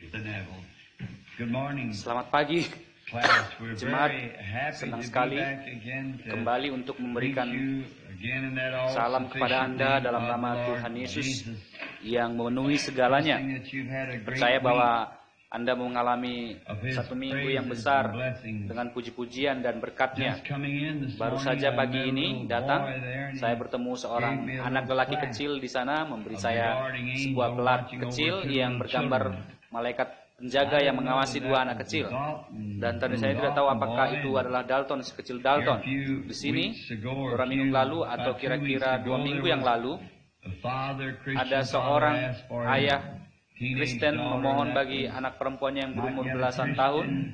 Selamat pagi, jemaat. Senang sekali kembali untuk memberikan salam kepada Anda dalam nama Tuhan Yesus yang memenuhi segalanya. Percaya bahwa Anda mengalami satu minggu yang besar dengan puji-pujian dan berkat-Nya. Baru saja pagi ini datang, saya bertemu seorang anak lelaki kecil di sana, memberi saya sebuah plat kecil yang bergambar malaikat penjaga yang mengawasi dua anak kecil. Dan tadi saya tidak tahu apakah itu adalah Dalton, sekecil Dalton. Di sini, beberapa minggu lalu atau kira-kira 2 minggu yang lalu, ada seorang ayah Kristen memohon bagi anak perempuannya yang berumur belasan tahun.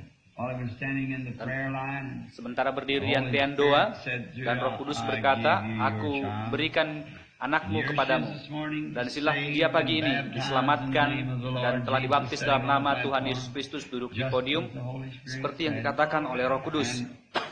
Sementara berdiri di antrian doa, dan Roh Kudus berkata, "Aku berikan anakmu kepadamu." Dan silah dia pagi ini diselamatkan dan telah dibaptis dalam nama Tuhan Yesus Kristus, duduk di podium seperti yang dikatakan oleh Roh Kudus.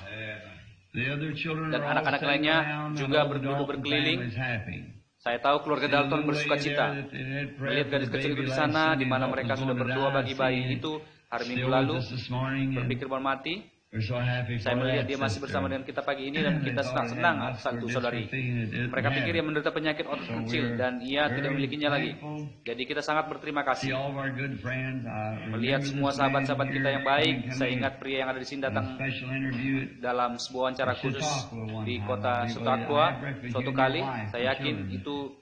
Dan anak-anak lainnya juga duduk berkeliling. Saya tahu keluarga Dalton bersuka cita melihat gadis kecil itu di sana, di mana mereka sudah berdoa bagi bayi itu hari Minggu lalu, berpikir mau mati. Saya melihat dia masih bersama dengan kita pagi ini, dan kita senang-senang satu saudari. Mereka pikir dia menderita penyakit otot kecil dan ia tidak memilikinya lagi. Jadi kita sangat berterima kasih. Melihat semua sahabat-sahabat kita yang baik, saya ingat pria yang ada di sini datang dalam sebuah wawancara khusus di kota Sotaqua suatu kali. Saya yakin itu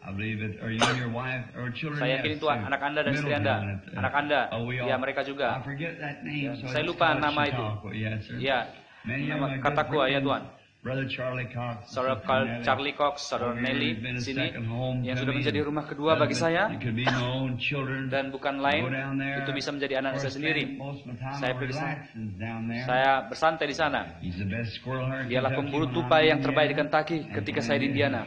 anak Anda dan istri Anda, anak Anda. Ya, mereka juga. Ya, saya lupa nama itu. Ya, nama kataku ya Tuhan. Saudara Charlie Cox, saudara Nelly di sini yang sudah menjadi rumah kedua bagi saya, dan bukan lain itu bisa menjadi anak saya sendiri. Saya bersantai di sana. Dialah pemburu tupai yang terbaik di Kentucky ketika saya di Indiana.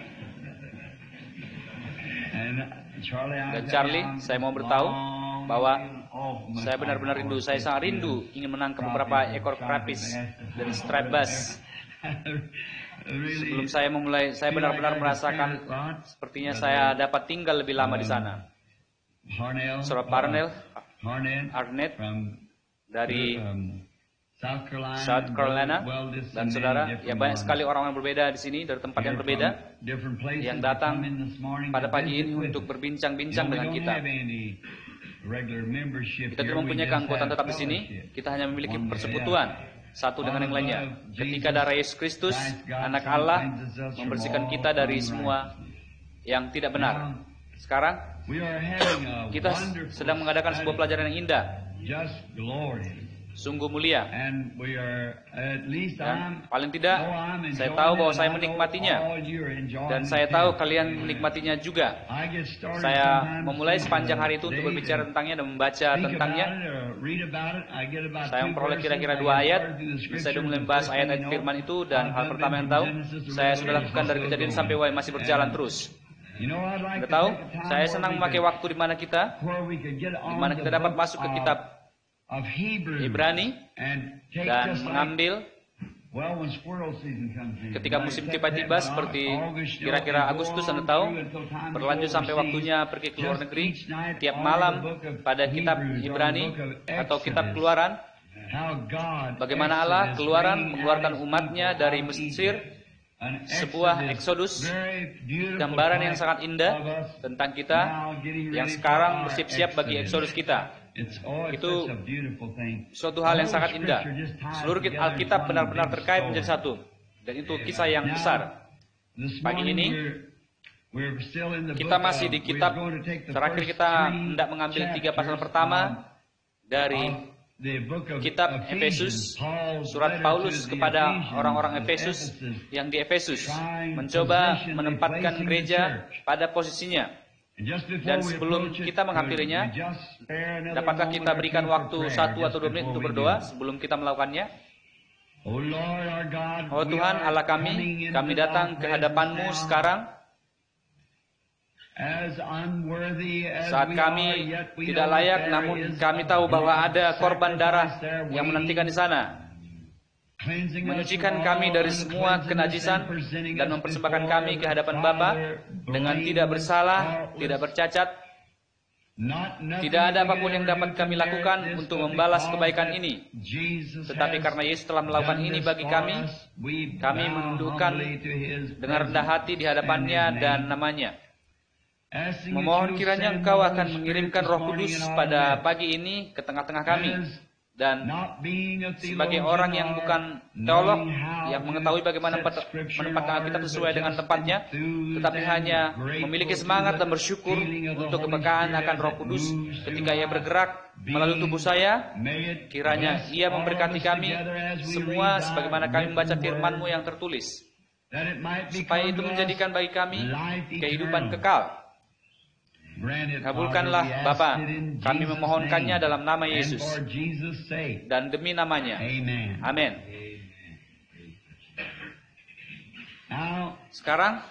Dan Charlie, saya mau beritahu bahwa saya benar-benar rindu. Saya sangat rindu ingin menangkap beberapa ekor krapis dan striped bass. Sebelum saya memulai, saya benar-benar merasakan sepertinya saya dapat tinggal lebih lama di sana. Saudara Parnell Arnett dari South Carolina, dan saudara, ya banyak sekali orang-orang berbeda di sini dari tempat yang berbeda yang datang pada pagi ini untuk berbincang-bincang dengan kita. Kita tidak mempunyai keanggotaan tetap di sini. Kita hanya memiliki persekutuan satu dengan yang lainnya. Ketika darah Yesus Kristus, Anak Allah, membersihkan kita dari semua yang tidak benar. Sekarang kita sedang mengadakan sebuah pelajaran yang indah, sungguh mulia. Dan paling tidak, saya tahu bahwa saya menikmatinya, dan saya tahu kalian menikmatinya juga. Saya memulai sepanjang hari itu untuk berbicara tentangnya dan membaca tentangnya. Saya memperoleh kira-kira 2 ayat. Saya sudah mulai membahas ayat-ayat firman itu, dan hal pertama yang tahu, saya sudah lakukan dari Kejadian sampai Wahyu, masih berjalan terus. Anda tahu, saya senang memakai waktu di mana kita dapat masuk ke kitab Ibrani dan mengambil ketika musim tiba-tiba seperti kira-kira Agustus, Anda tahu, berlanjut sampai waktunya pergi ke luar negeri. Tiap malam pada kitab Ibrani atau kitab Keluaran, bagaimana Allah mengeluarkan umatnya dari Mesir, sebuah eksodus, gambaran yang sangat indah tentang kita yang sekarang bersiap-siap bagi eksodus kita. Itu suatu hal yang sangat indah. Seluruh Alkitab benar-benar terkait menjadi satu, dan itu kisah yang besar. Pagi ini kita masih di kitab terakhir. Kita hendak mengambil 3 pasal pertama dari kitab Efesus, surat Paulus kepada orang-orang Efesus yang di Efesus, mencoba menempatkan gereja pada posisinya. Dan sebelum kita menghampirinya, dapatkah kita berikan waktu 1 atau 2 menit untuk berdoa sebelum kita melakukannya? Oh Tuhan Allah kami datang ke hadapan-Mu sekarang. Saat kami tidak layak, namun kami tahu bahwa ada korban darah yang menantikan di sana, menyucikan kami dari semua kenajisan dan mempersembahkan kami ke hadapan Bapa dengan tidak bersalah, tidak bercacat, Tidak ada apapun yang dapat kami lakukan untuk membalas kebaikan ini. Tetapi karena Yesus telah melakukan ini bagi kami, kami menundukkan dengan rendah hati di hadapannya dan namanya. Memohon kiranya Engkau akan mengirimkan Roh Kudus pada pagi ini ke tengah-tengah kami. Dan sebagai orang yang bukan teolog, yang mengetahui bagaimana menempatkan Alkitab sesuai dengan tempatnya, tetapi hanya memiliki semangat dan bersyukur untuk kepekaan akan Roh Kudus ketika Ia bergerak melalui tubuh saya, kiranya Ia memberkati kami semua sebagaimana kami membaca firman-Mu yang tertulis, supaya itu menjadikan bagi kami kehidupan kekal. Kabulkanlah Bapa, kami memohonkannya dalam nama Yesus dan demi namanya. Amin. Sekarang,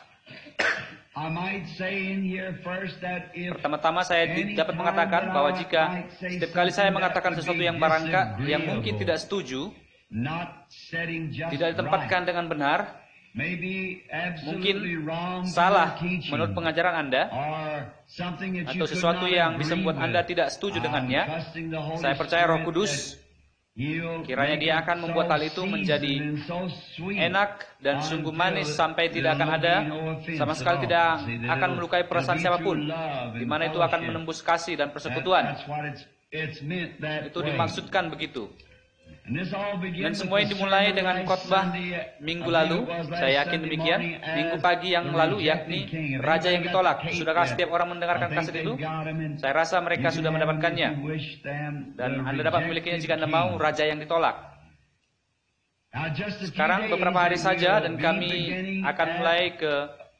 pertama-tama saya dapat mengatakan bahwa jika setiap kali saya mengatakan sesuatu yang yang mungkin tidak setuju, tidak ditempatkan dengan benar, mungkin salah menurut pengajaran Anda, atau sesuatu yang bisa membuat Anda tidak setuju dengannya, saya percaya Roh Kudus kiranya Dia akan membuat hal itu menjadi enak dan sungguh manis sampai tidak akan ada, sama sekali tidak akan melukai perasaan siapapun, di mana itu akan menembus kasih dan persekutuan. Itu dimaksudkan begitu. Dan semua ini dimulai dengan khotbah minggu lalu, saya yakin demikian, minggu pagi yang lalu, yakni Raja yang ditolak. Sudahkah setiap orang mendengarkan kaset itu? Saya rasa mereka sudah mendapatkannya. Dan Anda dapat memilikinya jika Anda mau, Raja yang ditolak. Sekarang beberapa hari saja dan kami akan mulai ke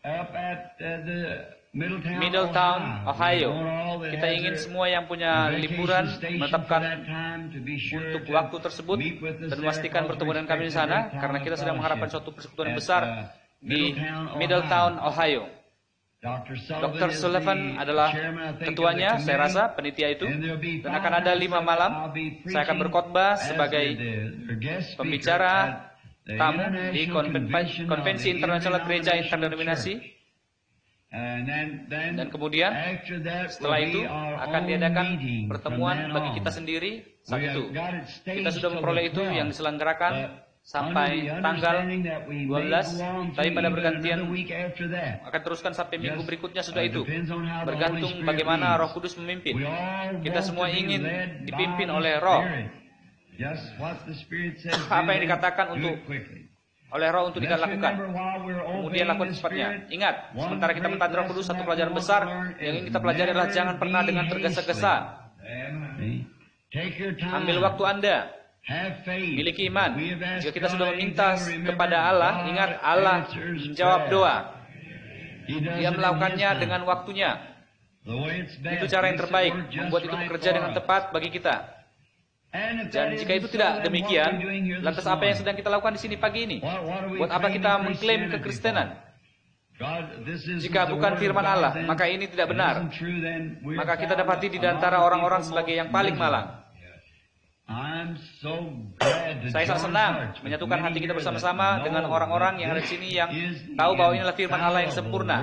Middletown, Ohio. Kita ingin semua yang punya liburan menetapkan untuk waktu tersebut dan memastikan bertemu dengan kami di sana, karena kita sedang mengharapkan suatu persekutuan yang besar di Middletown, Ohio. Dr. Sullivan adalah ketuanya, saya rasa, panitia itu, dan akan ada 5 malam. Saya akan berkhotbah sebagai pembicara tamu di Konvensi Internasional Gereja Interdenominasi. Dan kemudian setelah itu akan diadakan pertemuan bagi kita sendiri saat itu. Kita sudah memperoleh itu yang diselenggarakan sampai tanggal 12, tapi pada bergantian akan teruskan sampai minggu berikutnya sudah itu. Bergantung bagaimana Roh Kudus memimpin. Kita semua ingin dipimpin oleh Roh. Apa yang dikatakan oleh Roh untuk kita lakukan, kemudian lakukan secepatnya. Ingat, sementara kita mentaati Roh Kudus, satu pelajaran besar yang ingin kita pelajari adalah jangan pernah dengan tergesa-gesa. Ambil waktu Anda, miliki iman. Jika kita sudah meminta kepada Allah, ingat Allah menjawab doa. Dia melakukannya dengan waktunya. Itu cara yang terbaik, membuat itu bekerja dengan tepat bagi kita. Dan jika itu tidak demikian, lantas apa yang sedang kita lakukan di sini pagi ini? Buat apa kita mengklaim kekristenan? Jika bukan firman Allah, maka ini tidak benar. Maka kita dapati di antara orang-orang sebagai yang paling malang. Saya sangat senang menyatukan hati kita bersama-sama dengan orang-orang yang ada di sini yang tahu bahwa inilah firman Allah yang sempurna.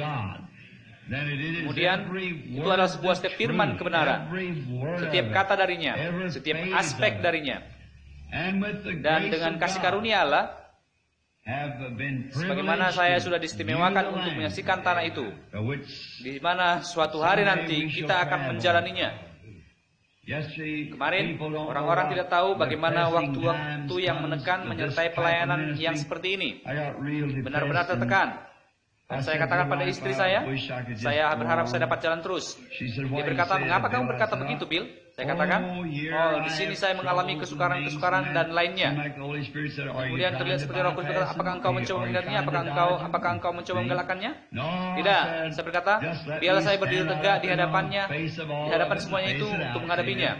Kemudian itu adalah setiap firman kebenaran, setiap kata darinya, setiap aspek darinya. Dan dengan kasih karunia Allah, sebagaimana saya sudah diistimewakan untuk menyaksikan tanah itu, di mana suatu hari nanti kita akan menjalaninya. Kemarin orang-orang tidak tahu bagaimana waktu-waktu yang menekan menyertai pelayanan yang seperti ini. Benar-benar tertekan. Dan saya katakan pada istri saya berharap saya dapat jalan terus. Dia berkata, mengapa kamu berkata begitu, Bill? Saya katakan, di sini saya mengalami kesukaran-kesukaran dan lainnya. Kemudian terlihat seperti Roh Kudus berkata, apakah engkau mencoba menghindarinya? Apakah engkau mencoba menggalakkannya? Tidak. Saya berkata, biarlah saya berdiri tegak di hadapannya, di hadapan semuanya itu untuk menghadapinya.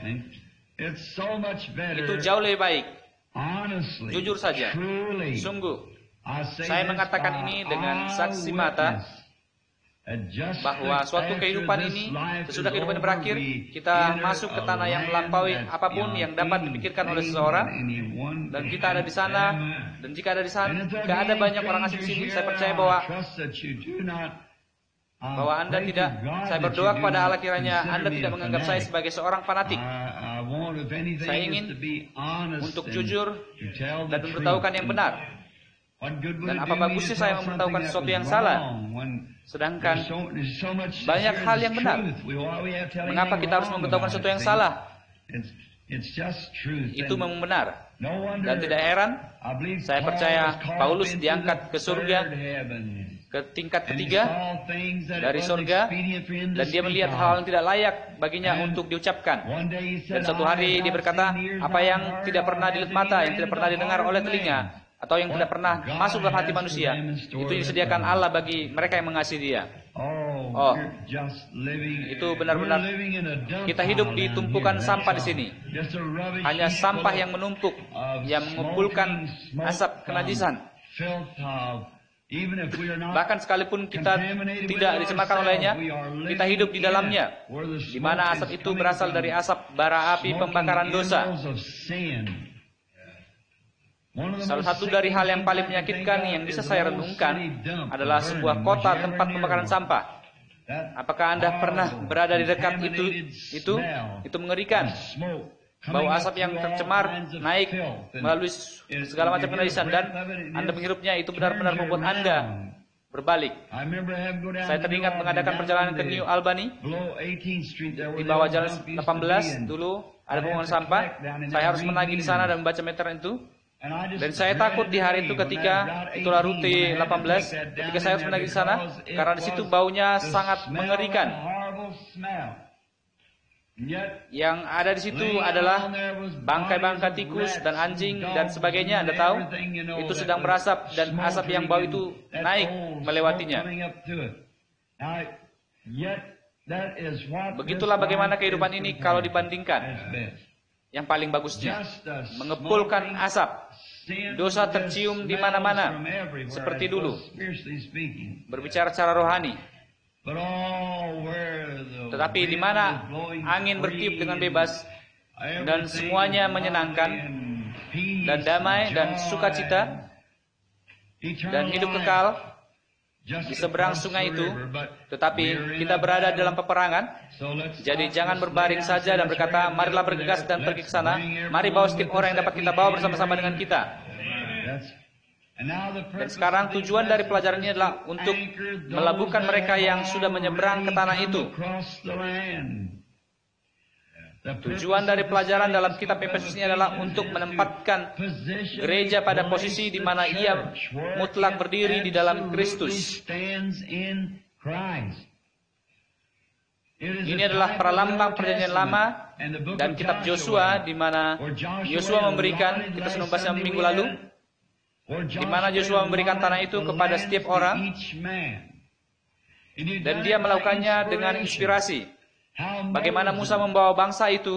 Itu jauh lebih baik. Jujur saja, sungguh. Saya mengatakan ini dengan saksi mata bahwa suatu kehidupan ini, sesudah kehidupan ini berakhir, kita masuk ke tanah yang melampaui apapun yang dapat dipikirkan oleh seseorang, dan kita ada di sana. Dan jika ada di sana, jika ada banyak orang asing di sini, saya percaya bahwa bahwa Anda tidak, saya berdoa kepada Allah kiranya Anda tidak menganggap saya sebagai seorang fanatik. Saya ingin untuk jujur dan memberitahukan yang benar. Dan apa bagusnya saya memberitahukan sesuatu yang salah, sedangkan banyak hal yang benar. Mengapa kita harus memberitahukan sesuatu yang salah? Itu memang benar. Dan tidak heran, saya percaya Paulus diangkat ke surga, ke tingkat ketiga dari surga, dan dia melihat hal yang tidak layak baginya untuk diucapkan. Dan suatu hari dia berkata, apa yang tidak pernah dilihat mata, yang tidak pernah didengar oleh telinga, atau yang tidak pernah masuk dalam hati manusia, itu disediakan Allah bagi mereka yang mengasihi Dia. Oh, itu benar-benar kita hidup di tumpukan sampah di sini. Hanya sampah yang menumpuk, yang mengumpulkan asap kenajisan. Bahkan sekalipun kita tidak dicemarkan olehnya, kita hidup di dalamnya, di mana asap itu berasal dari asap bara api pembakaran dosa. Salah satu dari hal yang paling menyakitkan yang bisa saya renungkan adalah sebuah kota tempat pembakaran sampah. Apakah Anda pernah berada di dekat itu? Itu mengerikan. Bau asap yang tercemar naik melalui segala macam kenajisan, dan Anda menghirupnya, itu benar-benar membuat Anda berbalik. Saya teringat mengadakan perjalanan ke New Albany di bawah jalan 18. Dulu ada pembuangan sampah. Saya harus menagih di sana dan membaca meteran itu. Dan saya takut di hari itu, ketika itulah rute 18, ketika saya harus menagih di sana, karena di situ baunya sangat mengerikan. Yang ada di situ adalah bangkai-bangkai tikus dan anjing dan sebagainya. Anda tahu, itu sedang berasap, dan asap yang bau itu naik melewatinya. Begitulah bagaimana kehidupan ini kalau dibandingkan. Yang paling bagusnya, mengepulkan asap, dosa tercium di mana-mana, seperti dulu. Berbicara secara rohani. Tetapi di mana angin bertiup dengan bebas, dan semuanya menyenangkan, dan damai, dan sukacita, dan hidup kekal di seberang sungai itu. Tetapi kita berada dalam peperangan. Jadi jangan berbaring saja dan berkata, marilah bergegas dan pergi ke sana. Mari bawa setiap orang yang dapat kita bawa bersama-sama dengan kita. Dan sekarang tujuan dari pelajaran ini adalah untuk melabuhkan mereka yang sudah menyeberang ke tanah itu. Tujuan dari pelajaran dalam kitab Efesus ini adalah untuk menempatkan gereja pada posisi di mana ia mutlak berdiri di dalam Kristus. Ini adalah pralambang perjanjian lama dan kitab Yosua, di mana Yosua memberikan, kita sudah membahasnya minggu lalu, di mana Yosua memberikan tanah itu kepada setiap orang, dan dia melakukannya dengan inspirasi. Bagaimana Musa membawa bangsa itu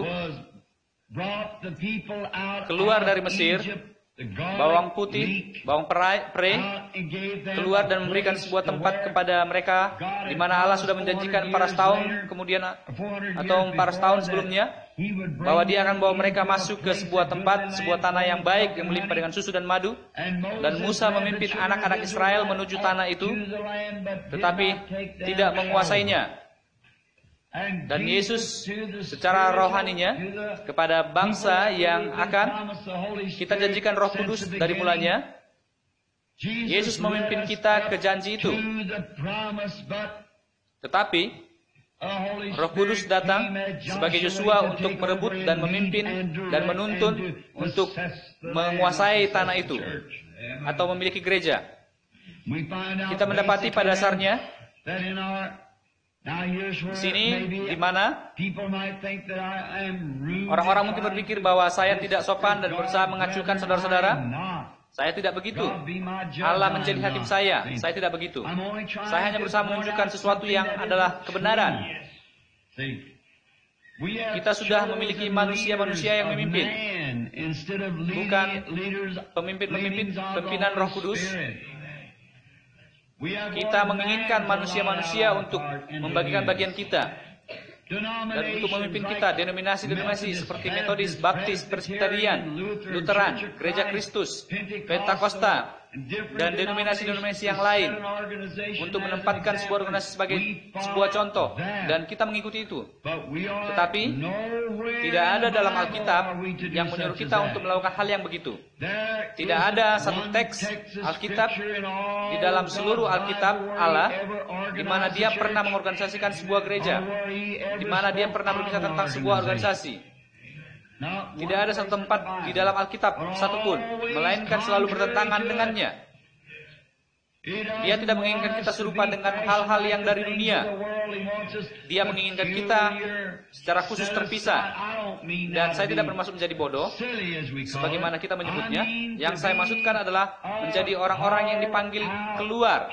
keluar dari Mesir, bawang putih, bawang pre, keluar dan memberikan sebuah tempat kepada mereka, di mana Allah sudah menjanjikan 400 tahun kemudian atau 400 tahun sebelumnya, bahwa dia akan bawa mereka masuk ke sebuah tempat, sebuah tanah yang baik, yang melimpah dengan susu dan madu. Dan Musa memimpin anak-anak Israel menuju tanah itu, tetapi tidak menguasainya. Dan Yesus secara rohaninya kepada bangsa yang akan kita janjikan Roh Kudus dari mulanya, Yesus memimpin kita ke janji itu. Tetapi Roh Kudus datang sebagai Yosua untuk merebut dan memimpin dan menuntun untuk menguasai tanah itu atau memiliki gereja. Kita mendapati pada dasarnya di sini, di mana orang-orang mungkin berpikir bahwa saya tidak sopan dan berusaha mengacuhkan saudara-saudara. Saya tidak begitu. Allah menjadi hakim saya. Saya tidak begitu. Saya hanya berusaha menunjukkan sesuatu yang adalah kebenaran. Kita sudah memiliki manusia-manusia yang memimpin, bukan pimpinan Roh Kudus. Kita menginginkan manusia-manusia untuk membagikan bagian kita dan untuk memimpin kita. Denominasi-denominasi seperti Metodis, Baptis, Presbyterian, Lutheran, Gereja Kristus, Pentakosta, dan denominasi-denominasi yang lain untuk menempatkan sebuah organisasi sebagai sebuah contoh, dan kita mengikuti itu. Tetapi tidak ada dalam Alkitab yang menyuruh kita untuk melakukan hal yang begitu. Tidak ada satu teks Alkitab di dalam seluruh Alkitab Allah di mana dia pernah mengorganisasikan sebuah gereja, di mana dia pernah berbicara tentang sebuah organisasi. Tidak ada satu tempat di dalam Alkitab satupun, melainkan selalu bertentangan dengannya. Dia tidak menginginkan kita serupa dengan hal-hal yang dari dunia. Dia menginginkan kita secara khusus terpisah. Dan saya tidak bermaksud menjadi bodoh, sebagaimana kita menyebutnya. Yang saya maksudkan adalah menjadi orang-orang yang dipanggil keluar.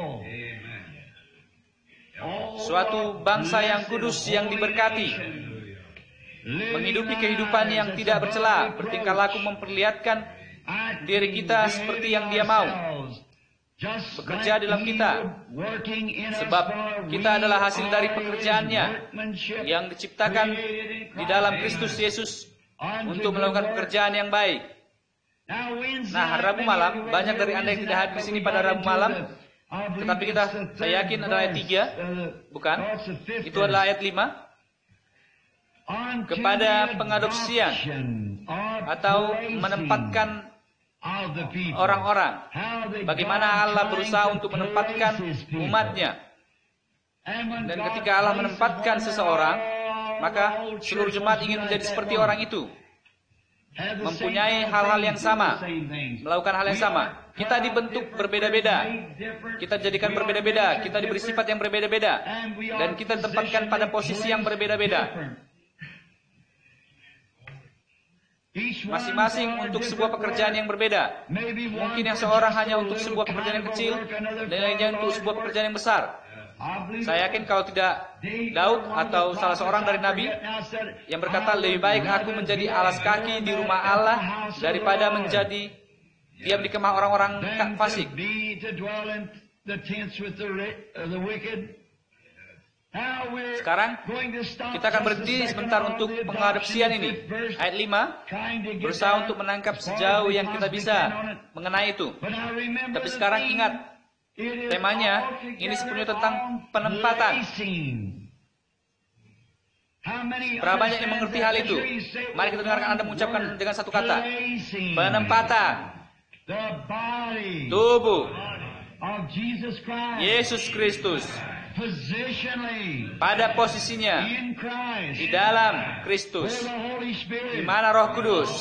Suatu bangsa yang kudus, yang diberkati, menghidupi kehidupan yang tidak bercela, bertingkah laku memperlihatkan diri kita seperti yang Dia mau, bekerja dalam kita, sebab kita adalah hasil dari pekerjaannya yang diciptakan di dalam Kristus Yesus untuk melakukan pekerjaan yang baik. Nah, Rabu malam, banyak dari Anda yang tidak hadir di sini pada Rabu malam, tetapi saya yakin adalah ayat 3, bukan? Itu adalah ayat 5. Kepada pengadopsian atau menempatkan orang-orang. Bagaimana Allah berusaha untuk menempatkan umatnya. Dan ketika Allah menempatkan seseorang, maka seluruh jemaat ingin menjadi seperti orang itu. Mempunyai hal-hal yang sama, melakukan hal yang sama. Kita dibentuk berbeda-beda, kita dijadikan berbeda-beda, kita diberi sifat yang berbeda-beda, dan kita ditempatkan pada posisi yang berbeda-beda. Masing-masing untuk sebuah pekerjaan yang berbeda. Mungkin yang seorang hanya untuk sebuah pekerjaan yang kecil, dan lainnya untuk sebuah pekerjaan yang besar. Saya yakin kalau tidak Daud atau salah seorang dari Nabi yang berkata, lebih baik aku menjadi alas kaki di rumah Allah daripada menjadi diam di kemah orang-orang fasik. Sekarang kita akan berhenti sebentar untuk pengadopsian ini. Ayat 5 berusaha untuk menangkap sejauh yang kita bisa mengenai itu. Tapi sekarang ingat, temanya ini sepenuhnya tentang penempatan. Berapa banyak yang mengerti hal itu? Mari kita dengarkan Anda mengucapkan dengan satu kata. Penempatan tubuh Yesus Kristus pada posisinya di dalam Kristus, di mana Roh Kudus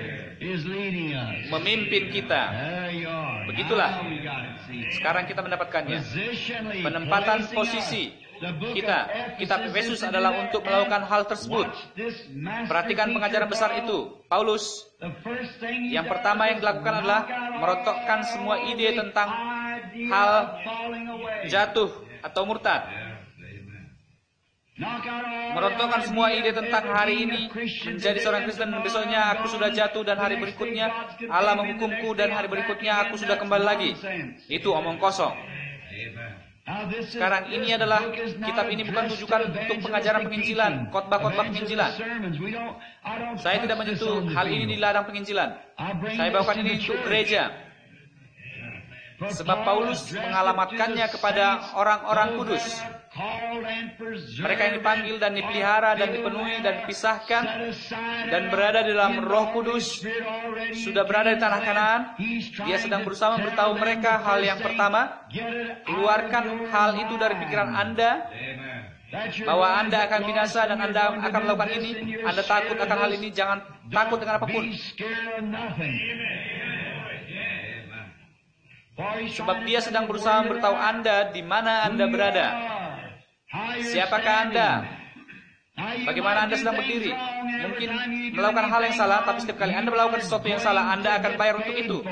memimpin kita. Begitulah sekarang kita mendapatkannya. Penempatan posisi kita. Kitab Efesus adalah untuk melakukan hal tersebut. Perhatikan pengajaran besar itu. Paulus, yang pertama yang dilakukan adalah merontokkan semua ide tentang hal jatuh atau murtad. Merontokkan semua ide tentang hari ini menjadi seorang Kristen, besoknya aku sudah jatuh dan hari berikutnya Allah menghukumku dan hari berikutnya aku sudah kembali lagi. Itu omong kosong. Sekarang ini adalah kitab ini bukan tujukan untuk pengajaran penginjilan, khotbah-khotbah penginjilan. Saya tidak menyentuh hal ini di ladang penginjilan. Saya bawakan ini untuk gereja. Sebab Paulus mengalamatkannya kepada orang-orang kudus. Mereka yang dipanggil dan dipelihara dan dipenuhi dan dipisahkan dan berada di dalam Roh Kudus, sudah berada di tanah Kanaan. Dia sedang berusaha memberitahu mereka hal yang pertama. Keluarkan hal itu dari pikiran Anda, bahwa Anda akan binasa dan Anda akan melakukan ini. Anda takut akan hal ini, jangan takut dengan apapun. Sebab dia sedang berusaha memberitahu Anda di mana Anda berada. Siapakah Anda? Bagaimana Anda sedang berdiri? Mungkin melakukan hal yang salah, tapi setiap kali Anda melakukan sesuatu yang salah, Anda akan bayar untuk itu.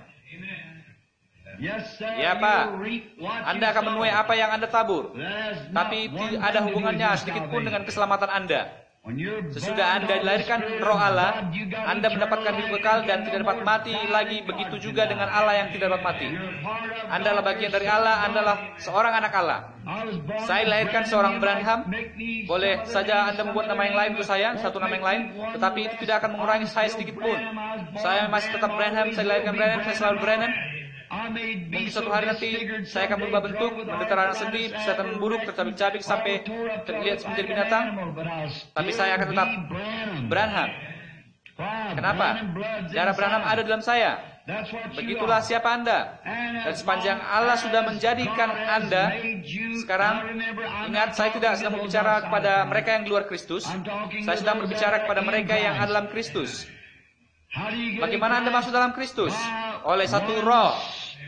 Ya Pak, Anda akan menuai apa yang Anda tabur. Tapi tidak ada hubungannya sedikit pun dengan keselamatan Anda. Sesudah Anda dilahirkan roh Allah, Anda mendapatkan hidup kekal dan tidak dapat mati lagi. Begitu juga dengan Allah yang tidak dapat mati. Anda adalah bagian dari Allah, Anda adalah seorang anak Allah. Saya dilahirkan seorang Branham. Boleh saja Anda membuat nama yang lain untuk saya, satu nama yang lain, tetapi itu tidak akan mengurangi saya sedikit pun. Saya masih tetap Branham, saya dilahirkan Branham, saya selalu Branham. Mungkin suatu hari nanti saya akan berubah bentuk, menderita radang sendi, kesehatan buruk, tercabik-cabik sampai terlihat menjadi binatang. Tapi saya akan tetap Branham. Kenapa? Darah Branham ada dalam saya. Begitulah siapa Anda. Dan sepanjang Allah sudah menjadikan Anda, sekarang ingat, saya tidak sedang berbicara kepada mereka yang di luar Kristus. Saya sedang berbicara kepada mereka yang ada dalam Kristus. Bagaimana Anda masuk dalam Kristus? Oleh satu roh.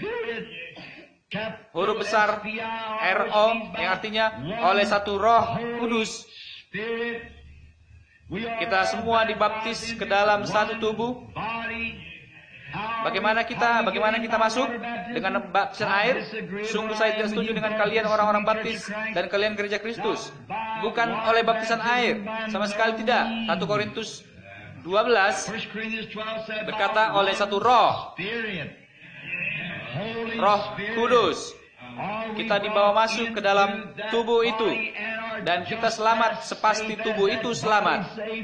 Huruf besar R-O, yang artinya oleh satu roh kudus. Kita semua dibaptis ke dalam satu tubuh. Bagaimana kita masuk? Dengan baptisan air. Sungguh saya tidak setuju dengan kalian orang-orang baptis dan kalian gereja Kristus. Bukan oleh baptisan air, sama sekali tidak. 1 Korintus 12 berkata oleh satu roh. Roh Kudus. Kita dibawa masuk ke dalam tubuh itu. Dan kita selamat sepasti tubuh itu selamat.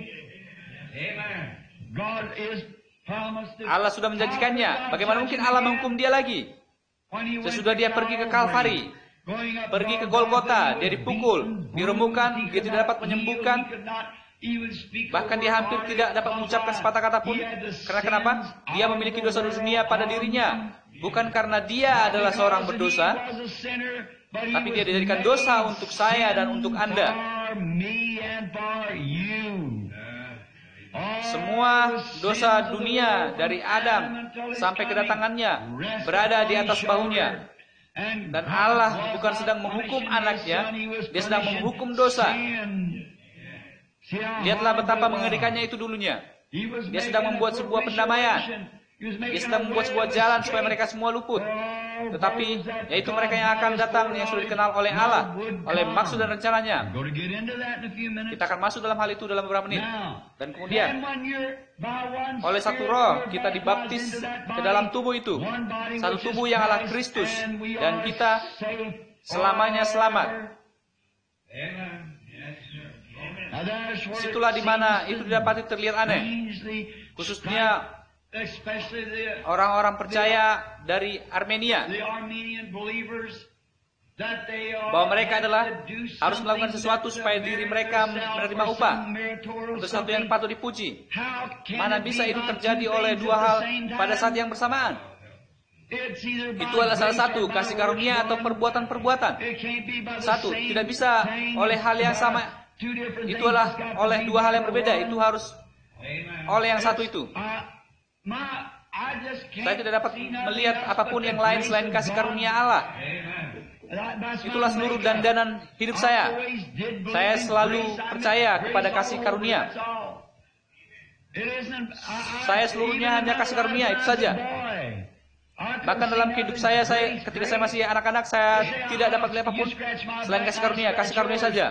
Allah sudah menjanjikannya. Bagaimana mungkin Allah menghukum dia lagi? Sesudah dia pergi ke Kalvari, pergi ke Golgota, dia dipukul, diremukkan, dia tidak dapat menyembuhkan. Bahkan dia hampir tidak dapat mengucapkan sepatah kata pun. Karena kenapa? Dia memiliki dosa dunia pada dirinya. Bukan karena dia adalah seorang berdosa, tapi dia dijadikan dosa untuk saya dan untuk Anda. Semua dosa dunia dari Adam sampai kedatangannya berada di atas bahunya. Dan Allah bukan sedang menghukum anaknya, dia sedang menghukum dosa. Lihatlah betapa mengerikannya itu dulunya. Dia sedang membuat sebuah pendamaian. Dia sedang membuat sebuah jalan supaya mereka semua luput. Tetapi yaitu mereka yang akan datang, yang sudah dikenal oleh Allah, oleh maksud dan rencananya. Kita akan masuk dalam hal itu dalam beberapa menit. Dan kemudian oleh satu roh kita dibaptis ke dalam tubuh itu. Satu tubuh yang adalah Kristus. Dan kita selamanya selamat. Situlah di mana itu didapati terlihat aneh. Khususnya orang-orang percaya dari Armenia, bahwa mereka harus melakukan sesuatu supaya diri mereka menerima upah untuk sesuatu yang patut dipuji. Mana bisa itu terjadi oleh dua hal pada saat yang bersamaan? Itu adalah salah satu, kasih karunia atau perbuatan-perbuatan. Satu, tidak bisa oleh hal yang sama. Itu adalah oleh dua hal yang berbeda. Itu harus oleh yang satu itu. Saya tidak dapat melihat apapun yang lain selain kasih karunia Allah. Itulah seluruh dandanan hidup saya. Saya selalu percaya kepada kasih karunia. Saya seluruhnya hanya kasih karunia, itu saja. Bahkan dalam hidup saya ketika saya masih anak-anak, saya tidak dapat melihat apapun selain kasih karunia saja.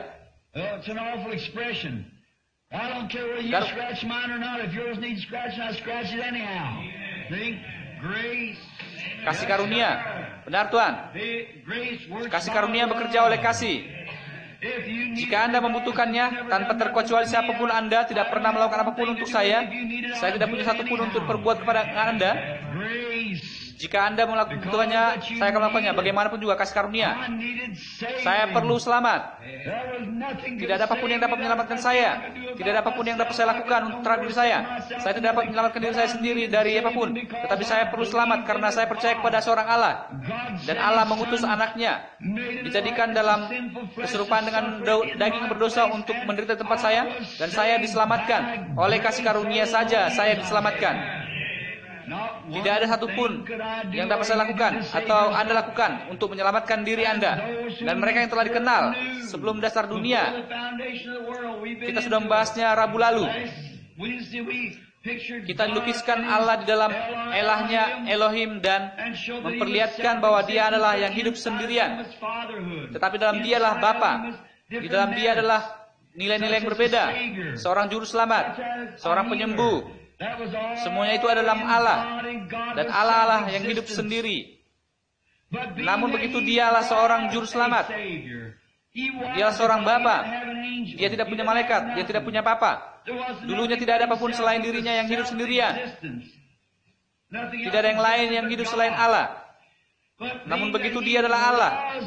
I don't care whether you scratch mine or not. If yours needs scratching, I scratch it anyhow. See? Grace. Kasih karunia. Benar Tuhan. Kasih karunia bekerja oleh kasih. Jika Anda membutuhkannya, tanpa terkecuali siapapun Anda tidak pernah melakukan apapun untuk saya tidak punya satupun untuk berbuat kepada Anda. Jika Anda melakukannya, saya akan melakukannya. Bagaimanapun juga kasih karunia. Saya perlu selamat. Tidak ada apapun yang dapat menyelamatkan saya. Tidak ada apapun yang dapat saya lakukan untuk terhadap diri saya. Saya tidak dapat menyelamatkan diri saya sendiri dari apapun. Tetapi saya perlu selamat karena saya percaya kepada seorang Allah. Dan Allah mengutus anaknya. Dijadikan dalam keserupaan dengan daging berdosa untuk menderita tempat saya. Dan saya diselamatkan. Oleh kasih karunia saja saya diselamatkan. Tidak ada satupun yang dapat saya lakukan atau Anda lakukan untuk menyelamatkan diri Anda. Dan mereka yang telah dikenal sebelum dasar dunia, kita sudah membahasnya Rabu lalu. Kita dilukiskan Allah di dalam Elahnya Elohim dan memperlihatkan bahwa Dia adalah yang hidup sendirian. Tetapi dalam Dialah Bapa. Di dalam Dia adalah nilai-nilai yang berbeda. Seorang juru selamat, seorang penyembuh. Semuanya itu adalah Allah. Dan Allah yang hidup sendiri. Namun begitu Dialah seorang juru selamat. Dialah seorang Bapa. Dia tidak punya malaikat. Dia tidak punya Bapa. Dulunya tidak ada apapun selain dirinya yang hidup sendirian. Tidak ada yang lain yang hidup selain Allah. Namun begitu dia adalah Allah,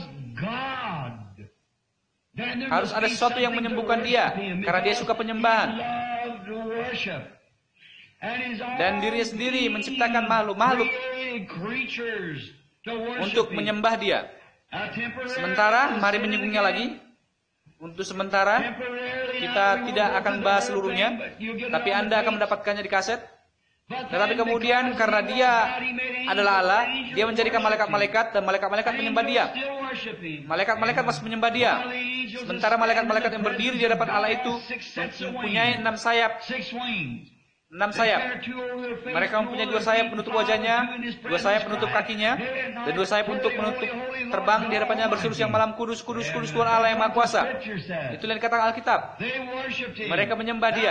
harus ada sesuatu yang menyembuhkan dia, karena dia suka penyembahan. Dan dirinya sendiri menciptakan makhluk-makhluk untuk menyembah dia. Sementara, mari menyinggungnya lagi. Untuk sementara, kita tidak akan bahas seluruhnya, tapi Anda akan mendapatkannya di kaset. Tetapi kemudian karena dia adalah Allah, dia menjadikan malaikat-malaikat, dan malaikat-malaikat menyembah dia. Malaikat-malaikat masih menyembah dia. Sementara malaikat-malaikat yang berdiri di hadapan Allah itu mempunyai 6 sayap. 6 sayap. Mereka mempunyai 2 sayap menutup wajahnya, 2 sayap menutup kakinya, dan 2 sayap untuk menutup terbang di hadapannya berseru siang malam, kudus, kudus, kudus Tuhan Allah yang Maha Kuasa. Itulah yang dikatakan Alkitab. Mereka menyembah dia.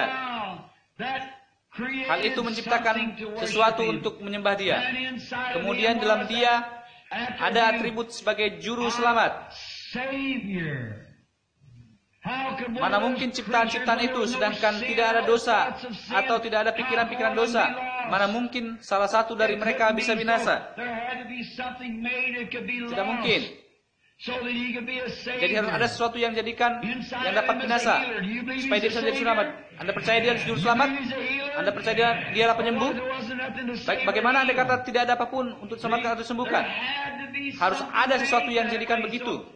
Hal itu menciptakan sesuatu untuk menyembah dia. Kemudian dalam dia ada atribut sebagai juru selamat. Mana mungkin ciptaan-ciptaan itu sedangkan tidak ada dosa atau tidak ada pikiran-pikiran dosa? Mana mungkin salah satu dari mereka bisa binasa? Tidak mungkin. Jadi harus ada sesuatu yang jadikan yang dapat binasa supaya dia bisa jadi selamat. Anda percaya dia juru selamat? Anda percaya dia adalah penyembuh? Bagaimana Anda kata tidak ada apapun untuk selamatkan atau sembuhkan? Harus ada sesuatu yang jadikan begitu.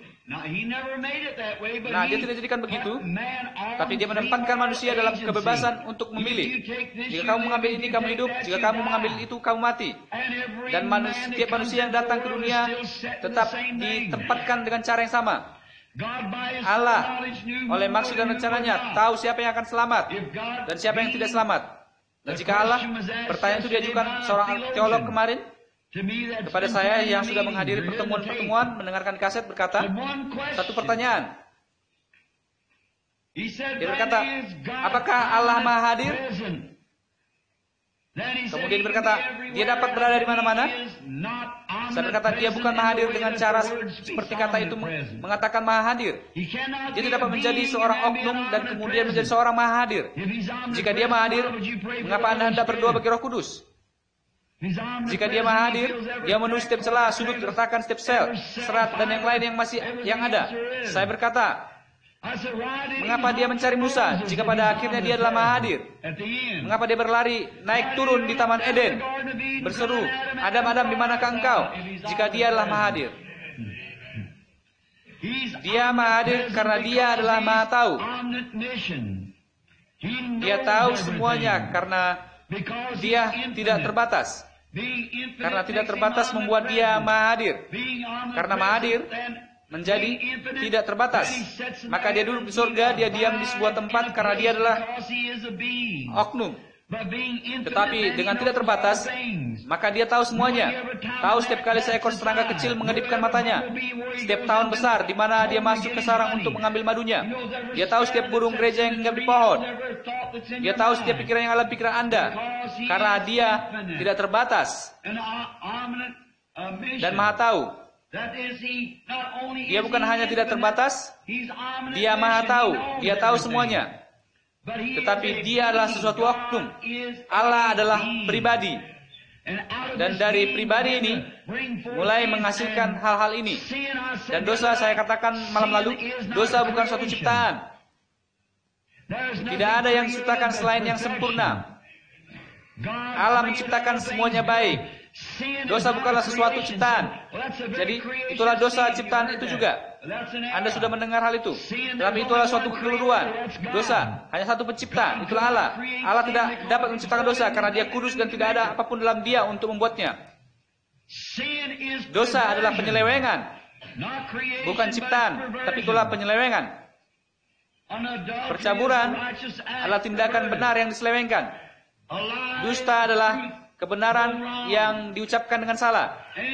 Nah, dia tidak jadikan begitu, tapi dia menempatkan manusia dalam kebebasan untuk memilih. Jika kamu mengambil ini, kamu hidup. Jika kamu mengambil itu, kamu mati. Dan setiap manusia yang datang ke dunia tetap ditempatkan dengan cara yang sama. Allah, oleh maksud dan rencananya, tahu siapa yang akan selamat dan siapa yang tidak selamat. Dan jika Allah, pertanyaan itu diajukan seorang teolog kemarin kepada saya yang sudah menghadiri pertemuan-pertemuan, mendengarkan kaset, berkata, satu pertanyaan. Dia berkata, apakah Allah Maha Hadir? Kemudian dia berkata, dia dapat berada di mana-mana. Saya berkata, dia bukan Maha Hadir dengan cara seperti kata itu mengatakan Maha Hadir. Dia tidak dapat menjadi seorang oknum dan kemudian menjadi seorang Maha Hadir. Jika dia Maha Hadir, mengapa Anda hendak berdoa bagi Roh Kudus? Jika dia Maha Hadir, dia menulis setiap celah, sudut, retakan setiap sel, serat, dan yang lain yang ada. Saya berkata, mengapa dia mencari Musa jika pada akhirnya dia adalah Maha Hadir? Mengapa dia berlari, naik turun di Taman Eden, berseru, Adam, Adam, di manakah engkau? Jika dia adalah Maha Hadir. Dia Maha Hadir karena dia adalah Maha Tahu. Dia tahu semuanya karena dia tidak terbatas. Karena tidak terbatas membuat dia Maha Hadir. Karena Maha Hadir menjadi tidak terbatas, maka dia duduk di surga, dia diam di sebuah tempat karena dia adalah oknum. Tetapi dengan tidak terbatas, maka dia tahu semuanya. Tahu setiap kali seekor serangga kecil mengedipkan matanya, setiap tahun besar di mana dia masuk ke sarang untuk mengambil madunya. Dia tahu setiap burung gereja yang hinggap di pohon. Dia tahu setiap pikiran yang dalam pikiran Anda, karena dia tidak terbatas dan Maha Tahu. Dia bukan hanya tidak terbatas, dia Maha Tahu, dia tahu semuanya. Tetapi dia adalah sesuatu oknum. Allah adalah pribadi. Dan dari pribadi ini mulai menghasilkan hal-hal ini. Dan dosa, saya katakan malam lalu, dosa bukan suatu ciptaan. Tidak ada yang diciptakan selain yang sempurna. Allah menciptakan semuanya baik. Dosa bukanlah sesuatu ciptaan. Jadi itulah dosa ciptaan itu juga. Anda sudah mendengar hal itu. Tetapi itulah suatu kekeliruan. Dosa hanya satu pencipta, itulah Allah. Allah tidak dapat menciptakan dosa karena dia kudus dan tidak ada apapun dalam dia untuk membuatnya. Dosa adalah penyelewengan, bukan ciptaan, tapi itulah penyelewengan. Percaburan adalah tindakan benar yang diselewengkan. Dusta adalah kebenaran yang diucapkan dengan salah.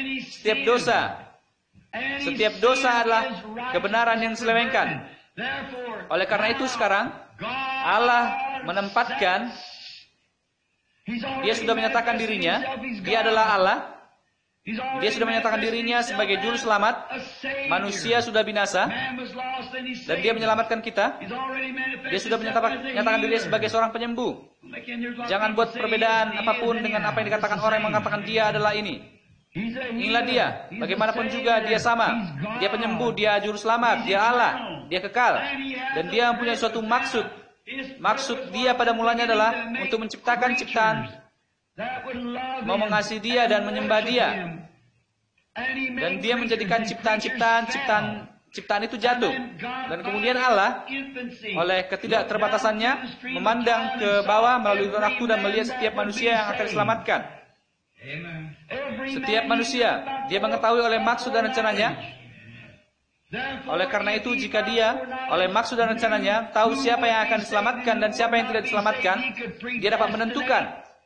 Setiap dosa adalah kebenaran yang diselewengkan. Oleh karena itu sekarang Allah menempatkan, dia sudah menyatakan dirinya, dia adalah Allah. Dia sudah menyatakan dirinya sebagai juru selamat. Manusia sudah binasa dan dia menyelamatkan kita. Dia sudah menyatakan dirinya sebagai seorang penyembuh. Jangan buat perbedaan apapun dengan apa yang dikatakan orang yang mengatakan dia adalah ini. Inilah dia. Bagaimanapun juga dia sama. Dia penyembuh, dia juru selamat, dia Allah, dia kekal. Dan dia mempunyai suatu maksud. Maksud dia pada mulanya adalah untuk menciptakan ciptaan, mau mengasihi dia dan menyembah dia. Dan dia menjadikan ciptaan itu jatuh. Dan kemudian Allah, oleh ketidakterbatasannya, memandang ke bawah melalui waktu dan melihat setiap manusia yang akan diselamatkan. Setiap manusia, dia mengetahui oleh maksud dan rencananya. Oleh karena itu, jika dia, oleh maksud dan rencananya, tahu siapa yang akan diselamatkan dan siapa yang tidak diselamatkan, dia dapat menentukan.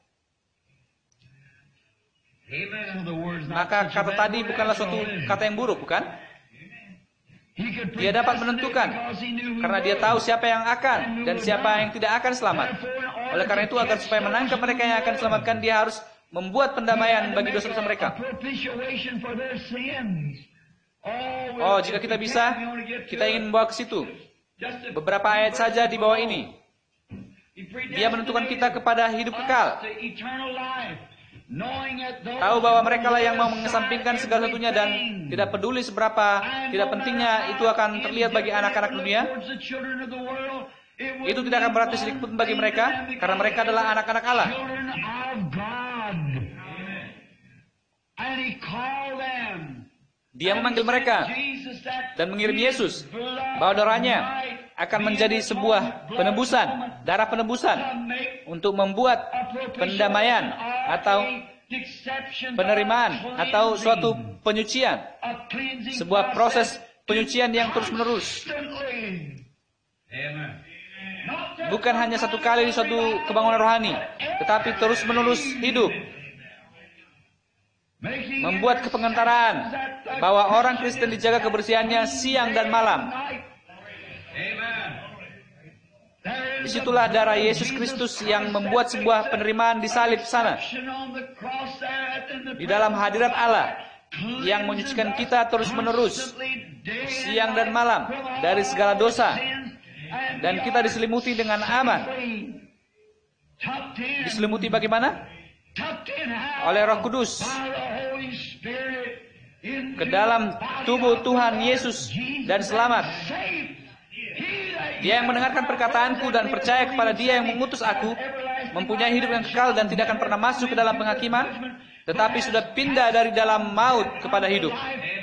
Maka kata tadi bukanlah suatu kata yang buruk, bukan? Dia dapat menentukan karena dia tahu siapa yang akan dan siapa yang tidak akan selamat. Oleh karena itu, agar supaya menangkap mereka yang akan diselamatkan, dia harus membuat pendamaian bagi dosa-dosa mereka. Oh, jika kita bisa, kita ingin membawa ke situ. Beberapa ayat saja di bawah ini. Dia menentukan kita kepada hidup kekal. Tahu bahwa mereka lah yang mau mengesampingkan segala satunya dan tidak peduli seberapa tidak pentingnya itu akan terlihat bagi anak-anak dunia. Itu tidak akan berarti sedikit pun bagi mereka, karena mereka adalah anak-anak Allah. Dia memanggil mereka dan mengirim Yesus, bahwa darahnya akan menjadi sebuah penebusan, darah penebusan untuk membuat pendamaian atau penerimaan atau suatu penyucian, sebuah proses penyucian yang terus-menerus. Bukan hanya satu kali di suatu kebangunan rohani, tetapi terus-menerus hidup. Membuat kepengentaraan bahwa orang Kristen dijaga kebersihannya siang dan malam. Disitulah darah Yesus Kristus yang membuat sebuah penerimaan di salib sana. Di dalam hadirat Allah yang menyucikan kita terus-menerus siang dan malam dari segala dosa. Dan kita diselimuti dengan aman. Diselimuti bagaimana? Oleh Roh Kudus ke dalam tubuh Tuhan Yesus dan selamat. Dia yang mendengarkan perkataanku dan percaya kepada Dia yang mengutus aku mempunyai hidup yang kekal dan tidak akan pernah masuk ke dalam penghakiman, tetapi sudah pindah dari dalam maut kepada hidup.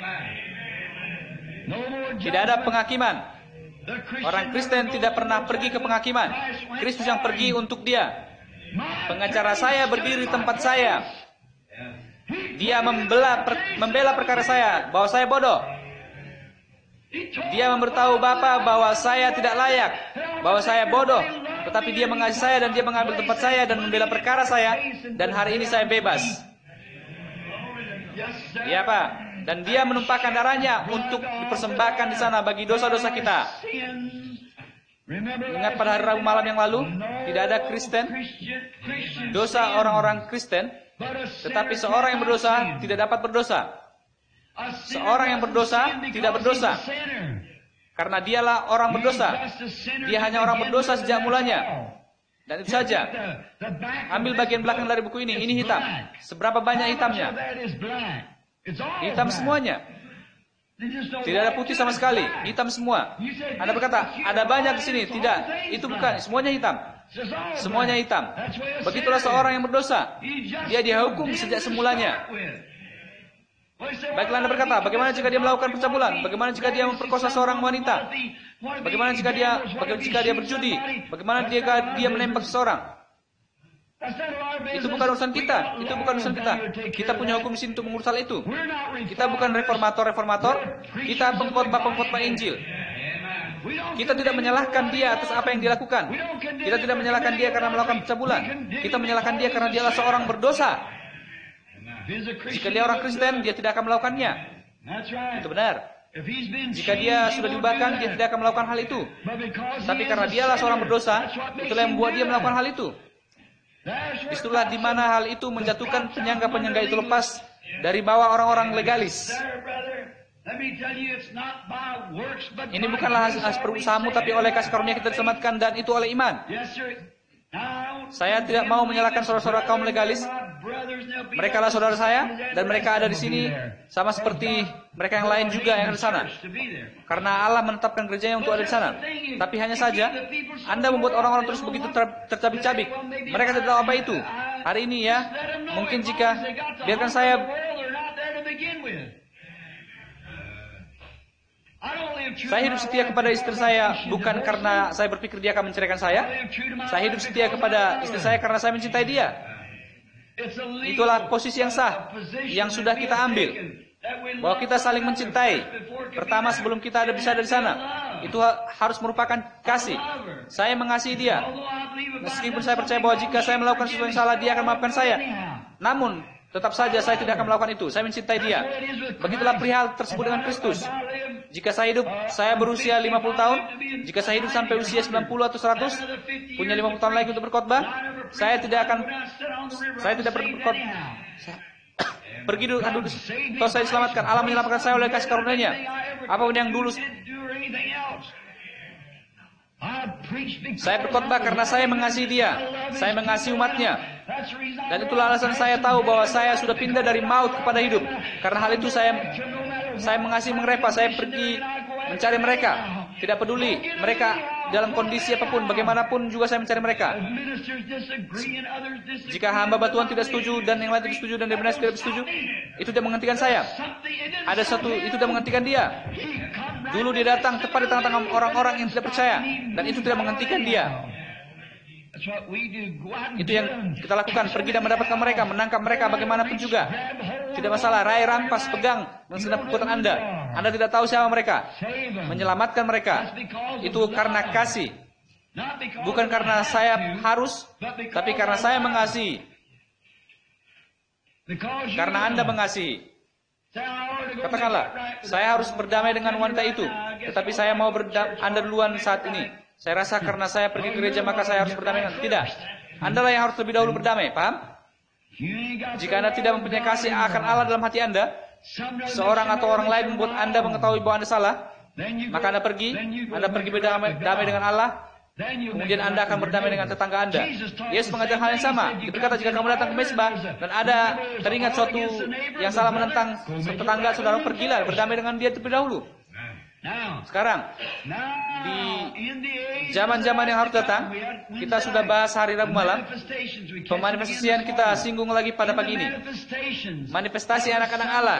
Tidak ada penghakiman. Orang Kristen tidak pernah pergi ke penghakiman. Kristus yang pergi untuk dia. Pengacara saya berdiri di tempat saya. Dia membela perkara saya, bahwa saya bodoh. Dia memberitahu Bapa bahwa saya tidak layak, bahwa saya bodoh. Tetapi dia mengasihi saya dan dia mengambil tempat saya dan membela perkara saya. Dan hari ini saya bebas. Iya Pak. Dan dia menumpahkan darahnya untuk dipersembahkan di sana bagi dosa-dosa kita. Ingat pada hari Rabu malam yang lalu, tidak ada Kristen, dosa orang-orang Kristen, tetapi seorang yang berdosa tidak dapat berdosa. Seorang yang berdosa tidak berdosa, karena dialah orang berdosa. Dia hanya orang berdosa sejak mulanya. Dan itu saja. Ambil bagian belakang dari buku ini hitam. Seberapa banyak hitamnya? Hitam semuanya. Tidak ada putih sama sekali, hitam semua. Anda berkata, ada banyak di sini. Tidak, itu bukan, semuanya hitam. Semuanya hitam. Begitulah seorang yang berdosa. Dia dihukum sejak semulanya. Baiklah Anda berkata, bagaimana jika dia melakukan pencabulan? Bagaimana jika dia memperkosa seorang wanita? Bagaimana jika dia berjudi? Bagaimana jika dia menembak seseorang? Itu bukan urusan kita. Itu bukan urusan kita. Kita punya hukum di sini untuk mengurus hal itu. Kita bukan reformator. Kita pengkhotbah Injil. Kita tidak menyalahkan dia atas apa yang dilakukan. Kita tidak menyalahkan dia karena melakukan pencabulan. Kita menyalahkan dia karena dia adalah seorang berdosa. Jika dia orang Kristen, dia tidak akan melakukannya. Itu benar. Jika dia sudah diubahkan, dia tidak akan melakukan hal itu. Tapi karena dia adalah seorang berdosa, itulah yang membuat dia melakukan hal itu. Disitulah di mana hal itu menjatuhkan penyangga-penyangga itu lepas dari bawah orang-orang legalis. Ini bukanlah hasil perusahamu, tapi oleh kasih karunia kita diselamatkan, dan itu oleh iman. Saya tidak mau menyalahkan saudara-saudara kaum legalis. Mereka adalah saudara saya, dan mereka ada di sini sama seperti mereka yang lain juga yang ada di sana. Karena Allah menetapkan gerejanya untuk ada di sana. Tapi hanya saja, Anda membuat orang-orang terus begitu tercabik-cabik. Mereka tidak tahu apa itu. Hari ini ya, mungkin jika biarkan saya hidup setia kepada istri saya bukan karena saya berpikir dia akan menceraikan saya. Saya hidup setia kepada istri saya karena saya mencintai dia. Itulah posisi yang sah yang sudah kita ambil. Bahwa kita saling mencintai. Pertama sebelum kita bisa ada di sana. Itu harus merupakan kasih. Saya mengasihi dia. Meskipun saya percaya bahwa jika saya melakukan sesuatu yang salah, dia akan memaafkan saya. Namun tetap saja saya tidak akan melakukan itu. Saya mencintai dia. Begitulah perihal tersebut dengan Kristus. Jika saya hidup, saya berusia 50 tahun. Jika saya hidup sampai usia 90 atau 100, punya 50 tahun lagi untuk berkhotbah, saya tidak berkhotbah. Pergi dulu, kalau saya diselamatkan, Allah menyelamatkan saya oleh kasih karunia-Nya. Apapun yang dulu saya berkhotbah karena saya mengasihi dia. Saya mengasihi umatnya. Dan itulah alasan saya tahu bahwa saya sudah pindah dari maut kepada hidup. Karena hal itu saya mengasihi mereka. Saya pergi mencari mereka. Tidak peduli mereka dalam kondisi apapun, bagaimanapun juga saya mencari mereka. Jika hamba Tuhan tidak setuju dan yang lain tidak setuju dan Debenaz tidak setuju, itu tidak menghentikan saya. Ada satu, itu tidak menghentikan dia. Dulu dia datang tepat di tengah-tengah orang-orang yang tidak percaya, dan itu tidak menghentikan dia. Itu yang kita lakukan, pergi dan mendapatkan mereka, menangkap mereka bagaimanapun juga. Tidak masalah, raih, rampas, pegang dengan segenap kekuatan Anda. Anda tidak tahu siapa mereka. Menyelamatkan mereka. Itu karena kasih. Bukan karena saya harus, tapi karena saya mengasihi. Karena Anda mengasihi. Katakanlah, saya harus berdamai dengan wanita itu, tetapi saya mau Anda duluan saat ini. Saya rasa karena saya pergi ke gereja maka saya harus berdamai dengan. Tidak. Anda lah yang harus lebih dahulu berdamai. Paham? Jika Anda tidak mempunyai kasih akan Allah dalam hati Anda, seorang atau orang lain membuat Anda mengetahui bahwa Anda salah, maka Anda pergi berdamai dengan Allah, kemudian Anda akan berdamai dengan tetangga Anda. Yesus mengajar hal yang sama. Dia berkata, jika kamu datang ke mezbah dan ada teringat suatu yang salah menentang tetangga saudara, pergilah berdamai dengan dia terlebih dahulu. Sekarang di zaman-zaman yang harus datang, kita sudah bahas hari Rabu malam. Pemanifestasian kita singgung lagi pada pagi ini. Manifestasi anak-anak Allah.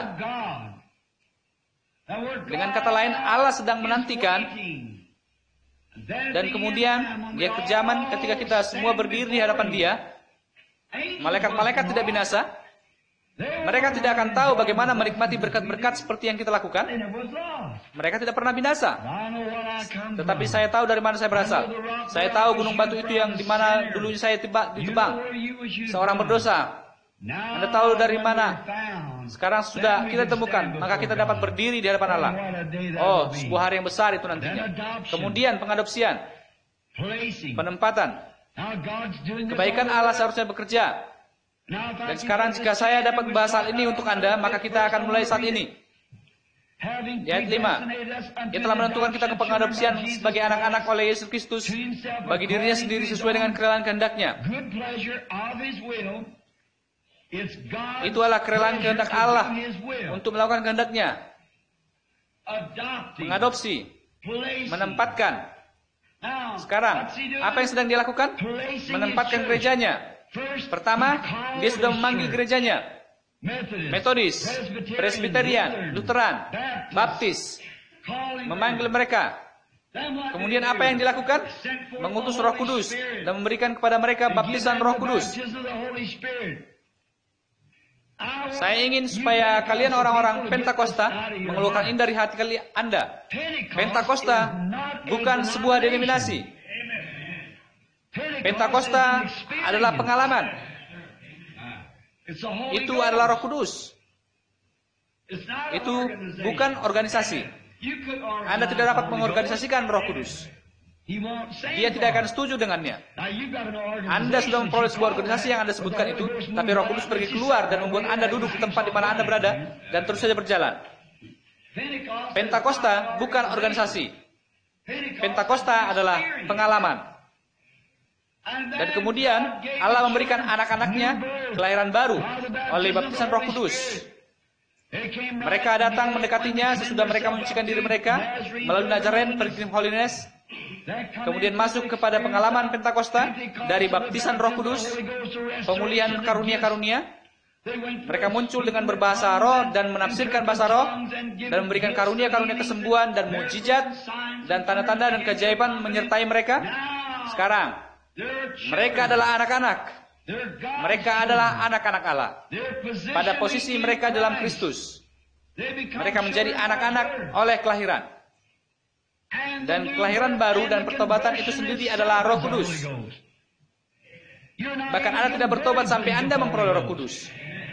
Dengan kata lain, Allah sedang menantikan. Dan kemudian dia kejaman ketika kita semua berdiri di hadapan dia. Malaikat-malaikat tidak binasa. Mereka tidak akan tahu bagaimana menikmati berkat-berkat seperti yang kita lakukan. Mereka tidak pernah binasa. Tetapi saya tahu dari mana saya berasal. Saya tahu gunung batu itu yang dimana dulunya saya ditebang. Seorang berdosa. Anda tahu dari mana. Sekarang sudah kita temukan. Maka kita dapat berdiri di hadapan Allah. Oh, sebuah hari yang besar itu nantinya. Kemudian pengadopsian. Penempatan. Kebaikan Allah seharusnya bekerja. Dan sekarang jika saya dapat membahas hal ini untuk Anda, maka kita akan mulai saat ini. Di ayat 5, Dia telah menentukan kita ke pengadopsian sebagai anak-anak oleh Yesus Kristus bagi dirinya sendiri sesuai dengan kerelaan kehendak-Nya. Itu adalah kerelaan kehendak Allah untuk melakukan kehendak-Nya. Mengadopsi, menempatkan. Sekarang, apa yang sedang dia lakukan? Menempatkan gerejanya. Pertama, dia sudah memanggil gerejanya. Metodis, Presbyterian, Lutheran, Baptis. Memanggil mereka. Kemudian apa yang dilakukan? Mengutus Roh Kudus dan memberikan kepada mereka baptisan Roh Kudus. Saya ingin supaya kalian orang-orang Pentakosta mengeluarkan ini dari hati kalian Anda. Pentakosta bukan sebuah denominasi. Pentakosta adalah pengalaman. Itu adalah Roh Kudus. Itu bukan organisasi. Anda tidak dapat mengorganisasikan Roh Kudus. Dia tidak akan setuju dengannya. Anda sudah memperoleh sebuah organisasi yang Anda sebutkan itu, tapi Roh Kudus pergi keluar dan membuat Anda duduk di tempat di mana Anda berada dan terus saja berjalan. Pentakosta bukan organisasi. Pentakosta adalah pengalaman. Dan kemudian Allah memberikan anak-anaknya kelahiran baru oleh baptisan Roh Kudus. Mereka datang mendekatinya sesudah mereka menyucikan diri mereka melalui Nazaren, Pilgrim Holiness, kemudian masuk kepada pengalaman Pentakosta dari baptisan Roh Kudus, pemulihan karunia-karunia. Mereka muncul dengan berbahasa roh dan menafsirkan bahasa roh dan memberikan karunia-karunia kesembuhan dan mukjizat dan tanda-tanda dan keajaiban menyertai mereka. Sekarang mereka adalah anak-anak. Mereka adalah anak-anak Allah. Pada posisi mereka dalam Kristus, mereka menjadi anak-anak oleh kelahiran. Dan kelahiran baru dan pertobatan itu sendiri adalah Roh Kudus. Bahkan Anda tidak bertobat sampai Anda memperoleh Roh Kudus.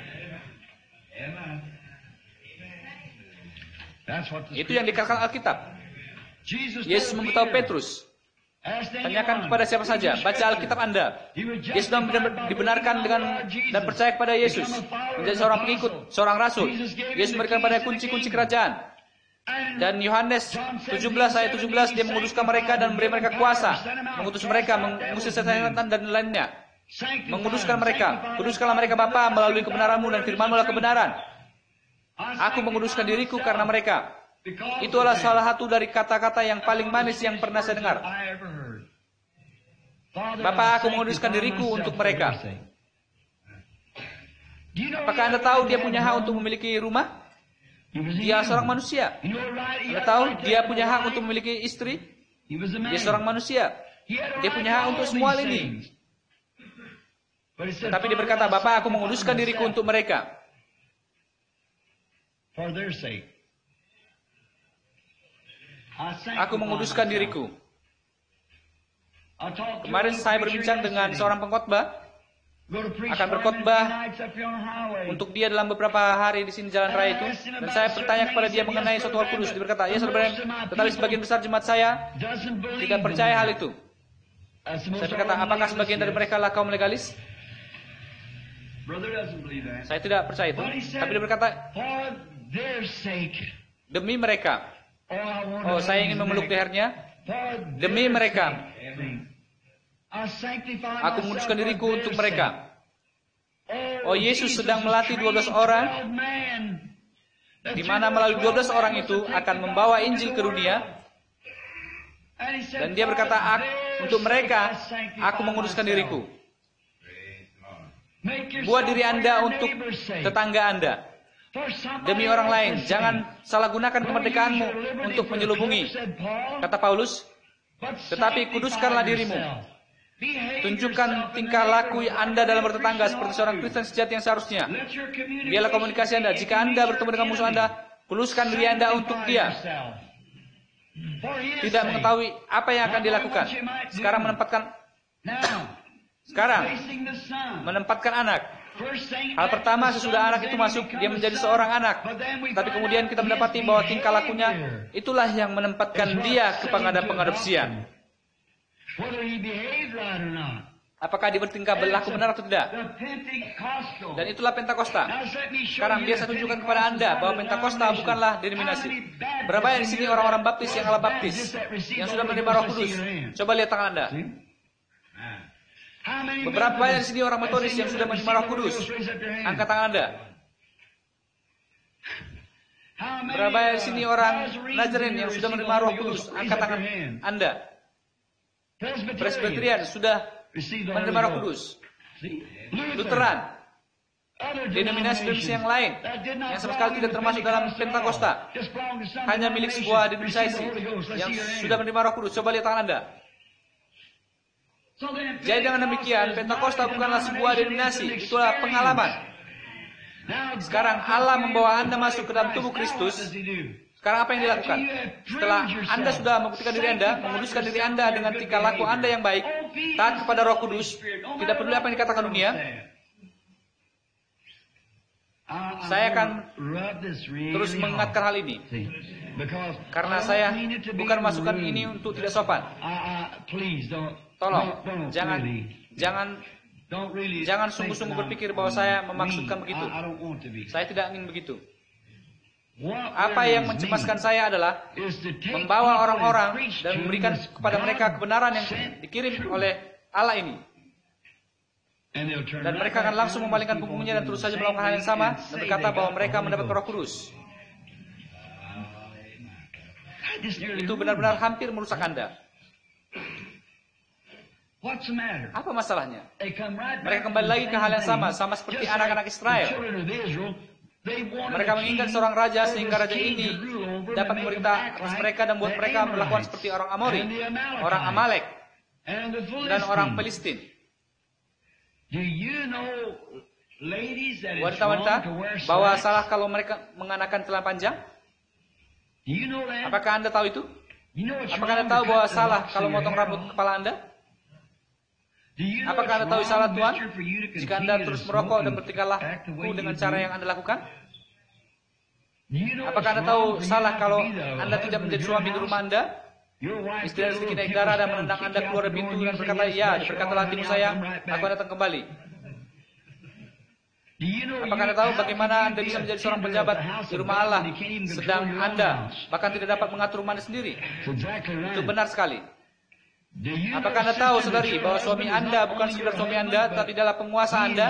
Itu yang dikatakan Alkitab. Yesus memberitahu Petrus, tanyakan kepada siapa saja, baca Alkitab Anda. Dia sudah dibenarkan dan percaya kepada Yesus, menjadi seorang pengikut, seorang rasul. Yesus memberikan pada kunci-kunci kerajaan. Dan Yohanes 17 ayat 17, dia menguduskan mereka dan memberi mereka kuasa, mengutus mereka, mengusir setan dan lainnya. Menguduskan mereka. Kuduskanlah mereka Bapa melalui kebenaran-Mu dan firman-Mu adalah kebenaran. Aku menguduskan diriku karena mereka. Itu adalah salah satu dari kata-kata yang paling manis yang pernah saya dengar. Bapa, aku menguduskan diriku untuk mereka. Apakah Anda tahu dia punya hak untuk memiliki rumah? Dia seorang manusia. Anda tahu dia punya hak untuk memiliki istri? Dia seorang manusia. Dia punya hak untuk semua ini. Tapi dia berkata, Bapa, aku menguduskan diriku untuk mereka. Aku menguduskan diriku. Kemarin saya berbincang dengan seorang pengkhotbah, akan berkhotbah untuk dia dalam beberapa hari di sini jalan raya itu, dan saya bertanya kepada dia mengenai suatu Roh Kudus. Dia berkata, ya saudara, tetapi sebagian besar jemaat saya tidak percaya hal itu. Saya berkata, apakah sebagian dari mereka lah kaum legalis? Saya tidak percaya itu. Tapi dia berkata, demi mereka. Oh, saya ingin memeluk lehernya. Demi mereka. Aku menguduskan diriku untuk mereka. Oh, Yesus sedang melatih 12 orang, di mana melalui 12 orang itu akan membawa Injil ke dunia. Dan dia berkata, untuk mereka, aku menguduskan diriku. Buat diri Anda untuk tetangga Anda. Demi orang lain, jangan salah gunakan kemerdekaanmu untuk menyelubungi. Kata Paulus, tetapi kuduskanlah dirimu. Tunjukkan tingkah laku Anda dalam bertetangga seperti seorang Kristen sejati yang seharusnya. Biarlah komunikasi Anda. Jika Anda bertemu dengan musuh Anda, kuduskan diri Anda untuk dia. Tidak mengetahui apa yang akan dilakukan. Sekarang menempatkan anak. Hal pertama, sesudah anak itu masuk, dia menjadi seorang anak. Tapi kemudian kita mendapati bahwa tingkah lakunya itulah yang menempatkan dia ke pengadopsian. Apakah dia bertingkah berlaku benar atau tidak? Dan itulah Pentakosta. Sekarang biasa tunjukkan kepada Anda bahwa Pentakosta bukanlah denominasi. Berapa yang di sini orang-orang baptis yang Allah baptis, yang sudah menerima Roh Kudus? Coba lihat tangan Anda. Beberapa banyak di sini orang Metodis yang sudah menerima Roh Kudus. Angkat tangan Anda. Berapa banyak di sini orang Nazaren yang sudah menerima Roh Kudus? Angkat tangan Anda. Presbyterian sudah menerima Roh Kudus. Lutheran, denominasi yang lain yang sama sekali tidak termasuk dalam Pentakosta, hanya milik sebuah denominasi yang sudah menerima Roh Kudus. Coba lihat tangan Anda. Jadi dengan demikian, Pentakosta bukanlah sebuah denominasi, itulah pengalaman. Sekarang Allah membawa Anda masuk ke dalam tubuh Kristus. Sekarang apa yang dilakukan? Setelah Anda sudah membuktikan diri Anda, menguduskan diri Anda dengan tingkah laku Anda yang baik, taat kepada Roh Kudus, tidak peduli apa yang dikatakan dunia, saya akan terus mengingatkan hal ini. Karena saya bukan masukkan ini untuk tidak sopan. Tolong, jangan sungguh-sungguh berpikir bahwa saya memaksudkan begitu. Saya tidak ingin begitu. Apa yang mencemaskan saya adalah membawa orang-orang dan memberikan kepada mereka kebenaran yang dikirim oleh Allah ini. Dan mereka akan langsung memalingkan punggungnya dan terus saja melakukan hal yang sama dan berkata bahwa mereka mendapat Roh Kudus. Itu benar-benar hampir merusak Anda. Apa masalahnya? Mereka kembali lagi ke hal yang sama seperti anak-anak Israel. Mereka menginginkan seorang raja sehingga raja ini dapat memerintah atas mereka dan buat mereka melakukan seperti orang Amori, orang Amalek, dan orang Filistin. Wanita-wanita, bahwa salah kalau mereka mengenakan celana panjang? Apakah Anda tahu itu? Apakah Anda tahu bahwa salah kalau memotong rambut kepala Anda? Apakah Anda tahu salah Tuhan jika Anda terus merokok dan bertingkah laku dengan cara yang Anda lakukan? Apakah Anda tahu salah kalau Anda tidak menjadi suami di rumah Anda? Istri Anda sedikit naik darah dan menendang Anda keluar dari pintu dan berkata, "Ya, berkatalah hatimu sayang, aku akan datang kembali." Apakah Anda tahu bagaimana Anda bisa menjadi seorang pejabat di rumah Allah, sedang Anda bahkan tidak dapat mengatur rumah Anda sendiri? Itu benar sekali. Apakah Anda tahu, saudari, bahwa suami Anda bukan sekedar suami Anda, tetapi adalah penguasa Anda?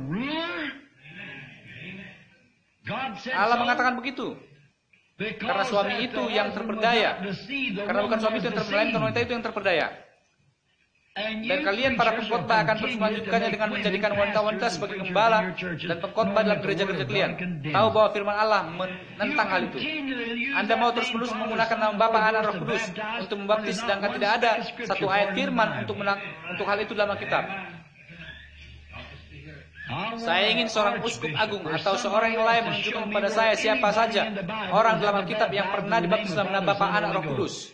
Allah mengatakan begitu. Karena suami itu yang terperdaya. Karena bukan suami itu yang terperdaya, wanita itu yang terperdaya. Dan kalian para pengkhotbah akan terus melanjutkannya dengan menjadikan wanita-wanita sebagai gembala dan pengkhotbah dalam gereja-gereja kalian. Tahu bahwa firman Allah menentang hal itu. Anda mau terus-menerus menggunakan nama Bapa, Anak, Roh Kudus untuk membaptis, sedangkan tidak ada satu ayat firman untuk hal itu dalam Alkitab. Saya ingin seorang uskup agung atau seorang yang lain menunjukkan kepada saya siapa saja orang dalam Alkitab yang pernah dibaptis dalam nama Bapa, Anak, Roh Kudus.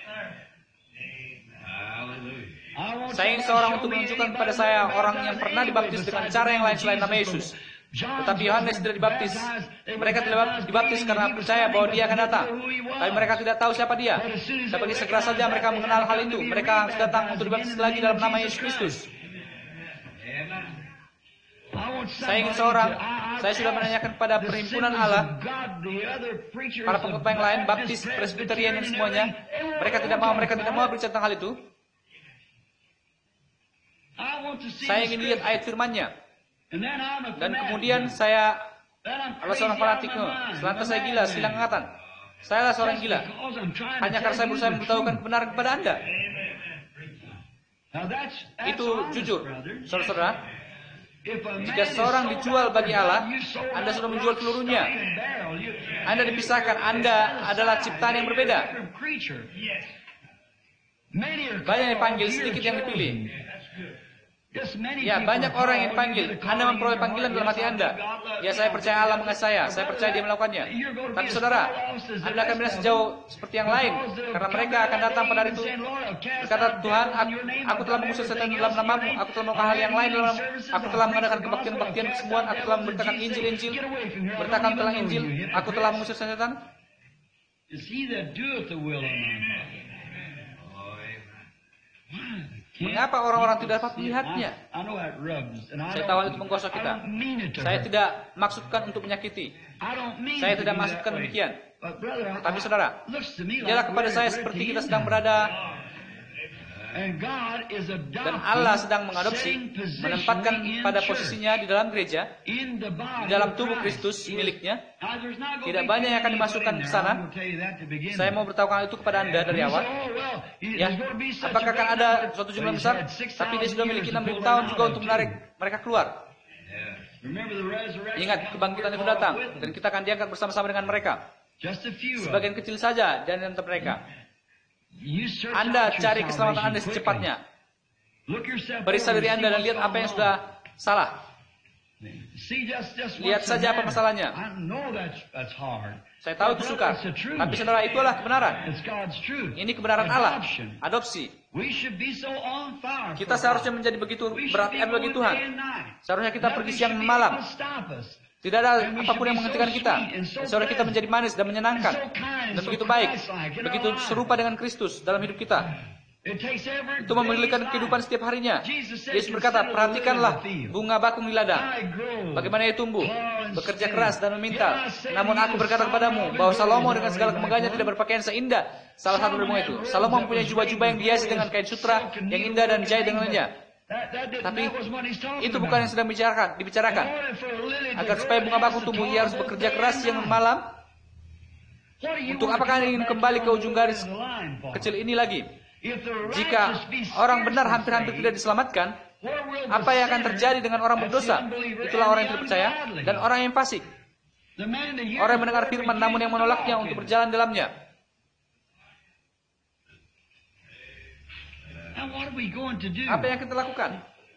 Saya ingin seorang untuk menunjukkan kepada saya orang yang pernah dibaptis dengan cara yang lain selain nama Yesus. Tetapi Yohanes tidak dibaptis. Mereka tidak dibaptis karena percaya bahwa dia akan datang. Tapi mereka tidak tahu siapa dia. Tapi segera saja mereka mengenal hal itu. Mereka harus datang untuk dibaptis lagi dalam nama Yesus Kristus. Saya ingin saya sudah menanyakan kepada perhimpunan Allah, para pengkhotbah yang lain, baptis, presbyterian dan semuanya. Mereka tidak mau berbicara tentang hal itu. Saya ingin lihat ayat firman-Nya. Dan kemudian saya adalah seorang fanatik. Selantas saya gila, silang angkatan. Saya adalah seorang gila. Hanya karena saya berusaha memberitahukan kebenaran kepada Anda. Itu jujur, saudara-saudara. Jika seorang dijual bagi Allah, Anda sudah menjual seluruhnya. Anda dipisahkan, Anda adalah ciptaan yang berbeda. Banyak yang dipanggil, sedikit yang dipilih. Ya, banyak orang yang dipanggil. Anda memperoleh panggilan dalam hati Anda. Ya, saya percaya Allah mengasihi saya percaya Dia melakukannya. Tapi saudara, Anda akan bilang sejauh seperti yang lain. Karena mereka akan datang pada hari itu. Berkata, Tuhan, aku telah mengusir setan dalam namamu. Aku telah melakukan hal yang lain dalam namamu. Aku telah mengadakan kebaktian-kebaktian kesembuhan. Aku telah memberitakan Injil-Injil. Beritakan tentang Injil. Aku telah mengusir setan. Mengapa orang-orang tidak dapat melihatnya? Saya tahu itu menggosok kita. Saya tidak maksudkan untuk menyakiti. Saya tidak maksudkan demikian. Tapi saudara, lihatlah kepada saya seperti kita sedang berada dan Allah sedang mengadopsi, menempatkan pada posisinya di dalam gereja, di dalam tubuh Kristus miliknya. Tidak banyak yang akan dimasukkan ke sana. Saya mau beritahukan itu kepada Anda dari awal. Ya, apakah akan ada suatu jumlah besar? Tapi dia sudah memiliki 6.000 tahun juga untuk menarik mereka keluar. Ingat, kebangkitan itu datang dan kita akan diangkat bersama-sama dengan mereka. Sebagian kecil saja dan antara mereka. Anda cari keselamatan Anda secepatnya. Periksa diri Anda dan lihat apa yang sudah salah. Lihat saja apa masalahnya. Saya tahu itu sukar. Tapi saudara, itulah kebenaran. Ini kebenaran Allah. Adopsi. Kita seharusnya menjadi begitu berat bagi Tuhan. Seharusnya kita pergi siang dan malam. Tidak ada apapun yang menghentikan kita. Saudara, kita menjadi manis dan menyenangkan. Dan begitu baik. Begitu serupa dengan Kristus dalam hidup kita. Itu memiliki kehidupan setiap harinya. Yesus berkata, perhatikanlah bunga bakung di ladang. Bagaimana ia tumbuh. Bekerja keras dan meminta. Namun aku berkata kepadamu, bahwa Salomo dengan segala kemegahannya tidak berpakaian seindah salah satu dari bunga itu. Salomo mempunyai jubah-jubah yang dihiasi dengan kain sutra yang indah dan jahit dengannya. Tapi itu bukan yang sedang dibicarakan. Agar supaya bunga bakung tumbuh, ia harus bekerja keras siang dan malam. Untuk apakah Anda ingin kembali ke ujung garis kecil ini lagi? Jika orang benar hampir-hampir tidak diselamatkan, apa yang akan terjadi dengan orang berdosa? Itulah orang yang tidak percaya dan orang yang fasik. Orang yang mendengar firman namun yang menolaknya untuk berjalan dalamnya. Apa yang kita lakukan?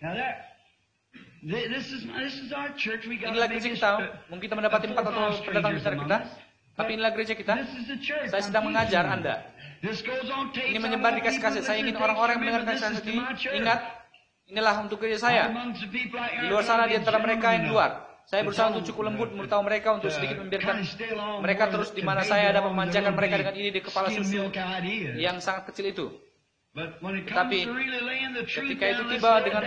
Inilah gereja kita. Mungkin kita mendapati 4 atau pendatang besar kita. Tapi inilah gereja kita. Saya sedang mengajar Anda. Ini menyebar di kaset-kaset. Saya ingin orang-orang yang mendengar kaset-kaset ini ingat, inilah untuk gereja saya. Di luar sana di antara mereka yang luar. Saya berusaha untuk cukup lembut memberitahu mereka untuk sedikit membiarkan mereka terus di mana saya dapat memanjakan mereka dengan ide di kepala susu yang sangat kecil itu. Tetapi ketika itu tiba dengan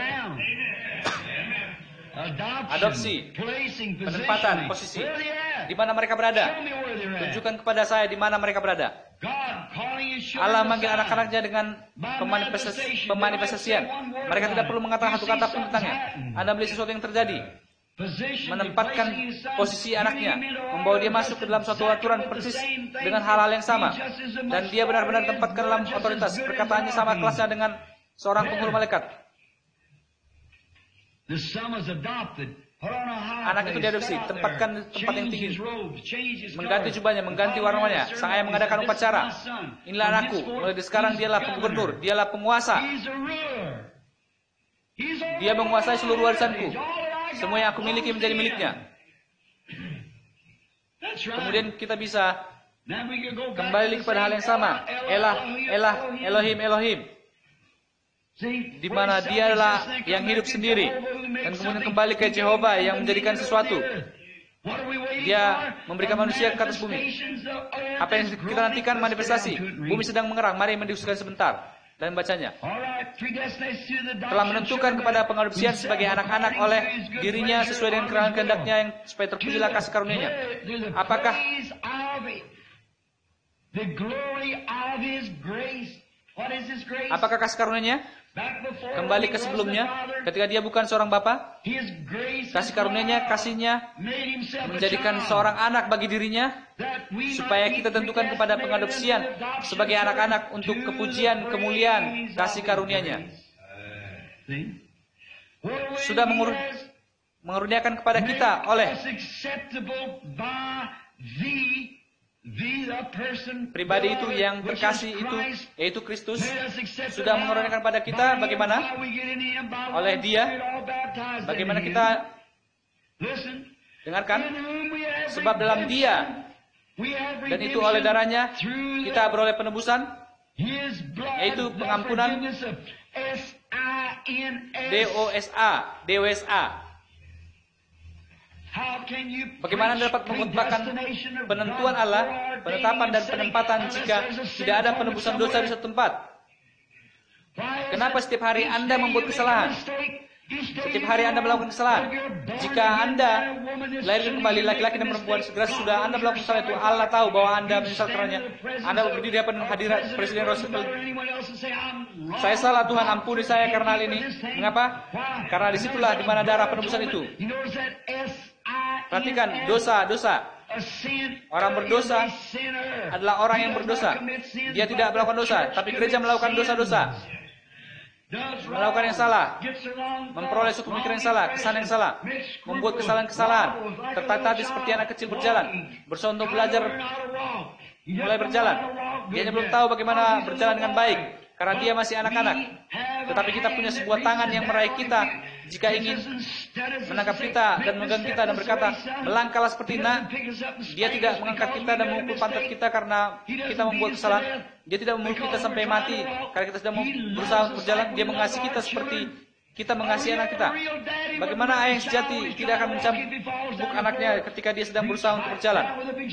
adopsi, penempatan, posisi, di mana mereka berada, tunjukkan kepada saya di mana mereka berada. Allah memanggil anak-anaknya dengan pemanifestasian. Mereka tidak perlu mengatakan satu kata pun tentangnya. Anda melihat sesuatu yang terjadi. Menempatkan posisi anaknya, membawa dia masuk ke dalam suatu aturan persis dengan hal-hal yang sama, dan dia benar-benar tempatkan dalam otoritas. Perkataannya sama kelasnya dengan seorang penghulu malaikat. Anak itu diadopsi, tempatkan tempat yang tinggi, mengganti jubahnya, mengganti warnanya. Sang ayah mengadakan upacara. Inilah anakku, mulai dari sekarang dialah gubernur, dialah penguasa. Dia menguasai seluruh warisanku. Semua yang aku miliki menjadi miliknya. Kemudian kita bisa kembali kepada hal yang sama. Elohim. Di mana dia adalah yang hidup sendiri. Dan kemudian kembali ke Jehovah yang menjadikan sesuatu. Dia memberikan manusia ke atas bumi. Apa yang kita nantikan manifestasi. Bumi sedang mengerang. Mari mendiskusikan sebentar. Dan bacanya. Telah menentukan kepada pengadopsian sebagai anak-anak oleh dirinya sesuai dengan kehendaknya yang supaya terpujilah kasih karunia-Nya. Apakah kasih karunia-Nya? Kembali ke sebelumnya, ketika dia bukan seorang bapa, kasih karunia-Nya, kasihnya menjadikan seorang anak bagi dirinya, supaya kita tentukan kepada pengadopsian sebagai anak-anak untuk kepujian, kemuliaan, kasih karunia-Nya. Sudah mengaruniakan kepada kita oleh pribadi itu yang terkasih itu, yaitu Kristus, sudah mengaruniakan pada kita bagaimana? Oleh Dia. Bagaimana kita dengarkan? Sebab dalam Dia dan itu oleh darahnya kita beroleh penebusan, yaitu pengampunan, DOSA. Bagaimana Anda dapat mengutamakan penentuan Allah, penetapan dan penempatan jika tidak ada penebusan dosa di suatu tempat? Kenapa setiap hari Anda membuat kesalahan? Setiap hari Anda melakukan kesalahan. Jika Anda lahirkan kembali laki-laki dan perempuan, segera sudah Anda melakukan kesalahan itu, Allah tahu bahwa Anda menyesal karenanya. Anda berdiri di hadapan hadirat Presiden Roosevelt. Saya salah, Tuhan ampuni saya karena hal ini. Mengapa? Karena disitulah di mana darah penebusan itu. Perhatikan, dosa. Orang berdosa adalah orang yang berdosa. Dia tidak melakukan dosa, tapi gereja melakukan dosa-dosa. Melakukan yang salah, memperoleh suatu pemikiran yang salah, kesan yang salah, membuat kesalahan-kesalahan, tertata seperti anak kecil berjalan, berusaha untuk belajar, mulai berjalan. Dia hanya belum tahu bagaimana berjalan dengan baik, karena dia masih anak-anak. Tetapi kita punya sebuah tangan yang meraih kita jika ingin menangkap kita dan memegang kita dan berkata, melangkahlah seperti nak. Dia tidak mengangkat kita dan memukul pantat kita karena kita membuat kesalahan. Dia tidak memukul kita sampai mati karena kita sedang berusaha untuk berjalan. Dia mengasihi kita seperti kita mengasihi anak kita. Bagaimana ayah yang sejati tidak akan mencambuk anaknya ketika dia sedang berusaha untuk berjalan?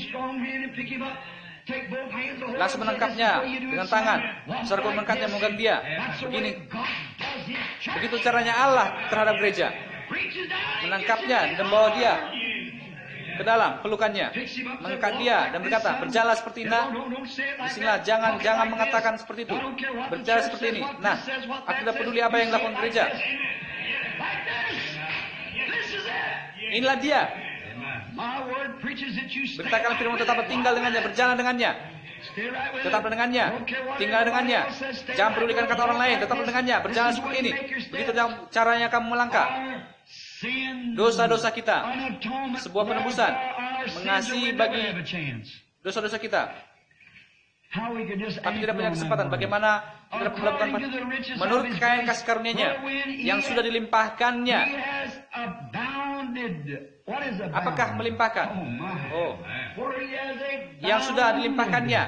Langsung menangkapnya dengan tangan. Saudara menangkapnya, memegang dia. Begini. Begitu caranya Allah terhadap gereja. Menangkapnya dan bawa dia. ke dalam pelukannya, mengangkat dia dan berkata, berjalan seperti ini. Disinilah, jangan mengatakan seperti itu, berbicara seperti ini. Nah, aku tidak peduli apa yang dilakukan gereja. Inilah dia. Beritakan firman, tetap tinggal dengannya, berjalan dengannya, tetap dengannya, tinggal dengannya. Jangan pedulikan kata orang lain, tetap dengannya, berjalan seperti ini. Begitu caranya kamu melangkah. Dosa-dosa kita, sebuah penebusan, mengasihi bagi dosa-dosa kita. Tapi tidak punya kesempatan. Bagaimana kita melakukan menurut kekayaan kasih karunia-Nya yang sudah dilimpahkannya. Apakah melimpahkan? Oh, yang sudah dilimpahkannya,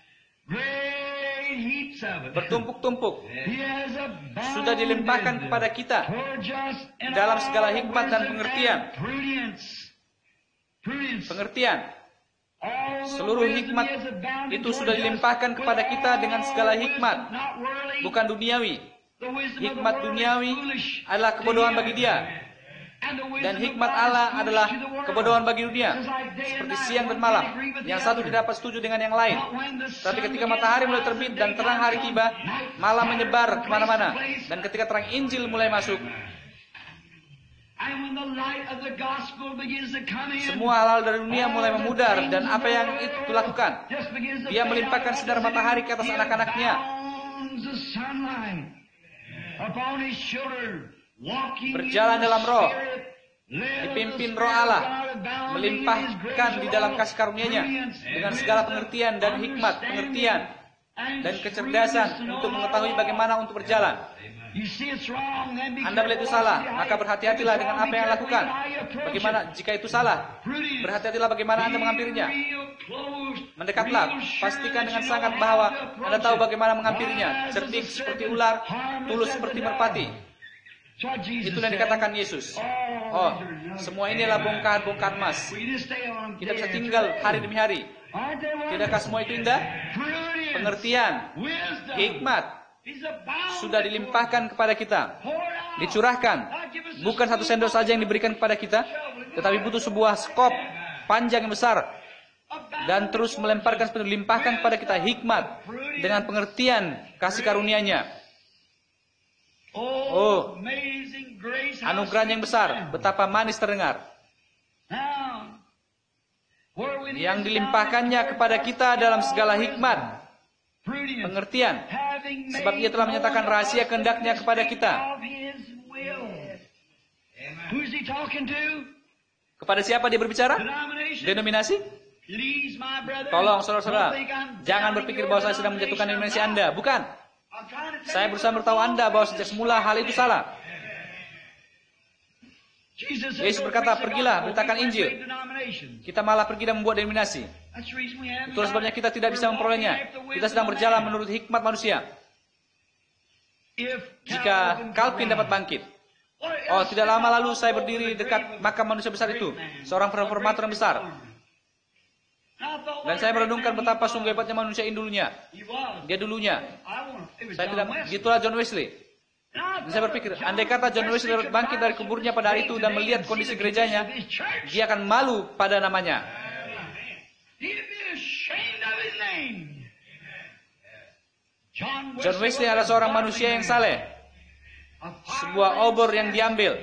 bertumpuk-tumpuk, sudah dilimpahkan kepada kita dalam segala hikmat dan pengertian. Seluruh hikmat itu sudah dilimpahkan kepada kita dengan segala hikmat, bukan duniawi. Hikmat duniawi adalah kebodohan bagi dia, dan hikmat Allah adalah kebodohan bagi dunia. Seperti siang dan malam, yang satu tidak dapat setuju dengan yang lain. Tapi ketika matahari mulai terbit dan terang hari tiba, malam menyebar kemana-mana. Dan ketika terang Injil mulai masuk, semua hal-hal dari dunia mulai memudar. Dan apa yang itu lakukan? Dia melimpahkan sinar matahari ke atas anak-anaknya. Berjalan dalam roh, dipimpin roh Allah, melimpahkan di dalam kasih karunia-Nya dengan segala pengertian dan hikmat, pengertian dan kecerdasan untuk mengetahui bagaimana untuk berjalan. Anda melihat itu salah, maka berhati-hatilah dengan apa yang lakukan. Bagaimana jika itu salah? Berhati-hatilah bagaimana Anda menghampirinya. Mendekatlah, pastikan dengan sangat bahwa Anda tahu bagaimana menghampirinya. Cerdik seperti ular, tulus seperti merpati. Itulah yang dikatakan Yesus. Oh, semua ini adalah bongkahan-bongkahan emas. Kita bisa tinggal hari demi hari. Tidakkah semua itu indah? Pengertian, hikmat sudah dilimpahkan kepada kita, dicurahkan. Bukan satu sendok saja yang diberikan kepada kita, tetapi butuh sebuah skop panjang yang besar, dan terus melemparkan, limpahkan kepada kita hikmat dengan pengertian kasih karunia-Nya. Oh, anugerah yang besar, betapa manis terdengar. Yang dilimpahkannya kepada kita dalam segala hikmat, pengertian, sebab Ia telah menyatakan rahasia kehendak-Nya kepada kita. Kepada siapa Dia berbicara? Denominasi? Tolong saudara-saudara, jangan berpikir bahwa saya sedang menjatuhkan denominasi Anda. Bukan. Saya berusaha beritahu Anda bahwa sejak semula hal itu salah. Yesus berkata, pergilah, beritakan Injil. Kita malah pergi dan membuat denominasi. Itulah sebabnya kita tidak bisa memperolehnya. Kita sedang berjalan menurut hikmat manusia. Jika Calvin dapat bangkit, oh, tidak lama lalu saya berdiri dekat makam manusia besar itu, seorang reformator yang besar. Dan saya merenungkan betapa sungguh hebatnya manusia ini dulunya. Dia dulunya. Saya tidak, gitulah John Wesley. Dan saya berpikir, andai kata John Wesley dapat bangkit dari kuburnya pada hari itu dan melihat kondisi gerejanya, dia akan malu pada namanya. John Wesley adalah seorang manusia yang saleh. Sebuah obor yang diambil.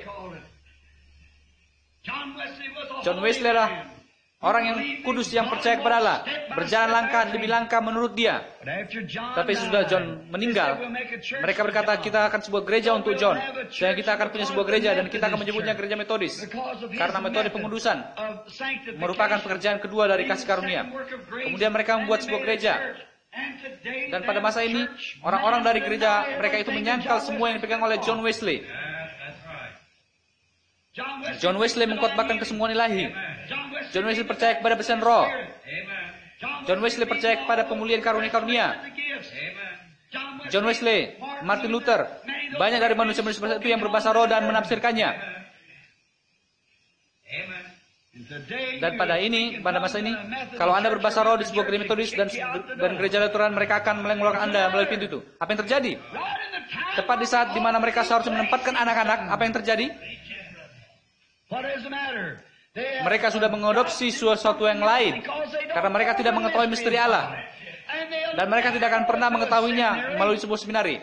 John Wesley adalah orang yang kudus yang percaya kepada Allah, berjalan langkah demi langkah menurut Dia. Tapi sudah John meninggal, mereka berkata kita akan sebuah gereja untuk John, dan kita akan punya sebuah gereja dan kita akan menyebutnya gereja Metodis, karena metode pengudusan merupakan pekerjaan kedua dari kasih karunia. Kemudian mereka membuat sebuah gereja. Dan pada masa ini orang-orang dari gereja mereka itu menyangkal semua yang dipegang oleh John Wesley. John Wesley mengkhotbahkan kesemuan ilahi. John Wesley percaya kepada pesan roh. John Wesley percaya kepada pemulihan karunia-karunia. John Wesley, Martin Luther, banyak dari manusia-manusia itu yang berbahasa roh dan menafsirkannya. Dan pada masa ini, kalau Anda berbahasa roh di sebuah gereja Metodis dan gereja Lutheran, mereka akan mengeluarkan Anda melalui pintu itu. Apa yang terjadi? Tepat di saat di mana mereka seharusnya menempatkan anak-anak, apa yang terjadi? Mereka sudah mengadopsi sesuatu yang lain karena mereka tidak mengetahui misteri Allah. Dan mereka tidak akan pernah mengetahuinya melalui sebuah seminari.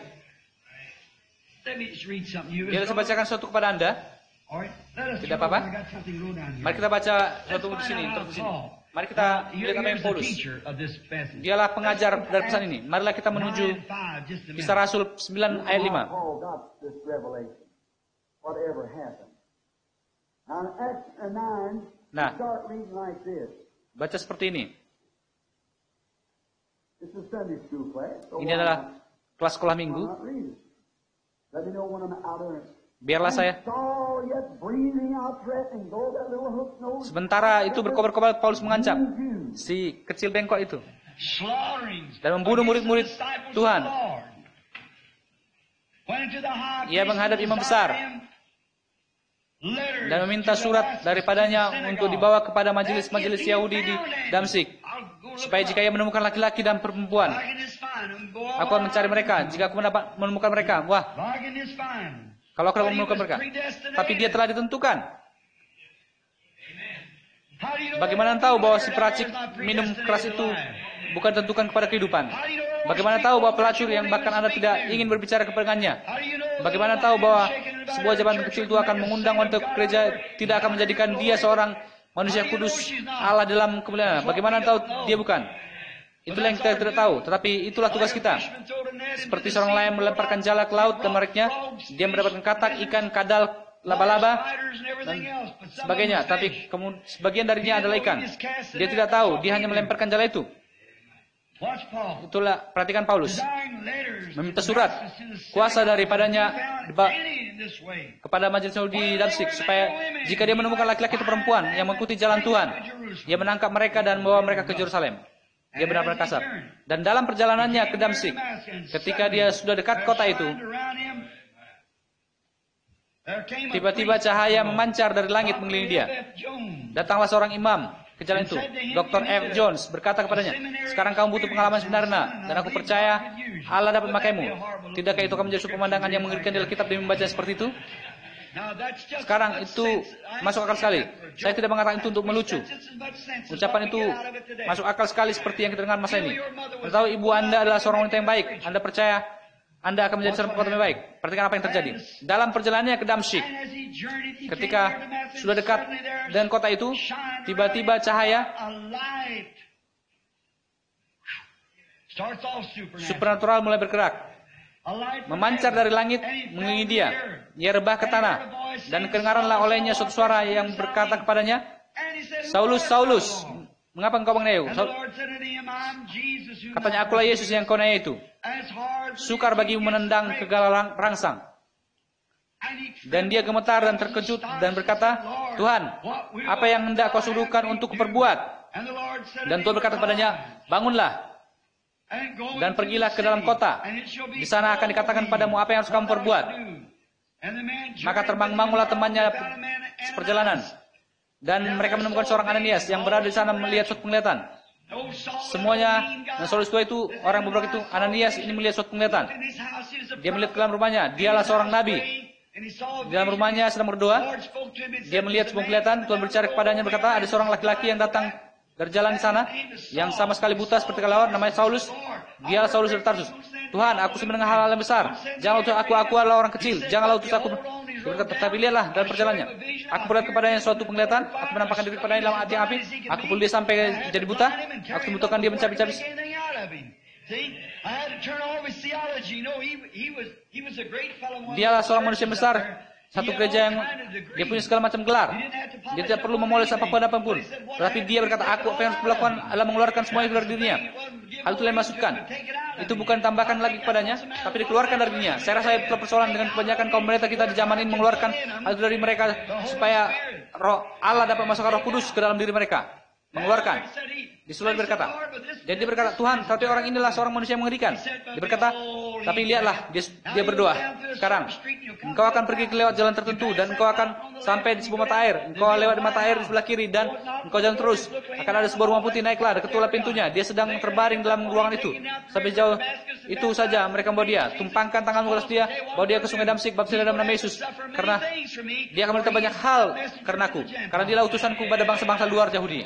Dia saya bacakan sesuatu kepada Anda. Tidak apa-apa. Mari kita baca sesuatu di sini. Mari kita lihat apa yang Paulus. Dialah pengajar dari pesan ini. Marilah kita menuju Kisah Rasul 9 ayat 5. Nah, baca seperti ini. Ini adalah kelas sekolah minggu. Biarlah saya. Sementara itu berkobar-kobar, Paulus mengancam si kecil bengkok itu dan membunuh murid-murid Tuhan. Ia menghadap imam besar dan meminta surat daripadanya untuk dibawa kepada majelis-majelis Yahudi di Damsyik, supaya jika ia menemukan laki-laki dan perempuan, aku akan mencari mereka. Jika aku menemukan mereka, wah, kalau aku dapat menemukan mereka. Tapi dia telah ditentukan. Bagaimana tahu bahwa si peracik minum keras itu bukan tentukan kepada kehidupan? Bagaimana tahu bahwa pelacur yang bahkan Anda tidak ingin berbicara kepadanya? Bagaimana tahu bahwa sebuah jabatan kecil itu akan mengundang untuk gereja tidak akan menjadikan dia seorang manusia kudus Allah dalam kemuliaan? Bagaimana tahu dia bukan? Itulah yang kita tidak tahu, tetapi itulah tugas kita. Seperti seorang nelayan melemparkan jala ke laut dan menariknya, dia mendapatkan katak, ikan, kadal, laba-laba, dan sebagainya. Tapi sebagian darinya adalah ikan. Dia tidak tahu, dia hanya melemparkan jala itu. Itulah, perhatikan Paulus. Meminta surat, kuasa daripadanya kepada majelis di Damsyik, supaya jika dia menemukan laki-laki atau perempuan yang mengikuti jalan Tuhan, dia menangkap mereka dan membawa mereka ke Yerusalem. Dia benar-benar kasar. Dan dalam perjalanannya ke Damsyik, ketika dia sudah dekat kota itu, tiba-tiba cahaya memancar dari langit mengelilingi dia. Datanglah seorang imam ke jalan itu, Dr. F. Jones, berkata kepadanya, sekarang kamu butuh pengalaman sebenarnya, dan aku percaya Allah dapat memakaimu. Tidakkah itu akan menjadi suatu pemandangan yang mengerikan di Alkitab demi membaca seperti itu? Sekarang itu masuk akal sekali. Saya tidak mengatakan itu untuk melucu. Ucapan itu masuk akal sekali seperti yang kita dengar masa ini. Anda tahu ibu Anda adalah seorang wanita yang baik. Anda percaya Anda akan menjadi seorang perempuan yang baik. Perhatikan apa yang terjadi. Dalam perjalanannya ke Damsyik, ketika sudah dekat dengan kota itu, tiba-tiba cahaya supernatural mulai bergerak, memancar dari langit mengelilingi dia. Ia rebah ke tanah, dan kedengaranlah olehnya suatu suara yang berkata kepadanya, Saulus, Saulus, mengapa engkau menganiaya? Katanya, akulah Yesus yang kau aniaya itu. Sukar bagimu menendang kegala rangsang. Dan dia gemetar dan terkejut dan berkata, Tuhan, apa yang hendak kau suruhkan untuk kuperbuat? Dan Tuhan berkata kepadanya, bangunlah dan pergilah ke dalam kota. Di sana akan dikatakan padamu apa yang harus kamu perbuat. Maka terbang-bangunlah temannya seperjalanan. Dan mereka menemukan seorang Ananias yang berada di sana melihat suatu penglihatan. Semuanya, dan Saulus itu, orang beberapa itu, Ananias ini melihat suatu penglihatan. Dia melihat ke dalam rumahnya, dialah seorang nabi. Di dalam rumahnya sedang berdoa. Dia melihat sebuah penglihatan, Tuhan berbicara kepadanya berkata, ada seorang laki-laki yang datang berjalan di sana, yang sama sekali buta seperti kelelawar, namanya Saulus. Dialah Saulus dari Tarsus. Tuhan, aku sedang mendengar hal-hal yang besar. Janganlah utus aku adalah orang kecil. Janganlah utus aku. Tetapi lihatlah dalam perjalanannya. Aku melihat kepadanya suatu penglihatan. Aku menampakkan diri kepadanya dalam hati yang api. Aku pun dia sampai jadi buta. Aku membutuhkan dia mencabik-cabik. Dialah seorang manusia besar. Satu gereja yang dia punya segala macam gelar. Dia tidak perlu memoles apapun. Tetapi dia berkata, aku apa yang harus dilakukan adalah mengeluarkan semua itu dari dirinya. Hal itu yang dimasukkan. Itu bukan tambahkan lagi kepadanya, tapi dikeluarkan dari dirinya. Saya rasa itu persoalan dengan kebanyakan kaum pendeta kita di zaman ini mengeluarkan hal itu dari mereka supaya roh Allah dapat masukkan Roh Kudus ke dalam diri mereka. Mengeluarkan. Yesus berkata, jadi dia berkata, Tuhan, tapi orang inilah seorang manusia yang mengerikan. Dia berkata, tapi lihatlah, dia berdoa. Sekarang, engkau akan pergi ke lewat jalan tertentu, dan engkau akan sampai di sebuah mata air. Engkau lewat di mata air di sebelah kiri, dan engkau jalan terus. Akan ada sebuah rumah putih, naiklah, dekatlah pintunya. Dia sedang terbaring dalam ruangan itu. Sampai jauh itu saja mereka membawa dia. Tumpangkan tanganmu ke atas dia, bawa dia ke sungai Damsik, baptislah dalam nama Yesus. Karena dia akan menderita banyak hal karena aku. Karena dialah utusanku pada bangsa-bangsa luar Yahudi.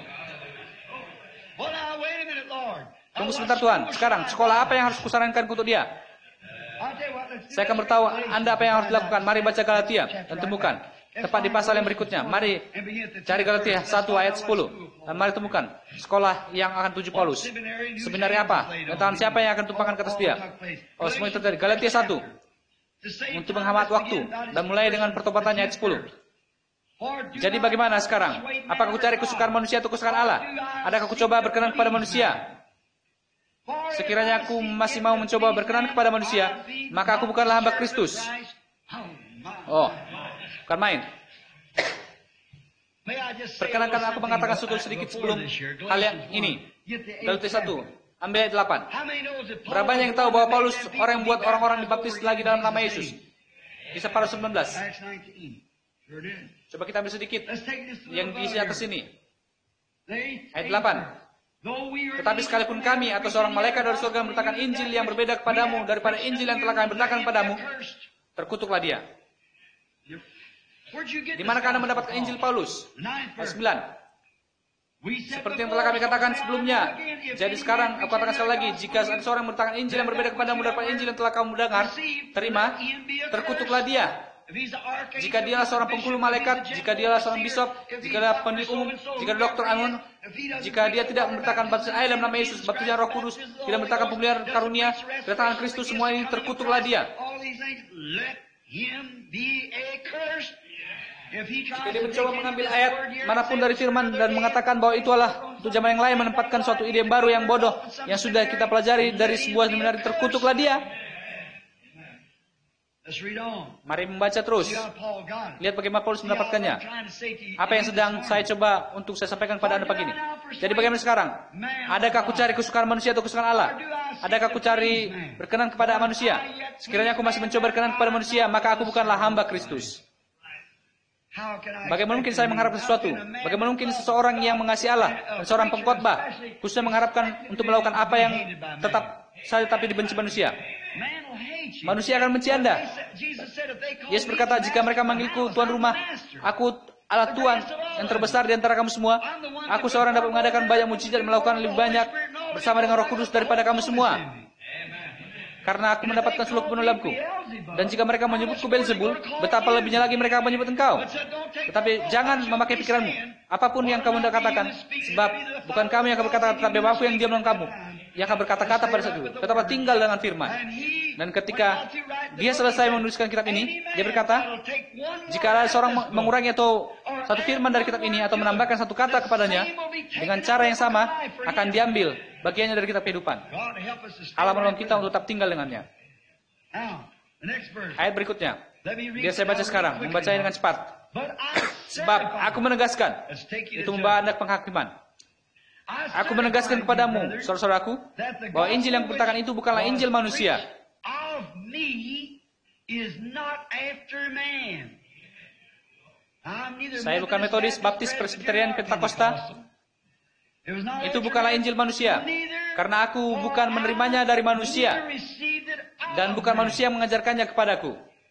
Tunggu sebentar Tuhan. Sekarang, sekolah apa yang harus kusarankan untuk dia? Saya akan beritahu Anda apa yang harus dilakukan. Mari baca Galatia dan temukan. Tepat di pasal yang berikutnya. Mari cari Galatia 1 ayat 10. Dan mari temukan sekolah yang akan tuju Paulus. Sebenarnya apa? Dan tangan siapa yang akan tumpahkan ke atas dia? Oh, semua itu terjadi. Galatia 1. Untuk menghemat waktu. Dan mulai dengan pertobatannya ayat 10. Jadi bagaimana sekarang? Apakah aku cari kesukaan manusia atau kesukaan Allah? Adakah aku coba berkenan kepada manusia? Sekiranya aku masih mau mencoba berkenan kepada manusia, maka aku bukanlah hamba Kristus. Oh, bukan main. Perkenankan aku mengatakan sesuatu sedikit sebelum hal yang ini. Galatia 1, ambil ayat 8. Berapa banyak yang tahu bahwa Paulus orang yang membuat orang-orang dibaptis lagi dalam nama Yesus? Kisah Paulus 19. Coba kita ambil sedikit yang diisi atas ini. Ayat 8. Tetapi sekalipun kami atau seorang malaikat dari surga memberitakan Injil yang berbeda kepadamu daripada Injil yang telah kami beritakan kepadamu, terkutuklah dia. Di manakah Anda mendapatkan Injil Paulus? Ayat 9. Seperti yang telah kami katakan sebelumnya. Jadi sekarang aku katakan sekali lagi, jika ada seorang memberitakan Injil yang berbeda kepadamu daripada Injil yang telah kamu dengar, terima, terkutuklah dia. Jika dialah seorang penghulu malaikat, jika dialah seorang bisop, jika dia pendidik umum, jika dia dokter amun, jika dia tidak memberitakan baptisan air dalam nama Yesus, baptisan Roh Kudus, tidak memberitakan pemeliharaan karunia, kedatangan Kristus, semua ini terkutuklah dia. Jika dia mencoba mengambil ayat manapun dari firman dan mengatakan bahwa itu adalah untuk zaman yang lain menempatkan suatu ide baru yang bodoh yang sudah kita pelajari dari sebuah seminari, terkutuklah dia. Mari membaca terus. Lihat bagaimana Paulus mendapatkannya. Apa yang sedang saya coba untuk saya sampaikan kepada Anda pagi ini. Jadi bagaimana sekarang? Adakah aku cari kesukaan manusia atau kesukaan Allah? Adakah aku cari berkenan kepada manusia? Sekiranya aku masih mencoba berkenan kepada manusia, maka aku bukanlah hamba Kristus. Bagaimana mungkin saya mengharapkan sesuatu? Bagaimana mungkin seseorang yang mengasihi Allah dan seorang pengkhotbah khususnya mengharapkan untuk melakukan apa yang tetap saja tapi dibenci manusia? Manusia akan benci Anda. Yesus berkata, jika mereka manggilku Tuan rumah, aku adalah Tuhan yang terbesar di antara kamu semua. Aku seorang dapat mengadakan banyak mujizat dan melakukan lebih banyak bersama dengan Roh Kudus daripada kamu semua. Karena aku mendapatkan seluruh kebenaranku. Dan jika mereka menyebutku Beelzebul, betapa lebihnya lagi mereka menyebut engkau. Tetapi jangan memakai pikiranmu. Apapun yang kamu hendak katakan, sebab bukan kami yang akan berkata, tetapi Bapa yang diam dalam kamu, yang akan berkata-kata pada saat itu. Tetaplah tinggal dengan firman. Dan ketika dia selesai menuliskan kitab ini, dia berkata, jika ada seorang mengurangi atau satu firman dari kitab ini atau menambahkan satu kata kepadanya, dengan cara yang sama akan diambil bagiannya dari kitab kehidupan. Allah menolong kita untuk tetap tinggal dengannya. Ayat berikutnya, biar saya baca sekarang, membacanya dengan cepat. Sebab aku menegaskan, itu membawa Anda penghakiman. Aku menegaskan kepadamu, saudara-saudaraku, bahwa Injil yang kuberitakan itu bukanlah Injil manusia. Saya bukan Metodis, Baptis, Presbyterian, Pentakosta. Itu bukanlah Injil manusia. Karena aku bukan menerimanya dari manusia. Dan bukan manusia yang mengajarkannya kepadaku.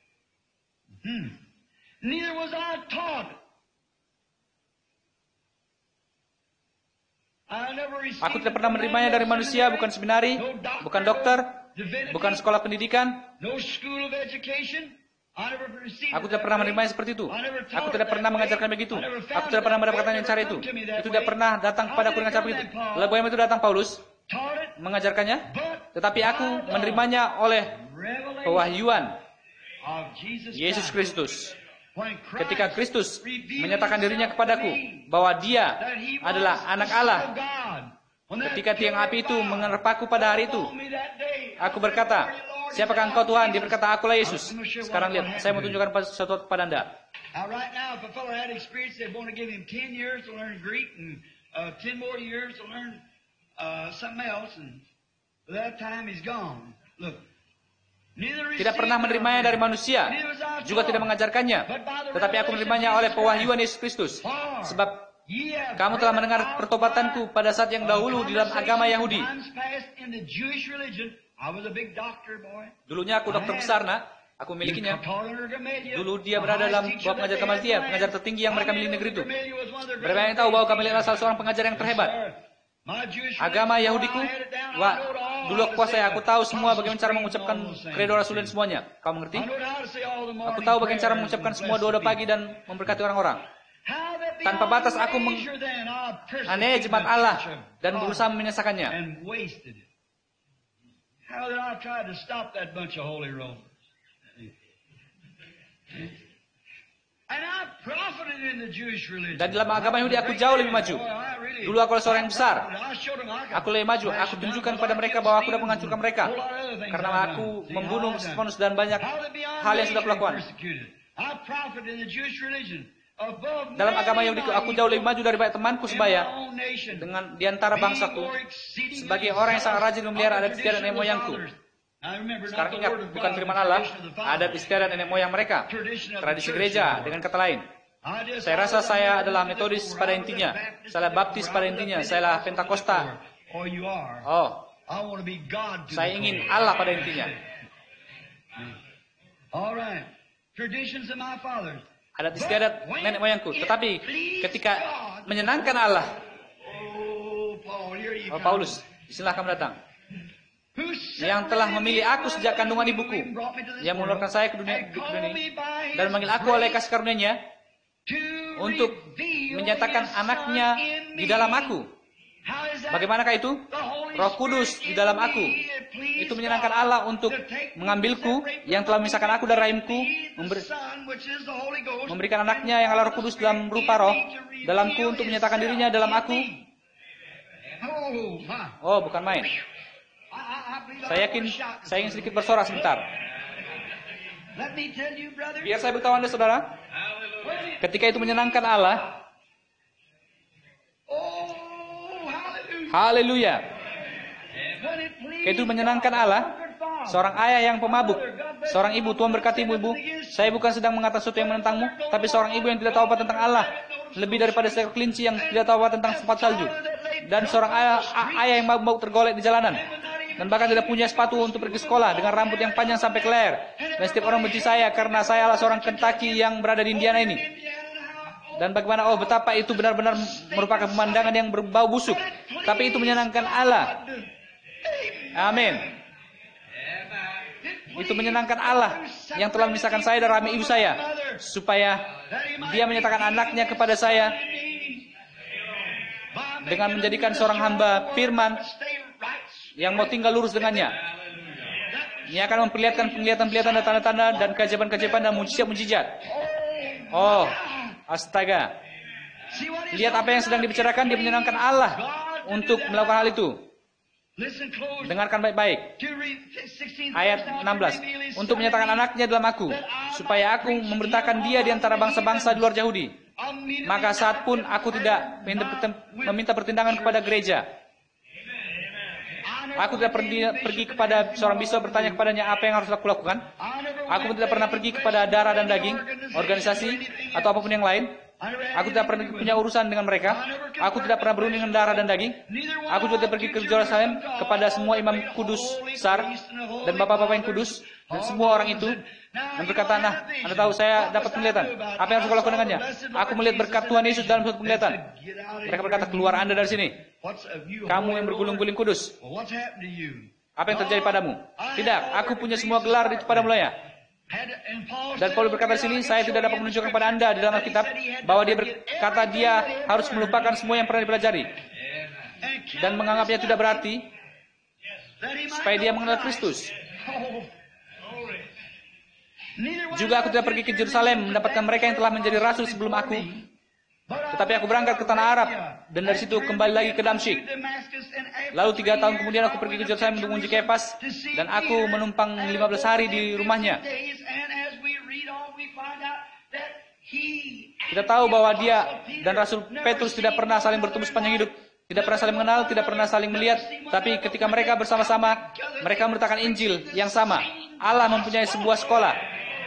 Aku tidak pernah menerimanya dari manusia, bukan seminari, bukan dokter, bukan sekolah pendidikan. Aku tidak pernah menerimanya seperti itu. Aku tidak pernah mengajarkan begitu. Aku tidak pernah mendapatkan dengan cara itu. Itu tidak pernah datang kepadaku dengan cara begitu. Lalu bagaimana itu datang Paulus mengajarkannya? Tetapi aku menerimanya oleh pewahyuan Yesus Kristus. Ketika Kristus menyatakan dirinya kepadaku bahwa dia adalah anak Allah. Ketika tiang api itu menerpaku pada hari itu, aku berkata, siapakah engkau Tuhan? Dia berkata, akulah Yesus. Sekarang lihat, saya mau tunjukkan sesuatu kepada Anda. If a fellow had experience, they'd want to give him 10 years to learn Greek and 10 more years to learn Tidak pernah menerimanya dari manusia, juga tidak mengajarkannya, tetapi aku menerimanya oleh pewahyuan Yesus Kristus. Sebab kamu telah mendengar pertobatanku pada saat yang dahulu di dalam agama Yahudi. Dulunya aku dokter besar, nak. Aku memilikinya. Dulu dia berada dalam bawah pengajar Gamaliel, pengajar tertinggi yang mereka miliki negeri itu. Berapa yang tahu bahwa Gamaliel adalah salah seorang pengajar yang terhebat? Agama Yahudiku, dulu aku kuasai, aku tahu semua bagaimana cara mengucapkan kredo rasul dan semuanya. Kau mengerti? Aku tahu bagaimana cara mengucapkan semua doa pagi dan memberkati orang-orang. Tanpa batas aku menganiaya jemaat Allah dan berusaha menyesakannya. Dan dalam agama Yahudi aku jauh lebih maju. Dulu aku adalah seorang yang besar. Aku lebih maju. Aku tunjukkan kepada mereka bahwa aku sudah menghancurkan mereka. Karena aku membunuh Stefanus dan banyak hal yang sudah kulakukan. Dalam agama Yahudi aku jauh lebih maju dari banyak temanku sebaya dengan diantara bangsaku. Sebagai orang yang sangat rajin memelihara adat istiadat nenek moyangku. Sekarang ingat, bukan firman Allah, adat istiadat nenek moyang mereka, tradisi gereja, dengan kata lain. Saya rasa saya adalah Metodis pada intinya, saya Baptis pada intinya, saya adalah Pentakosta. Saya ingin Allah pada intinya. Adat istiadat nenek moyangku, tetapi ketika menyenangkan Allah, Paulus, silahkan datang. Yang telah memilih aku sejak kandungan ibuku, yang mengeluarkan saya ke dunia ini, dan memanggil aku oleh kasih karunia-Nya untuk menyatakan anaknya di dalam aku. Bagaimanakah itu? Roh Kudus di dalam aku. Itu menyenangkan Allah untuk mengambilku yang telah memisahkan aku dari rahimku, memberikan anaknya yang adalah Roh Kudus dalam rupa roh dalamku untuk menyatakan dirinya dalam aku. Oh, bukan main. Saya ingin sedikit bersorak sebentar. Biar saya beritahu Anda, saudara, ketika itu menyenangkan Allah, haleluya. Itu menyenangkan Allah, seorang ayah yang pemabuk, seorang ibu, Tuhan berkati ibu-ibu, saya bukan sedang mengatakan sesuatu yang menentangmu, tapi seorang ibu yang tidak tahu apa tentang Allah, lebih daripada seekor kelinci yang tidak tahu apa tentang sepat salju, dan seorang ayah yang mabuk tergolek di jalanan, dan bahkan tidak punya sepatu untuk pergi sekolah dengan rambut yang panjang sampai ke leher. Dan setiap orang benci saya karena saya adalah seorang Kentucky yang berada di Indiana ini. Dan bagaimana, betapa itu benar-benar merupakan pemandangan yang berbau busuk. Tapi itu menyenangkan Allah. Amin. Itu menyenangkan Allah yang telah memisahkan saya dari rahim ibu saya, supaya Dia menyatakan anaknya kepada saya dengan menjadikan seorang hamba firman yang mau tinggal lurus dengannya. Ia akan memperlihatkan penglihatan-penglihatan dan tanda-tanda dan keajaiban-keajaiban dan mujizat-mujizat. Oh, astaga. Lihat apa yang sedang dibicarakan, dia menyenangkan Allah untuk melakukan hal itu. Dengarkan baik-baik. Ayat 16. Untuk menyatakan anaknya dalam aku, supaya aku memberitakan dia di antara bangsa-bangsa di luar Yahudi. Maka saat pun aku tidak meminta pertindangan kepada gereja. Aku tidak pergi kepada seorang biskop bertanya kepadanya apa yang harus aku lakukan. Aku tidak pernah pergi kepada darah dan daging, organisasi, atau apapun yang lain. Aku tidak pernah punya urusan dengan mereka. Aku tidak pernah berunding dengan darah dan daging. Aku juga tidak pergi ke Yerusalem kepada semua imam kudus besar dan bapak-bapak yang kudus dan semua orang itu. Dan berkata, Anda tahu saya dapat penglihatan. Apa yang harus aku lakukan dengannya? Aku melihat berkat Tuhan Yesus dalam suatu penglihatan. Mereka berkata, keluar Anda dari sini. Kamu yang berguling-guling kudus. Apa yang terjadi padamu? Tidak, aku punya semua gelar itu pada mulanya. Dan Paulus berkata di sini, saya tidak dapat menunjukkan kepada Anda di dalam Alkitab bahwa dia berkata dia harus melupakan semua yang pernah dipelajari dan menganggapnya tidak berarti supaya dia mengenal Kristus. Juga aku tidak pergi ke Yerusalem mendapatkan mereka yang telah menjadi rasul sebelum aku, tetapi aku berangkat ke tanah Arab dan dari situ kembali lagi ke Damsyik. Lalu 3 tahun kemudian aku pergi ke Yerusalem untuk mengunjungi Kefas dan aku menumpang 15 hari di rumahnya. Kita tahu bahwa dia dan Rasul Petrus tidak pernah saling bertemu sepanjang hidup, tidak pernah saling mengenal, tidak pernah saling melihat, tapi ketika mereka bersama-sama, mereka memberitakan Injil yang sama. Allah mempunyai sebuah sekolah.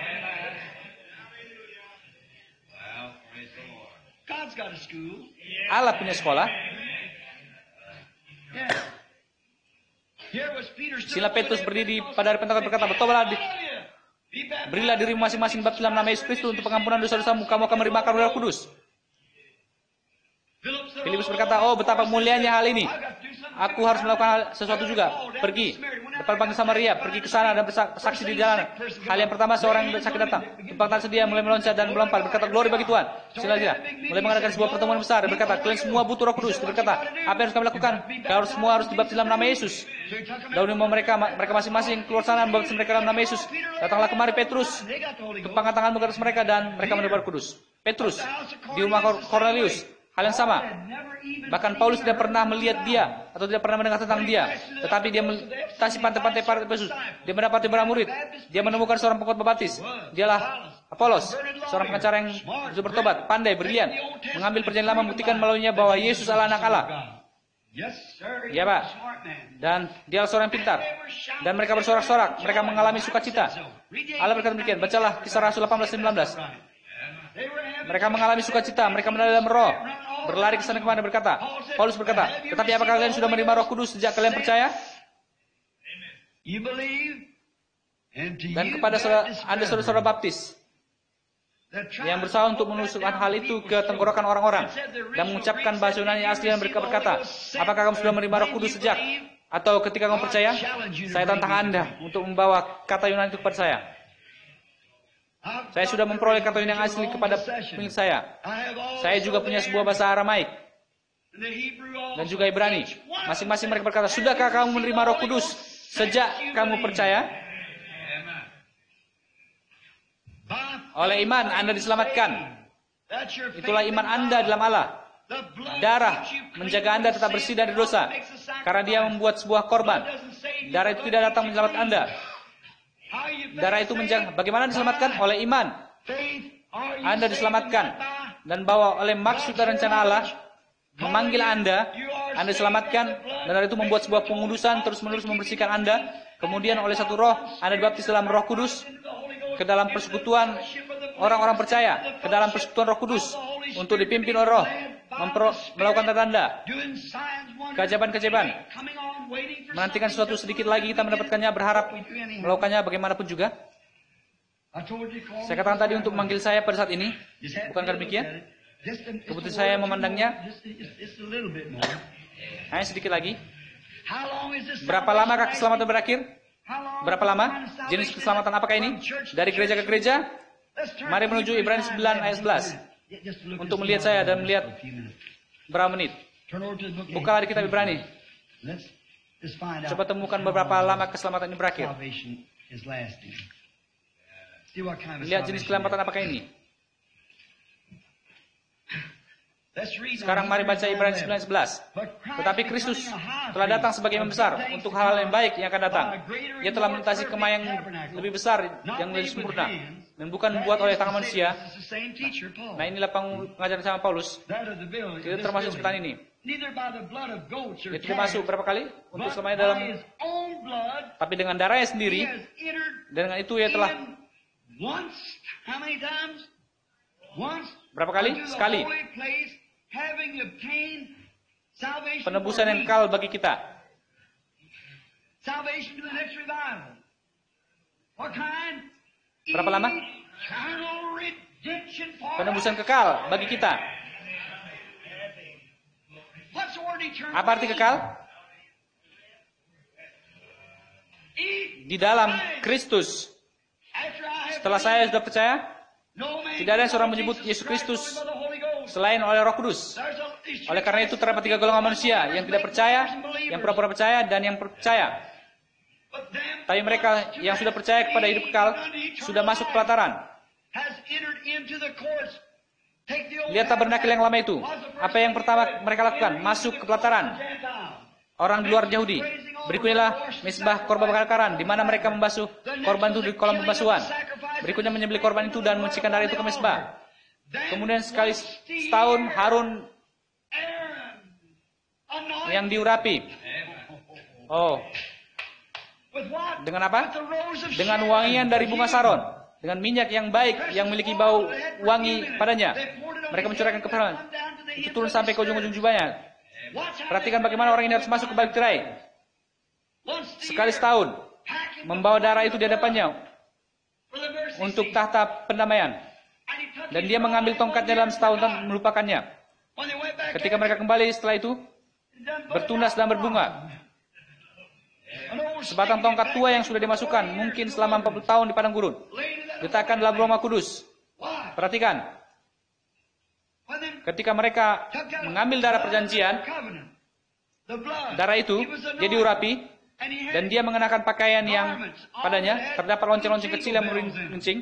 Allah punya sekolah. Sila Petrus berdiri pada hari Pentakosta berkata, bertobatlah, berilah diri masing-masing baptis dalam nama Yesus Kristus untuk pengampunan dosa-dosamu, kamu akan menerima karunia Roh Kudus. Filipus berkata, oh betapa mulianya hal ini. Aku harus melakukan sesuatu juga. Pergi. Depan bangsa Samaria, pergi ke sana dan bersaksi di jalan. Hal yang pertama, seorang sakit datang. Tumpang tangan sedia, mulai meloncat dan melompat. Berkata, glory bagi Tuhan. Sila-sila. Mulai mengadakan sebuah pertemuan besar. Berkata, kalian semua butuh Roh Kudus. Berkata, apa yang harus kami lakukan? Kalian semua harus dibaptis dalam nama Yesus. Lalu mereka masing-masing keluar sana dan membaptis mereka dalam nama Yesus. Datanglah kemari Petrus. Tepangkan tanganmu ke atas mereka dan mereka menerima Roh Kudus. Petrus di rumah Cornelius. Hal yang sama. Bahkan Paulus tidak pernah melihat dia atau tidak pernah mendengar tentang dia, tetapi dia melintasi pantai-pantai Efesus. Dia mendapati para murid. Dia menemukan seorang pengkhotbah baptis. Dialah Apolos, seorang pengacara yang sudah bertobat, pandai, brilian, mengambil perjanjian lama, membuktikan melaluinya bahwa Yesus adalah anak Allah. Ya Pak. Dan dia seorang yang pintar. Dan mereka bersorak-sorak. Mereka mengalami sukacita. Allah berkata demikian. Bacalah Kisah Rasul 18-19. Mereka mengalami sukacita. Mereka mendalam roh. Berlari ke sana kemana berkata. Paulus berkata, tetapi apakah kalian sudah menerima Roh Kudus sejak kalian percaya? Dan kepada Anda saudara-saudara baptis yang berusaha untuk menusukkan hal itu ke tenggorokan orang-orang dan mengucapkan bahasa Yunani asli yang mereka berkata, apakah kamu sudah menerima Roh Kudus sejak atau ketika kamu percaya? Saya tantang Anda untuk membawa kata Yunani itu kepada saya. Saya sudah memperoleh kata Yunani yang asli kepada milik saya. Saya juga punya sebuah bahasa Aramaik dan juga Ibrani. Masing-masing mereka berkata, sudahkah kamu menerima Roh Kudus sejak kamu percaya? Oleh iman Anda diselamatkan. Itulah iman Anda dalam Allah. Darah menjaga Anda tetap bersih dari dosa, karena Dia membuat sebuah korban. Darah itu tidak datang menyelamatkan Anda. Darah itu menjaga. Bagaimana diselamatkan? Oleh iman. Anda diselamatkan dan bahwa oleh maksud dan rencana Allah memanggil Anda diselamatkan, dan darah itu membuat sebuah pengudusan terus-menerus membersihkan Anda. Kemudian oleh satu roh Anda dibaptis dalam Roh Kudus ke dalam persekutuan orang-orang percaya, ke dalam persekutuan Roh Kudus untuk dipimpin oleh Roh, melakukan tanda-tanda, keajaiban-keajaiban. Menantikan sesuatu sedikit lagi kita mendapatkannya, berharap melakukannya bagaimanapun juga. Saya katakan tadi untuk memanggil saya pada saat ini, bukankah demikian? Kebetulan saya memandangnya. Hanya sedikit lagi. Berapa lamakah keselamatan berakhir? Berapa lama? Jenis keselamatan apakah ini? Dari gereja ke gereja? Mari menuju Ibrani 9 ayat 11 untuk melihat saya dan melihat berapa menit. Bukalah di kitab Ibrani. Coba temukan beberapa lama keselamatan ini berakhir. Lihat jenis keselamatan apakah ini. Sekarang mari baca Ibrani 9:11. Tetapi Kristus telah datang sebagai imam besar untuk hal yang baik yang akan datang. Ia telah melintasi kemah yang lebih besar, yang lebih sempurna, dan bukan dibuat oleh tangan manusia. Nah, inilah pengajaran sama Paulus. Tidak termasuk seperti ini. Dia tidak masuk berapa kali untuk selamanya dalam, tapi dengan darahnya sendiri. Dan dengan itu ia telah berapa kali? Sekali. Penebusan yang kekal bagi kita. Berapa lama? Penebusan kekal bagi kita. Apa arti kekal? Di dalam Kristus. Setelah saya sudah percaya, tidak ada seorang menyebut Yesus Kristus selain oleh Roh Kudus. Oleh karena itu terdapat 3 golongan manusia, yang tidak percaya, yang pura-pura percaya, dan yang percaya. Tapi mereka yang sudah percaya kepada hidup kekal sudah masuk pelataran. Lihat tabernakel yang lama itu. Apa yang pertama mereka lakukan? Masuk ke pelataran. Orang di luar Yahudi. Berikutnya mesbah korban bakaran, di mana mereka membasuh korban itu di kolam pembasuhan. Berikutnya menyembelih korban itu dan mencikan darah itu ke mesbah. Kemudian sekali setahun Harun yang diurapi. Oh, dengan apa? Dengan wangian dari bunga saron, dengan minyak yang baik yang memiliki bau wangi padanya. Mereka mencurahkan kepada itu turun sampai ke ujung-ujung jubahnya. Perhatikan bagaimana orang ini harus masuk ke balik tirai. Sekali setahun membawa darah itu di hadapannya untuk tahta pendamaian. Dan dia mengambil tongkatnya dalam setahun dan melupakannya. Ketika mereka kembali setelah itu, bertunas dan berbunga. Sebatang tongkat tua yang sudah dimasukkan, mungkin selama 40 tahun di padang gurun, diletakkan dalam rumah kudus. Perhatikan, ketika mereka mengambil darah perjanjian, darah itu dia diurapi, dan dia mengenakan pakaian yang padanya terdapat lonceng-lonceng kecil yang merincing,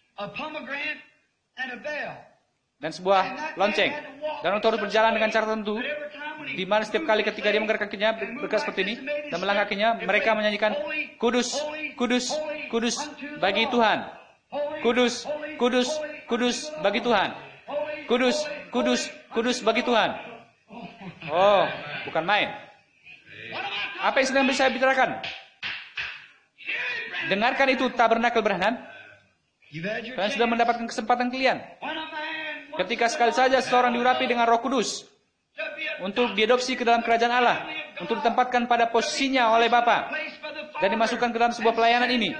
dan sebuah lonceng. Dan untuk berjalan dengan cara tertentu, di mana setiap kali ketika dia menggerakkan kakinya bergerak seperti ini dan melangkah kakinya, mereka menyanyikan kudus, kudus, kudus bagi Tuhan. Kudus, kudus, kudus bagi Tuhan. Kudus, kudus, kudus bagi Tuhan. Oh, bukan main. Apa yang sedang saya bicarakan? Dengarkan itu, tabernakel Branham. Kalian sudah mendapatkan kesempatan kalian. Ketika sekali saja seorang diurapi dengan Roh Kudus untuk diadopsi ke dalam kerajaan Allah, untuk ditempatkan pada posisinya oleh Bapa dan dimasukkan ke dalam sebuah pelayanan ini,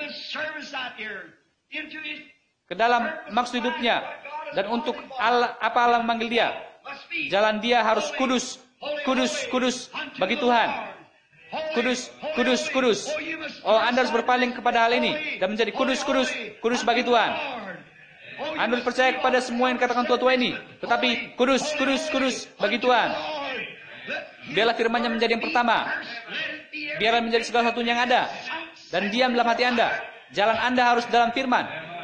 ke dalam maksud hidupnya, dan untuk Allah, apa Allah memanggil dia, jalan dia harus kudus, kudus, kudus bagi Tuhan. Kudus, kudus, kudus. Oh, Anda harus berpaling kepada hal ini dan menjadi kudus, kudus, kudus bagi Tuhan. Anda percaya kepada semua yang dikatakan tua-tua ini, tetapi kudus, kudus, kudus bagi Tuhan. Biarlah firman-Nya menjadi yang pertama. Biarlah menjadi segala satunya yang ada. Dan diam dalam hati Anda. Jalan Anda harus dalam firman.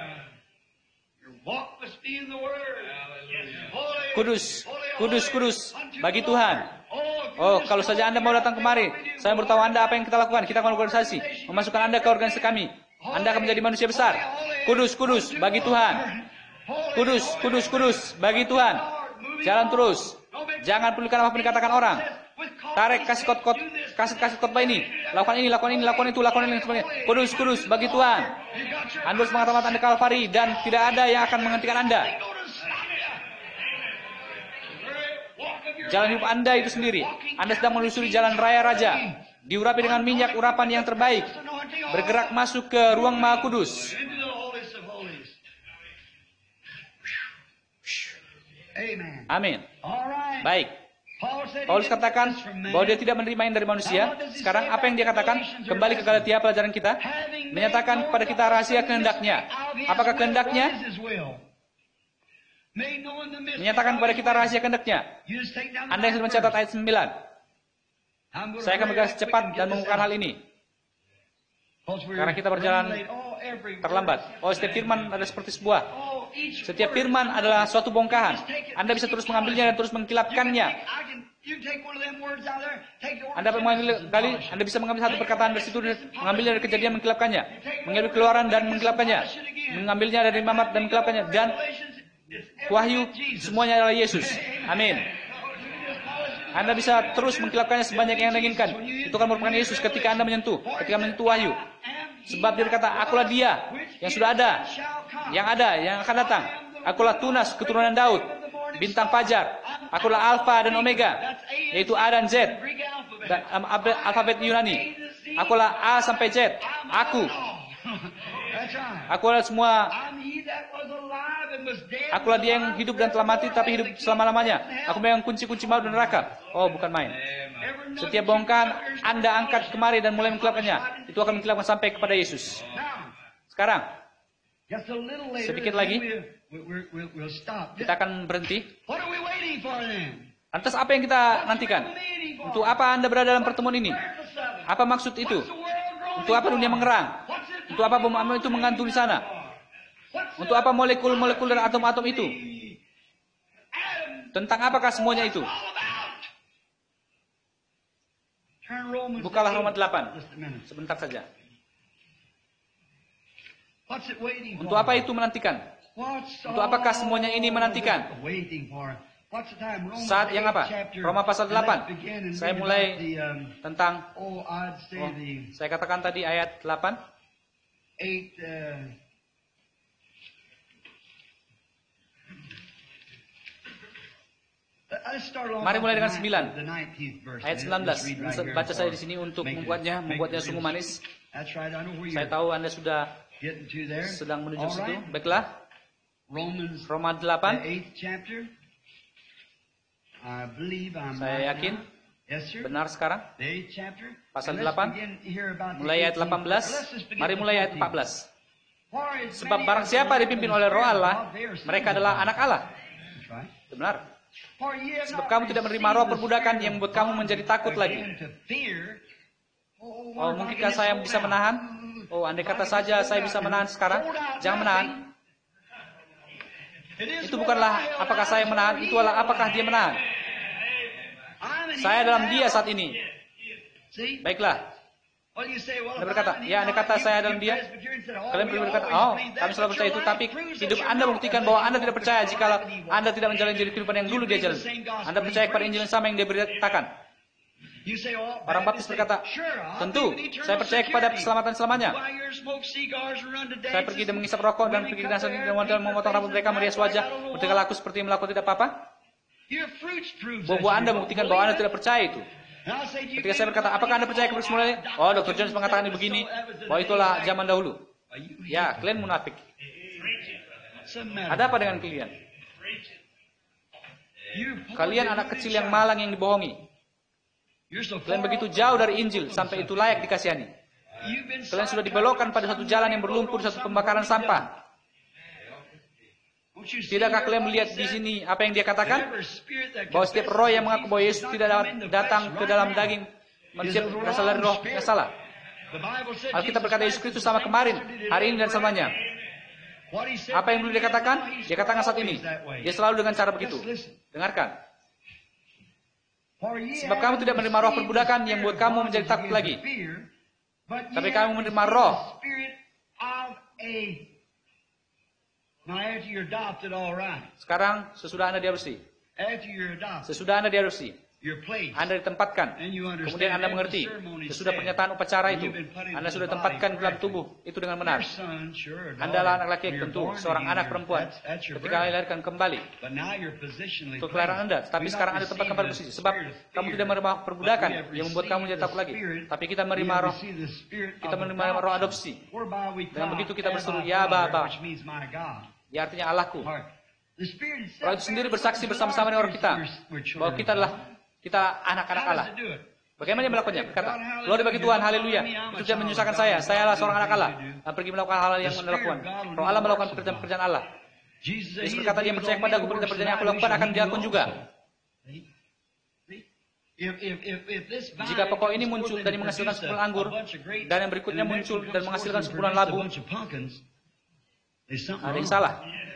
Kudus, kudus, kudus bagi Tuhan. Oh, kalau saja Anda mau datang kemari, saya beritahu Anda apa yang kita lakukan. Kita akan organisasi, memasukkan Anda ke organisasi kami. Anda akan menjadi manusia besar. Kudus, kudus bagi Tuhan. Kudus, kudus, kudus bagi Tuhan. Jalan terus. Jangan pedulikan apa yang dikatakan orang. Tarik kasih khotbah ini. Lakukan ini, lakukan ini, lakukan itu, lakukan ini, sebagainya. Kudus, kudus bagi Tuhan. Anda harus mengatakan Anda Kalvari dan tidak ada yang akan menghentikan Anda. Jalan hidup Anda itu sendiri. Anda sedang menelusuri jalan raya raja. Diurapi dengan minyak urapan yang terbaik. Bergerak masuk ke ruang Maha Kudus. Amin. Baik. Paulus katakan bahwa dia tidak menerima yang dari manusia. Sekarang apa yang dia katakan? Kembali ke Galatia pelajaran kita. Menyatakan kepada kita rahasia kehendaknya. Apakah kehendaknya? Menyatakan kepada kita rahasia kehendaknya. Anda yang sudah mencatat ayat 9. Saya akan bergegas cepat dan mengungkapkan hal ini. Karena kita berjalan terlambat. Oh, setiap firman adalah seperti sebuah. Setiap firman adalah suatu bongkahan. Anda bisa terus mengambilnya dan terus mengkilapkannya. Anda bisa mengambil satu perkataan dari situ, mengambilnya dari Kejadian, mengkilapkannya. Mengambil Keluaran dan mengkilapkannya. Mengambilnya dari Mamat dan mengkilapkannya. Dan Wahyu, semuanya adalah Yesus. Amin. Anda bisa terus mengkilapkannya sebanyak yang Anda inginkan. Itu akan merupakan Yesus ketika Anda menyentuh Wahyu. Sebab dia berkata, akulah dia yang sudah ada, yang akan datang. Akulah Tunas, keturunan Daud, bintang fajar. Akulah Alfa dan Omega, yaitu A dan Z, alfabet Yunani. Akulah A sampai Z. Aku adalah semua. Akulah dia yang hidup dan telah mati, tapi hidup selama-lamanya. Aku memegang kunci-kunci maut dan neraka. Oh, bukan main. Setiap bongkahan Anda angkat kemari dan mulai mengkelapkannya, itu akan mengkelapkan sampai kepada Yesus. Sekarang, sedikit lagi, kita akan berhenti. Lantas apa yang kita nantikan? Untuk apa Anda berada dalam pertemuan ini? Apa maksud itu? Untuk apa dunia mengerang? Untuk apa bom atom itu menggantung di sana? Untuk apa molekul-molekul dan atom-atom itu? Tentang apakah semuanya itu? Bukalah Roma 8. Sebentar saja. Untuk apa itu menantikan? Untuk apakah semuanya ini menantikan? Saat yang apa? Roma pasal 8. Saya mulai tentang, saya katakan tadi ayat 8. Mari mulai dengan 9. Ayat 19. Baca saya di sini untuk membuatnya sungguh manis. Saya tahu Anda sudah sedang menuju ke situ. Baiklah. Roma 8. Saya yakin benar sekarang. Pasal 8. Mulai ayat 18. Mari mulai ayat 14. Sebab barang siapa dipimpin oleh Roh Allah, mereka adalah anak Allah. Benar. Sebab kamu tidak menerima roh perbudakan yang membuat kamu menjadi takut lagi. Oh, mungkinkah saya bisa menahan? Oh, andai kata saja saya bisa menahan sekarang. Jangan menahan. Itu bukanlah apakah saya menahan, itu adalah apakah dia menahan. Saya dalam dia saat ini. Baiklah. Anda berkata, ya andai kata saya dalam dia. Kalian berkata, oh, kami selalu percaya itu. Tapi hidup Anda membuktikan bahwa Anda tidak percaya jika Anda tidak menjalani kehidupan yang dulu dia jalani. Anda percaya kepada Injil yang sama yang dia beritakan. Orang baptis berkata, tentu, saya percaya kepada keselamatan selamanya. Saya pergi dan mengisap rokok dan pergi dan memotong rambut mereka, merias wajah, bertingkah laku seperti yang melakukan tidak apa-apa. Bahwa Anda membuktikan bahwa Anda tidak percaya itu. Ketika saya berkata, apakah Anda percaya kepada semuanya? Oh, Dr. Jones mengatakan ini begini. Bahwa itulah zaman dahulu. Ya, kalian munafik. Ada apa dengan kalian? Kalian anak kecil yang malang yang dibohongi. Kalian begitu jauh dari Injil sampai itu layak dikasihani. Kalian sudah dibelokkan pada satu jalan yang berlumpur, satu pembakaran sampah. Tidakkah kalian melihat di sini apa yang dia katakan? Bahwa setiap roh yang mengaku bahwa Yesus tidak datang ke dalam daging manusia berasal dari roh yang salah. Alkitab berkata Yesus Kristus sama kemarin, hari ini dan selamanya. Apa yang dulu dia katakan? Dia katakan saat ini. Dia selalu dengan cara begitu. Dengarkan. Sebab kamu tidak menerima roh perbudakan yang buat kamu menjadi takut lagi. Tapi kamu menerima roh. Sekarang sesudah Anda diadopsi. Sesudah Anda diadopsi, Anda ditempatkan. Kemudian Anda mengerti. Sesudah pernyataan upacara itu, Anda sudah tempatkan dalam tubuh itu dengan benar. Anda adalah anak laki tentu, seorang anak perempuan. Ketika dilahirkan kembali, itu kelahiran Anda. Tapi sekarang Anda tempatkan pada posisi. Sebab kamu tidak menerima perbudakan yang membuat kamu jadi takut lagi. Tapi kita menerima roh. Kita menerima roh adopsi. Dengan begitu kita berseru, ya Bapa. Ya artinya Allahku. Roh itu sendiri bersaksi bersama-sama dengan orang kita bahwa kita anak-anak Allah. Bagaimana dia melakukannya? Berkata, glory bagi Tuhan, haleluya. Itu tidak menyusahkan saya. Saya adalah seorang anak Allah. Dan pergi melakukan hal yang Anda lakukan. Roh Allah melakukan pekerjaan-pekerjaan Allah. Yesus berkata, dia percaya kepada aku, pekerjaan yang aku lakukan akan dilakukan juga. Jika pokok ini muncul dan menghasilkan 10 anggur, dan yang berikutnya muncul dan menghasilkan 10 labu, ada yang salah.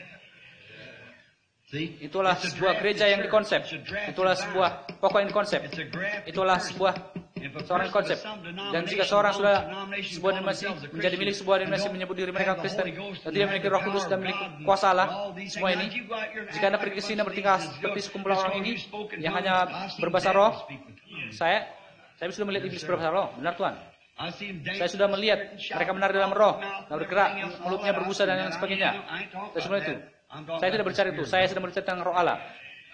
Itulah sebuah gereja yang dikonsep. Itulah sebuah pokok yang dikonsep. Itulah seorang konsep. Dan jika seorang sudah sebuah denominasi menjadi milik sebuah denominasi menyebut diri mereka Kristen, dan tidak memiliki Roh Kudus dan memiliki kuasa Allah, semua ini, jika Anda pergi ke sini bertingkah seperti sekumpulan orang ini yang hanya berbahasa roh, saya sudah melihat iblis berbahasa roh. Benar Tuhan. Saya sudah melihat mereka benar dalam roh, dan bergerak, mulutnya berbusa dan yang sebagainya. Dan semua itu. Saya tidak berbicara itu. Saya sedang berbicara tentang roh Allah.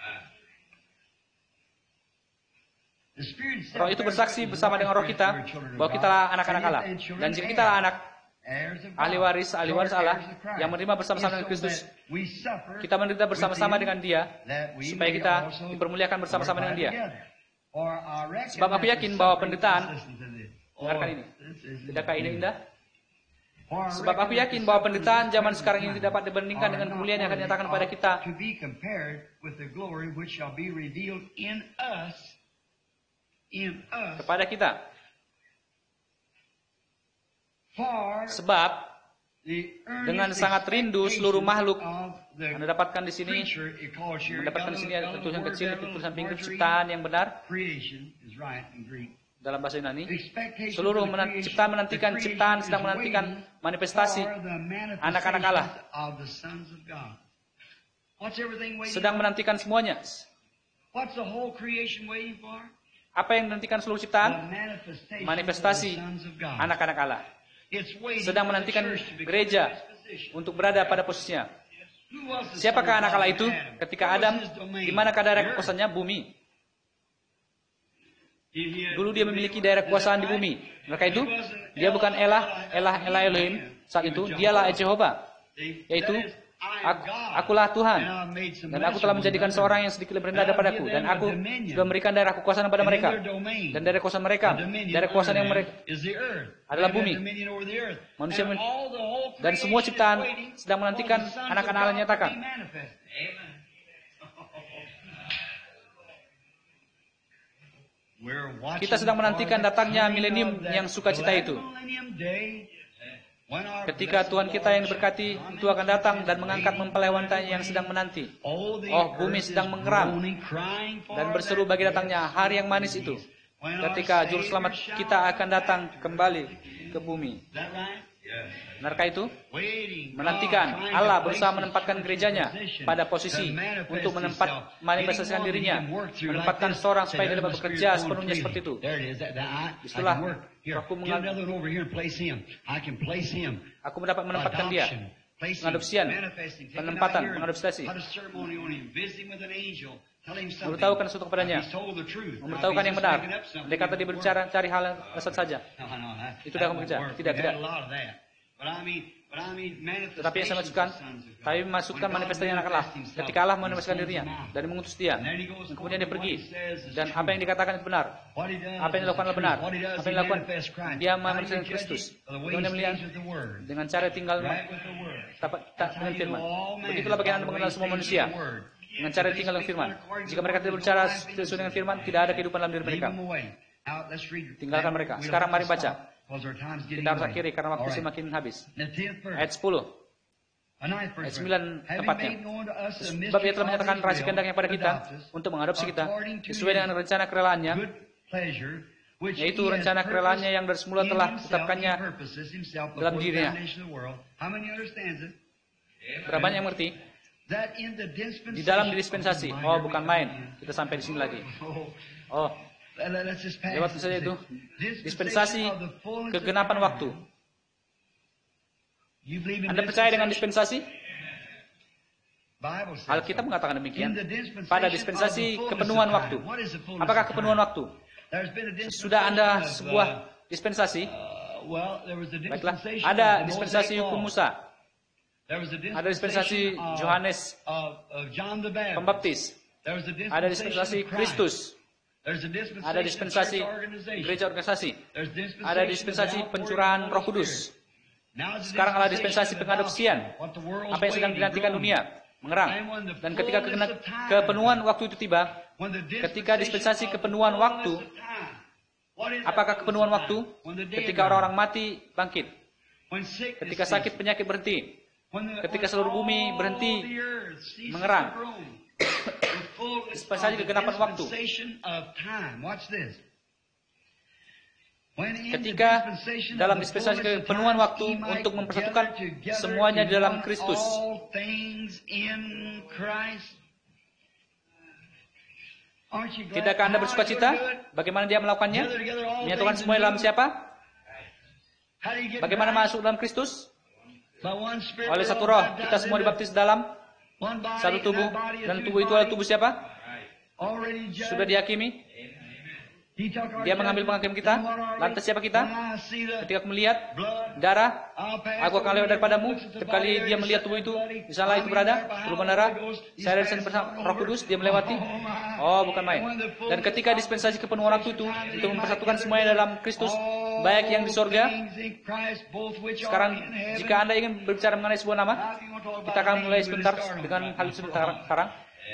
Roh itu bersaksi bersama dengan roh kita bahwa kita adalah anak-anak Allah. Dan jika kita adalah anak, ahli waris Allah yang menerima bersama-sama dengan Kristus, kita menderita bersama-sama dengan Dia supaya kita dipermuliakan bersama-sama dengan Dia. Sebab aku yakin bahwa penderitaan, dengarkan ini, tidakkah ini indah? Sebab aku yakin bahwa penderitaan zaman sekarang ini tidak dapat dibandingkan dengan kemuliaan yang akan dinyatakan kepada kita. Kepada kita. Sebab dengan sangat rindu seluruh makhluk, Anda dapatkan di sini, ada tulisan kecil, tulisan pinggir ciptaan yang benar. Dalam bahasa Yunani, seluruh ciptaan menantikan, ciptaan sedang menantikan manifestasi anak-anak Allah. Sedang menantikan semuanya. What's the whole creation waiting for? Apa yang menantikan seluruh ciptaan? The Manifestasi of the sons of God. anak-anak Allah. It's waiting Sedang for the menantikan church to become gereja in this position. untuk berada pada posisinya. Who was the Siapakah son of anak God Allah in itu? Adam? Ketika What was Adam, his domain? di manakah daerah The earth. kekuasaannya? Bumi. He had- Dulu dia memiliki daerah kekuasaan di bumi. Maka itu, dia bukan Elah Elohim saat itu. Dialah Jehovah, yaitu akulah Tuhan. Dan aku telah menjadikan seorang yang sedikit lebih rendah daripadaku. Dan aku sudah memberikan daerah kekuasaan kepada mereka. Dan daerah kekuasaan mereka, daerah kekuasaan yang mereka adalah bumi. Manusia dan semua ciptaan sedang menantikan anak-anak Allah nyatakan. Kita sedang menantikan datangnya milenium yang sukacita itu. Ketika Tuhan kita yang diberkati itu akan datang dan mengangkat mempelai wanita yang sedang menanti. Oh, bumi sedang mengeram dan berseru bagi datangnya hari yang manis itu. Ketika juru selamat kita akan datang kembali ke bumi. Benarkah itu? Menantikan Allah berusaha menempatkan gerejanya pada posisi untuk manifestasikan dirinya, menempatkan seorang supaya dia dapat bekerja sepenuhnya seperti itu. Itulah Rohku aku mendapat menempatkan dia, pengadopsian, penempatan, mengadopsi. Memberitahukan sesuatu kepadanya, memberitahukan yang benar. Dia kata dia berbicara cari hal yang sesat saja. Itu dah bekerja. Tidak. Tetapi yang saya maksudkan, tapi masukkan manifestasi anak Allah. Ketika Allah memanifestasikan dirinya dan mengutus dia, dan kemudian dia pergi, dan apa yang dikatakan itu benar, apa yang dilakukan adalah benar, apa yang dilakukan dia memanifestasikan Kristus. Kemudian melihat dengan cara tinggal dengan firman. Begitulah bagaimana Anda mengenal semua manusia. Dengan cara tinggal dengan firman. Jika mereka tidak berbicara sesuai dengan firman, tidak ada kehidupan dalam diri mereka. Tinggalkan mereka. Sekarang mari baca. Kita harus akhiri karena waktu semakin habis. Ayat 10. Ayat 9 tepatnya. Sebab ia telah menyatakan rahasia kehendaknya pada kita untuk mengadopsi kita sesuai dengan rencana kerelaannya, yaitu rencana kerelaannya yang dari semula telah ditetapkannya dalam dirinya. Berapa banyak yang mengerti? Di dalam dispensasi. Oh, bukan main. Kita sampai di sini lagi. Oh, lewat saja itu. Dispensasi kegenapan waktu. Anda percaya dengan dispensasi? Alkitab mengatakan demikian. Pada dispensasi kepenuhan waktu. Apakah kepenuhan waktu? Sudah Anda sebuah dispensasi? Baiklah. Ada dispensasi hukum Musa. Ada dispensasi Yohanes Pembaptis. Ada dispensasi Kristus. Ada dispensasi gereja organisasi. Ada dispensasi pencurahan Roh Kudus. Sekarang adalah dispensasi pengadopsian. Apa yang sedang dinantikan dunia mengerang. Dan ketika kepenuhan waktu itu tiba, ketika dispensasi kepenuhan waktu, apakah kepenuhan waktu? Ketika orang-orang mati bangkit. Ketika sakit penyakit berhenti. Ketika seluruh bumi berhenti mengerang. Dispensasi kegenapan waktu. Ketika dalam dispensasi kepenuhan waktu untuk mempersatukan semuanya di dalam Kristus. Tidakkah Anda bersuka cita? Bagaimana dia melakukannya? Menyatukan semuanya dalam siapa? Bagaimana masuk dalam Kristus? Oleh satu roh, kita semua dibaptis dalam satu tubuh. Dan tubuh itu adalah tubuh siapa? Sudah dihakimi. Dia mengambil penghakim kita. Lantas siapa kita? Ketika aku melihat darah, aku akan lewat daripadamu. Setiap kali dia melihat tubuh itu, di sana itu berada, perubahan darah. Saya ada di sana bersama Roh Kudus, dia melewati. Oh, bukan main. Dan ketika dispensasi kepenuhan waktu itu, untuk mempersatukan semuanya dalam Kristus, baik yang di sorga. Sekarang, jika Anda ingin berbicara mengenai sebuah nama, kita akan mulai sebentar dengan hal itu sekarang.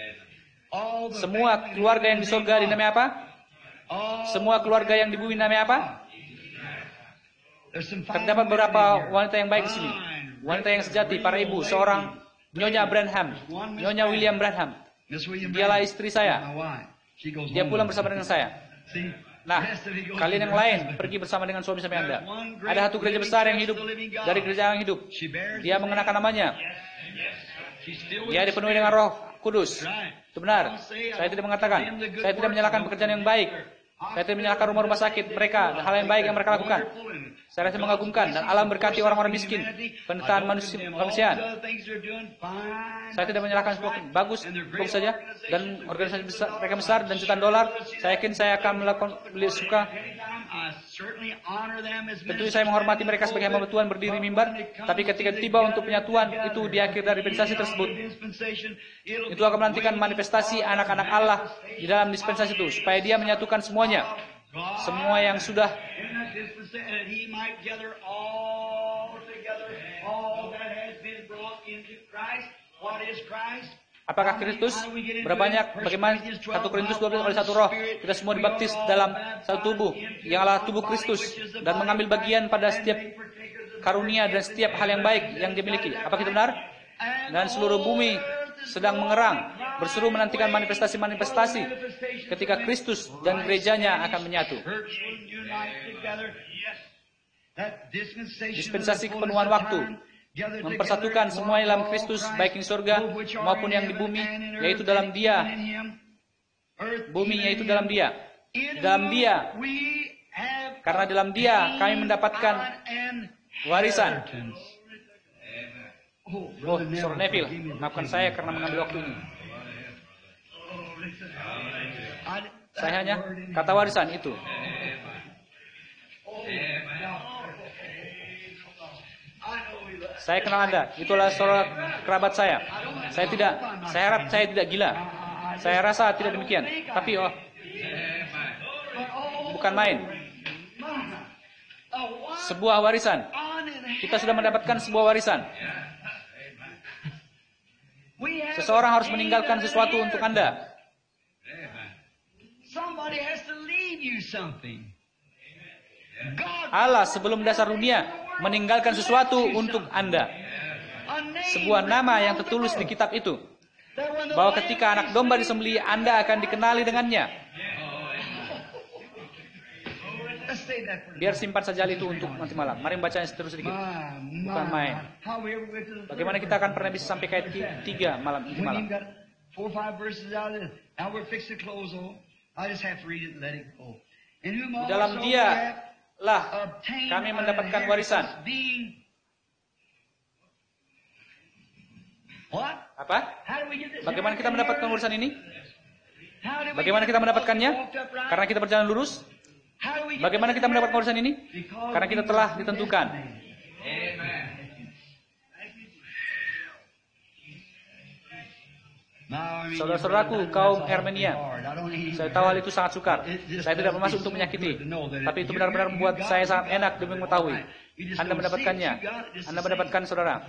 Semua keluarga yang di sorga dinamai apa? Semua keluarga yang di bumi namanya apa? Terdapat beberapa wanita yang baik di sini. Wanita yang sejati, para ibu, seorang Nyonya Branham, Nyonya William Branham. Dialah istri saya. Dia pulang bersama dengan saya. Nah, kalian yang lain pergi bersama dengan suami-suami Anda. Ada satu gereja besar yang hidup dari gereja yang hidup. Dia mengenakan namanya. Dia dipenuhi dengan roh Kudus. Itu benar. Saya tidak mengatakan. Saya tidak menyalahkan pekerjaan yang baik. Saya tidak menyalahkan rumah-rumah sakit mereka dan hal yang baik yang mereka lakukan. Saya rasa mengagumkan dan Allah memberkati orang-orang miskin, penderitaan kemanusiaan. Saya tidak menyalahkan bagus saja dan organisasi besar, mereka besar dan jutaan dolar. Saya yakin saya akan melakukan suka. Tentu saya menghormati mereka sebagai hamba Tuhan berdiri mimbar, tapi ketika tiba untuk penyatuan itu di akhir dari dispensasi tersebut, itu akan menantikan manifestasi anak-anak Allah di dalam dispensasi itu, supaya Dia menyatukan semuanya, semua yang sudah Apakah Kristus? Berapa banyak? Bagaimana 1 Korintus 12 oleh satu roh. Kita semua dibaptis dalam satu tubuh, yang adalah tubuh Kristus, dan mengambil bagian pada setiap karunia dan setiap hal yang baik yang dimiliki. Apakah itu benar? Dan seluruh bumi sedang mengerang, berseru menantikan manifestasi-manifestasi ketika Kristus dan gerejanya akan menyatu. Dispensasi kepenuhan waktu mempersatukan semua dalam Kristus, baik di surga maupun yang di bumi, yaitu dalam Dia. Bumi yaitu dalam Dia. Dalam Dia. Karena dalam Dia kami mendapatkan warisan. Oh, Sir Neville, maafkan saya karena mengambil waktu ini. Saya hanya kata warisan itu. Saya kenal Anda, itulah saudara kerabat saya. Saya harap saya tidak gila. Saya rasa tidak demikian. Tapi bukan main. Sebuah warisan. Kita sudah mendapatkan sebuah warisan. Seseorang harus meninggalkan sesuatu untuk Anda. Allah sebelum dasar dunia meninggalkan sesuatu untuk Anda. Sebuah nama yang tertulis di kitab itu, bahwa ketika anak domba disembelih, Anda akan dikenali dengannya. Biar simpan saja itu untuk nanti malam. Mari bacanya terus sedikit. Bukan main. Bagaimana kita akan pernah bisa sampai ke ayat 3 malam ini malam. Dalam Dia lah kami mendapatkan warisan. Apa? Bagaimana kita mendapatkan warisan ini? Bagaimana kita mendapatkannya? Karena kita berjalan lurus. Bagaimana kita mendapatkan warisan ini? Karena kita telah ditentukan. Saudara-saudaraku kaum Armenia, saya tahu hal itu sangat sukar. Saya tidak bermaksud untuk menyakiti, tapi itu benar-benar membuat saya sangat enak demi mengetahui. Anda mendapatkannya. Anda mendapatkan saudara.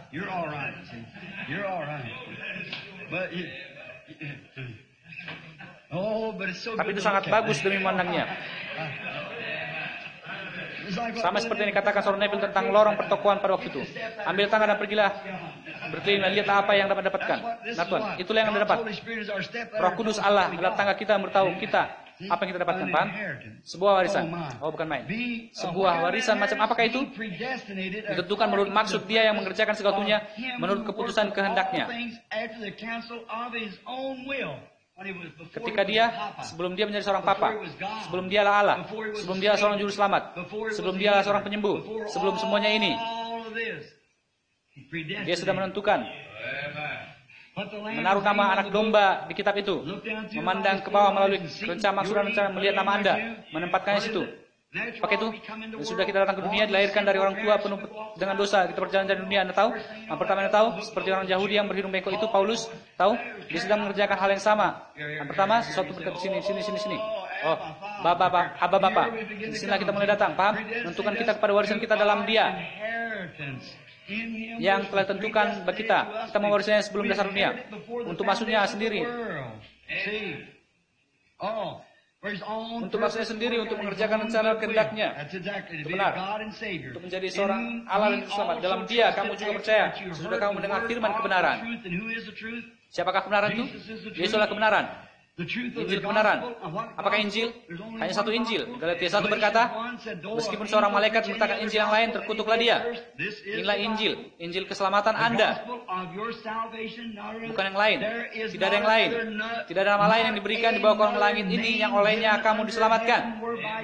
Tapi itu sangat bagus demi memandangnya. Sama seperti yang dikatakan Saudara Neville tentang lorong pertokoan pada waktu itu. Ambil tangga dan pergilah berkeliling dan lihat apa yang dapat dapatkan. Nah Tuhan, itulah yang Anda dapat. Roh Kudus Allah adalah tangga kita yang beritahu kita apa yang kita dapatkan, paham? Sebuah warisan. Oh, bukan main. Sebuah warisan macam apakah itu? Ditentukan menurut maksud Dia yang mengerjakan segalanya, menurut keputusan kehendaknya. Ketika Dia, sebelum Dia menjadi seorang papa, sebelum Dia adalah Allah, sebelum Dia adalah seorang juru selamat, sebelum Dia adalah seorang penyembuh, sebelum semuanya ini, Dia sudah menentukan. Menaruh nama anak domba di kitab itu, memandang ke bawah melalui rencana maksud dan rencana, melihat nama Anda, menempatkannya di situ. Pakai itu, dan sudah kita datang ke dunia, dilahirkan dari orang tua penuh dengan dosa, kita berjalan dari dunia. Anda tahu? Yang pertama Anda tahu, seperti orang Yahudi yang berhidung bengkok itu, Paulus, tahu? Dia sedang mengerjakan hal yang sama. Yang pertama, sesuatu berkata sini. Oh, Bapa. Disinilah kita mulai datang, paham? Menentukan kita kepada warisan kita dalam Dia yang telah tentukan bagi kita. Kita mewarisinya sebelum dasar dunia, untuk maksudnya sendiri. Untuk maksudnya sendiri, untuk mengerjakan rencana kehendaknya. Itu benar. Untuk menjadi seorang Allah dan selamat. Dalam Dia kamu juga percaya. Sesudah kamu mendengar firman kebenaran. Siapakah kebenaran itu? Yesus adalah kebenaran. Injil kebenaran. Apakah Injil? Hanya satu Injil. Galatia 1 berkata, meskipun seorang malaikat menyatakan Injil yang lain, terkutuklah dia. Inilah Injil, Injil keselamatan Anda, bukan yang lain. Tidak ada yang lain. Tidak ada nama lain yang diberikan di bawah kolong langit ini yang olehnya kamu diselamatkan.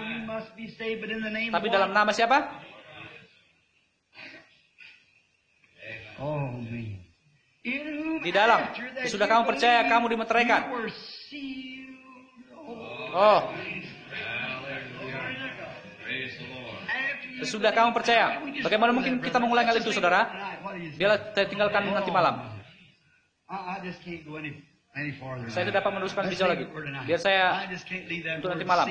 Tapi dalam nama siapa? Di dalam. Sudah kamu percaya, kamu dimeteraikan. Oh. Sesudah kamu percaya. Bagaimana mungkin kita mengulangi hal itu, saudara? Biarlah saya tinggalkan nanti malam. Saya tidak dapat meneruskan lebih jauh lagi. Biar saya untuk nanti malam.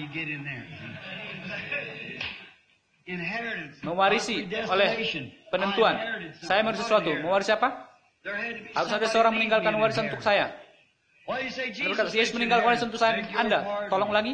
Mewarisi oleh penentuan. Saya mewarisi sesuatu. Mewarisi apa? Harus ada seorang meninggalkan warisan untuk saya. Anda berkata, Yesus meninggalkan warisan untuk saya. Anda, tolong ulangi.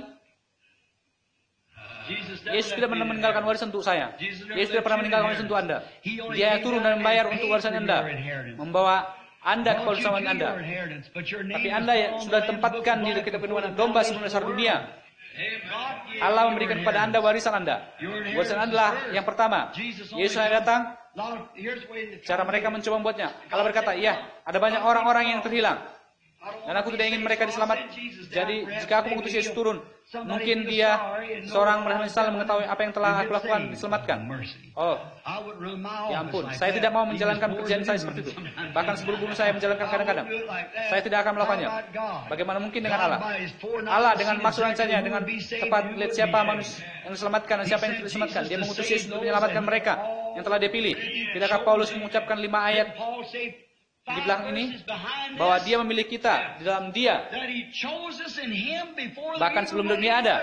Yesus tidak pernah meninggalkan warisan untuk saya. Yesus tidak pernah meninggalkan warisan untuk Anda. Dia turun dan membayar untuk warisan Anda, membawa Anda ke kebersamaan Anda. Tapi Anda yang sudah tempatkan di kitab penuhan domba sebelum dasar dunia. Allah memberikan kepada Anda warisan Anda. Warisan adalah yang pertama. Yesus yang datang. Cara mereka mencoba membuatnya. Allah berkata, iya, ada banyak orang-orang yang terhilang. Dan aku tidak ingin mereka diselamat. Jadi jika aku mengutus Yesus turun, mungkin dia seorang menyesal mengetahui apa yang telah aku lakukan, diselamatkan. Oh, ya ampun, saya tidak mau menjalankan pekerjaan saya seperti itu. Bahkan sebelum bunuh saya menjalankan kadang-kadang. Saya tidak akan melakukannya. Bagaimana mungkin dengan Allah? Allah dengan maksud rancanya, dengan tepat lihat siapa manusia yang diselamatkan dan siapa yang tidak diselamatkan. Dia mengutus Yesus untuk menyelamatkan mereka yang telah dia pilih. Tidakkah Paulus mengucapkan 5 ayat di belakang ini bahwa dia memilih kita di dalam dia, bahkan sebelum dunia ada.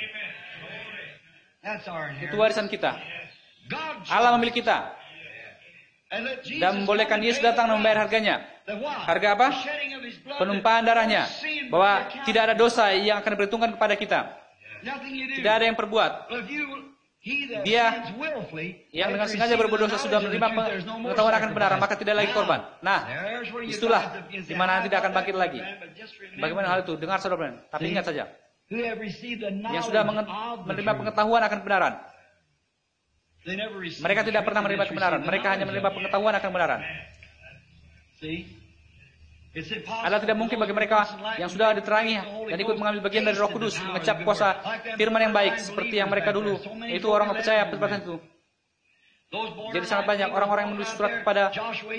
Itu warisan kita. Allah memilih kita dan membolehkan Yesus datang dan membayar harganya. Harga apa? Penumpahan darahnya, bahwa tidak ada dosa yang akan diperhitungkan kepada kita. Tidak ada yang perbuat. Dia yang dengan sengaja berbuat dosa sudah menerima pengetahuan akan kebenaran, maka tidak lagi korban. Nah, itulah di mana tidak akan bangkit lagi. Bagaimana hal itu? Dengar saudara. Tapi ingat saja, yang sudah menerima pengetahuan akan kebenaran, mereka tidak pernah menerima kebenaran. Mereka hanya menerima pengetahuan akan kebenaran. Adalah tidak mungkin bagi mereka yang sudah diterangi dan ikut mengambil bagian dari Roh Kudus, mengecap kuasa firman yang baik seperti yang mereka dulu. Itu orang yang percaya seperti itu. Jadi sangat banyak orang-orang yang menulis surat kepada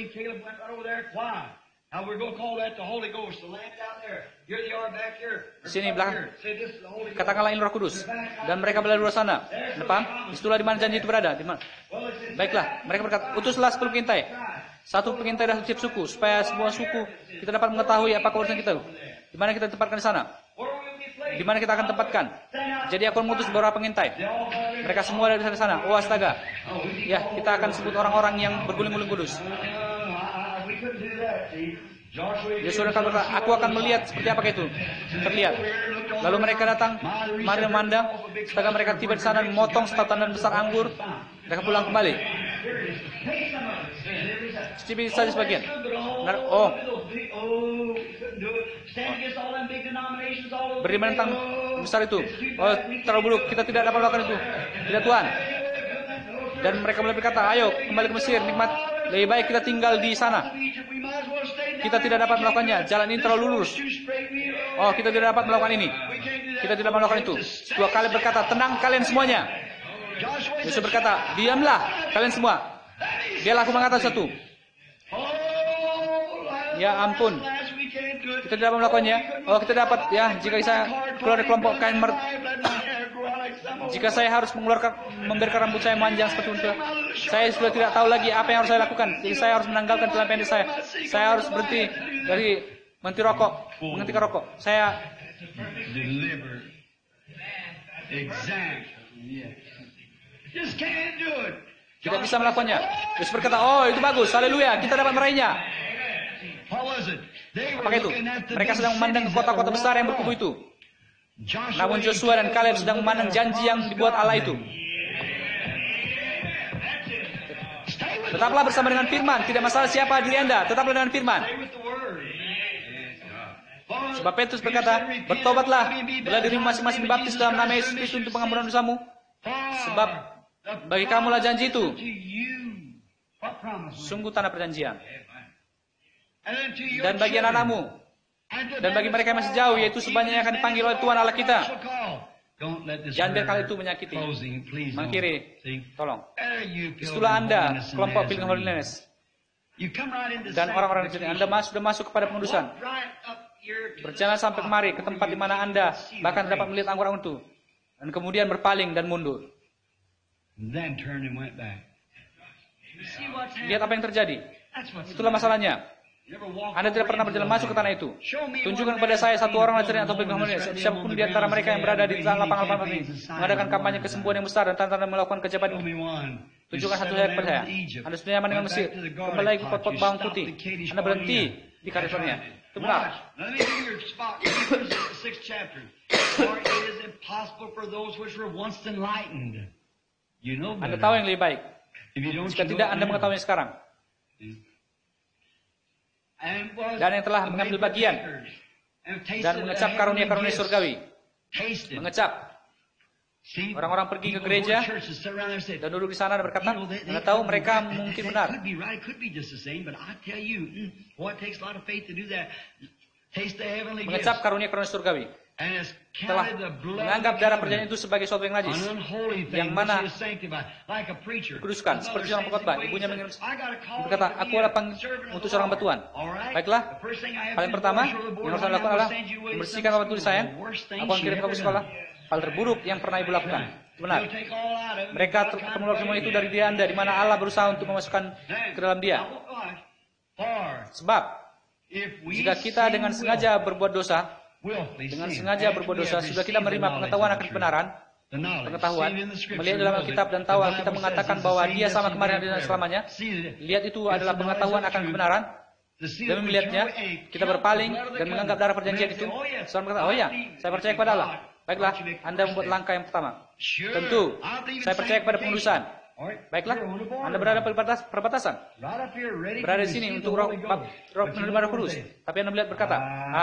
di sini belakang, katakanlah ini Roh Kudus, dan mereka berada di luar sana, depan. Itulah di mana janji itu berada. Di mana? Baiklah, mereka berkata, utuslah 10 pengintai. Satu pengintai dari setiap suku, supaya semua suku kita dapat mengetahui apakah urusan kita. Di mana kita tempatkan di sana? Di mana kita akan tempatkan? Jadi aku mengutus beberapa pengintai. Mereka semua dari sana. Oh astaga. Ya, kita akan sebut orang-orang yang berguling-guling kudus. Yesus berkata, aku akan melihat seperti apa itu. Terlihat. Lalu mereka datang, mari memandang. Setelah mereka tiba di sana, memotong setatan dan besar anggur. Mereka pulang kembali. Cicipi saja sebagian. Oh. Beri menentang besar itu. Oh, terlalu buruk. Kita tidak dapat melakukan itu. Tidak Tuhan. Dan mereka mulai berkata, ayo kembali ke Mesir, nikmat. Lebih baik kita tinggal di sana. Kita tidak dapat melakukannya. Jalan ini terlalu lurus. Oh, kita tidak dapat melakukan ini. Kita tidak melakukan itu. Dua kali berkata, tenang kalian semuanya. Yesus berkata, diamlah kalian semua. Biarlah aku mengatakan satu. Ya ampun. Kita tidak dapat melakukannya. Oh, kita dapat ya. Jika saya keluar dari kelompok kain jika saya harus memberikan rambut saya panjang seperti itu, saya sudah tidak tahu lagi apa yang harus saya lakukan. Jadi saya harus menanggalkan celana pendek saya. Saya harus berhenti dari menghentikan rokok. Saya tidak bisa melakukannya. Yesus berkata, oh itu bagus, haleluya, kita dapat meraihnya. Apakah itu? Mereka sedang memandang kota-kota besar yang berkubu itu. Namun Joshua dan Kaleb sedang memandang janji yang dibuat Allah itu. Tetaplah bersama dengan firman. Tidak masalah siapa diri Anda, tetaplah dengan firman. Sebab Petrus berkata, bertobatlah, belah dirimu masing-masing dibaptis dalam nama Yesus Kristus untuk pengampunan dosamu. Sebab bagi kamulah janji itu. Sungguh tanah perjanjian. Dan bagi anak-anakmu. Dan bagi mereka yang masih jauh, yaitu sebanyak yang akan dipanggil oleh Tuhan Allah kita. Jangan biarkan hal itu menyakiti. Mengakhiri, tolong. Itulah Anda, kelompok Pilgrim Holiness. Dan orang-orang di sini, Anda sudah masuk kepada pengudusan. Berjalan sampai kemari, ke tempat di mana Anda bahkan dapat melihat anggur-anggur itu. Dan kemudian berpaling dan mundur. Lihat apa yang terjadi. Itulah masalahnya. Anda tidak pernah berjalan masuk ke tanah itu. Tunjukkan kepada saya satu orang ajaran atau Pilgrim Holiness, siapapun di antara mereka yang berada di lapangan-lapangan ini, mengadakan kampanye kesembuhan yang besar dan tanda-tanda melakukan kejaban. Tunjukkan satu hal kepada saya. Anda sudah nyaman dengan Mesir. Kembali lagi ke pot-pot bawang putih. Anda berhenti di California. Itu benar. Anda tahu yang lebih baik. Jika tidak, Anda mengetahuinya sekarang. Dan yang telah mengambil bagian dan mengecap karunia-karunia surgawi. Mengecap. Orang-orang pergi ke gereja dan duduk di sana dan berkata, Anda tahu mereka mungkin benar. Mengecap karunia-karunia surgawi. Telah menganggap darah perjanjian itu sebagai sesuatu yang najis, yang mana dikuduskan, seperti seorang pengkhotbah. Ibunya berkata, aku adalah untuk seorang batuan. Baiklah, hal yang pertama yang harus Anda lakukan adalah membersihkan batu tulis saya. Aku akan kirim kamu sekolah. Hal terburuk yang pernah ibu lakukan. Benar. Mereka mengeluarkan semua itu dari diri Anda, di mana Allah berusaha untuk memasukkan ke dalam dia. Sebab jika kita dengan sengaja berbuat dosa, sudah kita menerima pengetahuan akan kebenaran, melihat dalam Alkitab dan tahu Alkitab mengatakan bahwa dia sama kemarin dan selamanya. Lihat itu adalah pengetahuan akan kebenaran. Demi melihatnya, kita berpaling dan menganggap darah perjanjian itu. Seorang berkata, oh ya, saya percaya kepada Allah. Baiklah, Anda membuat langkah yang pertama. Tentu, saya percaya kepada pengudusan. Baiklah, Anda berada pada perbatasan. Berada di sini untuk roh menerima Roh Kudus. Tapi Anda melihat berkata,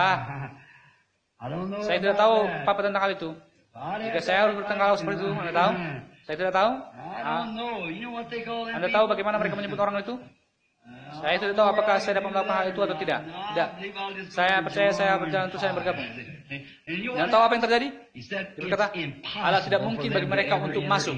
saya tidak tahu apa tentang hal itu. Jika saya harus bertengkar seperti itu, Anda tahu? Saya tidak tahu. Anda tahu bagaimana mereka menyebut orang itu? Saya tidak tahu apakah saya dapat melakukan hal itu atau tidak. Tidak. Saya percaya saya berjalan untuk saya bergabung. Dan tahu apa yang terjadi? Dia berkata, Allah tidak mungkin bagi mereka untuk masuk.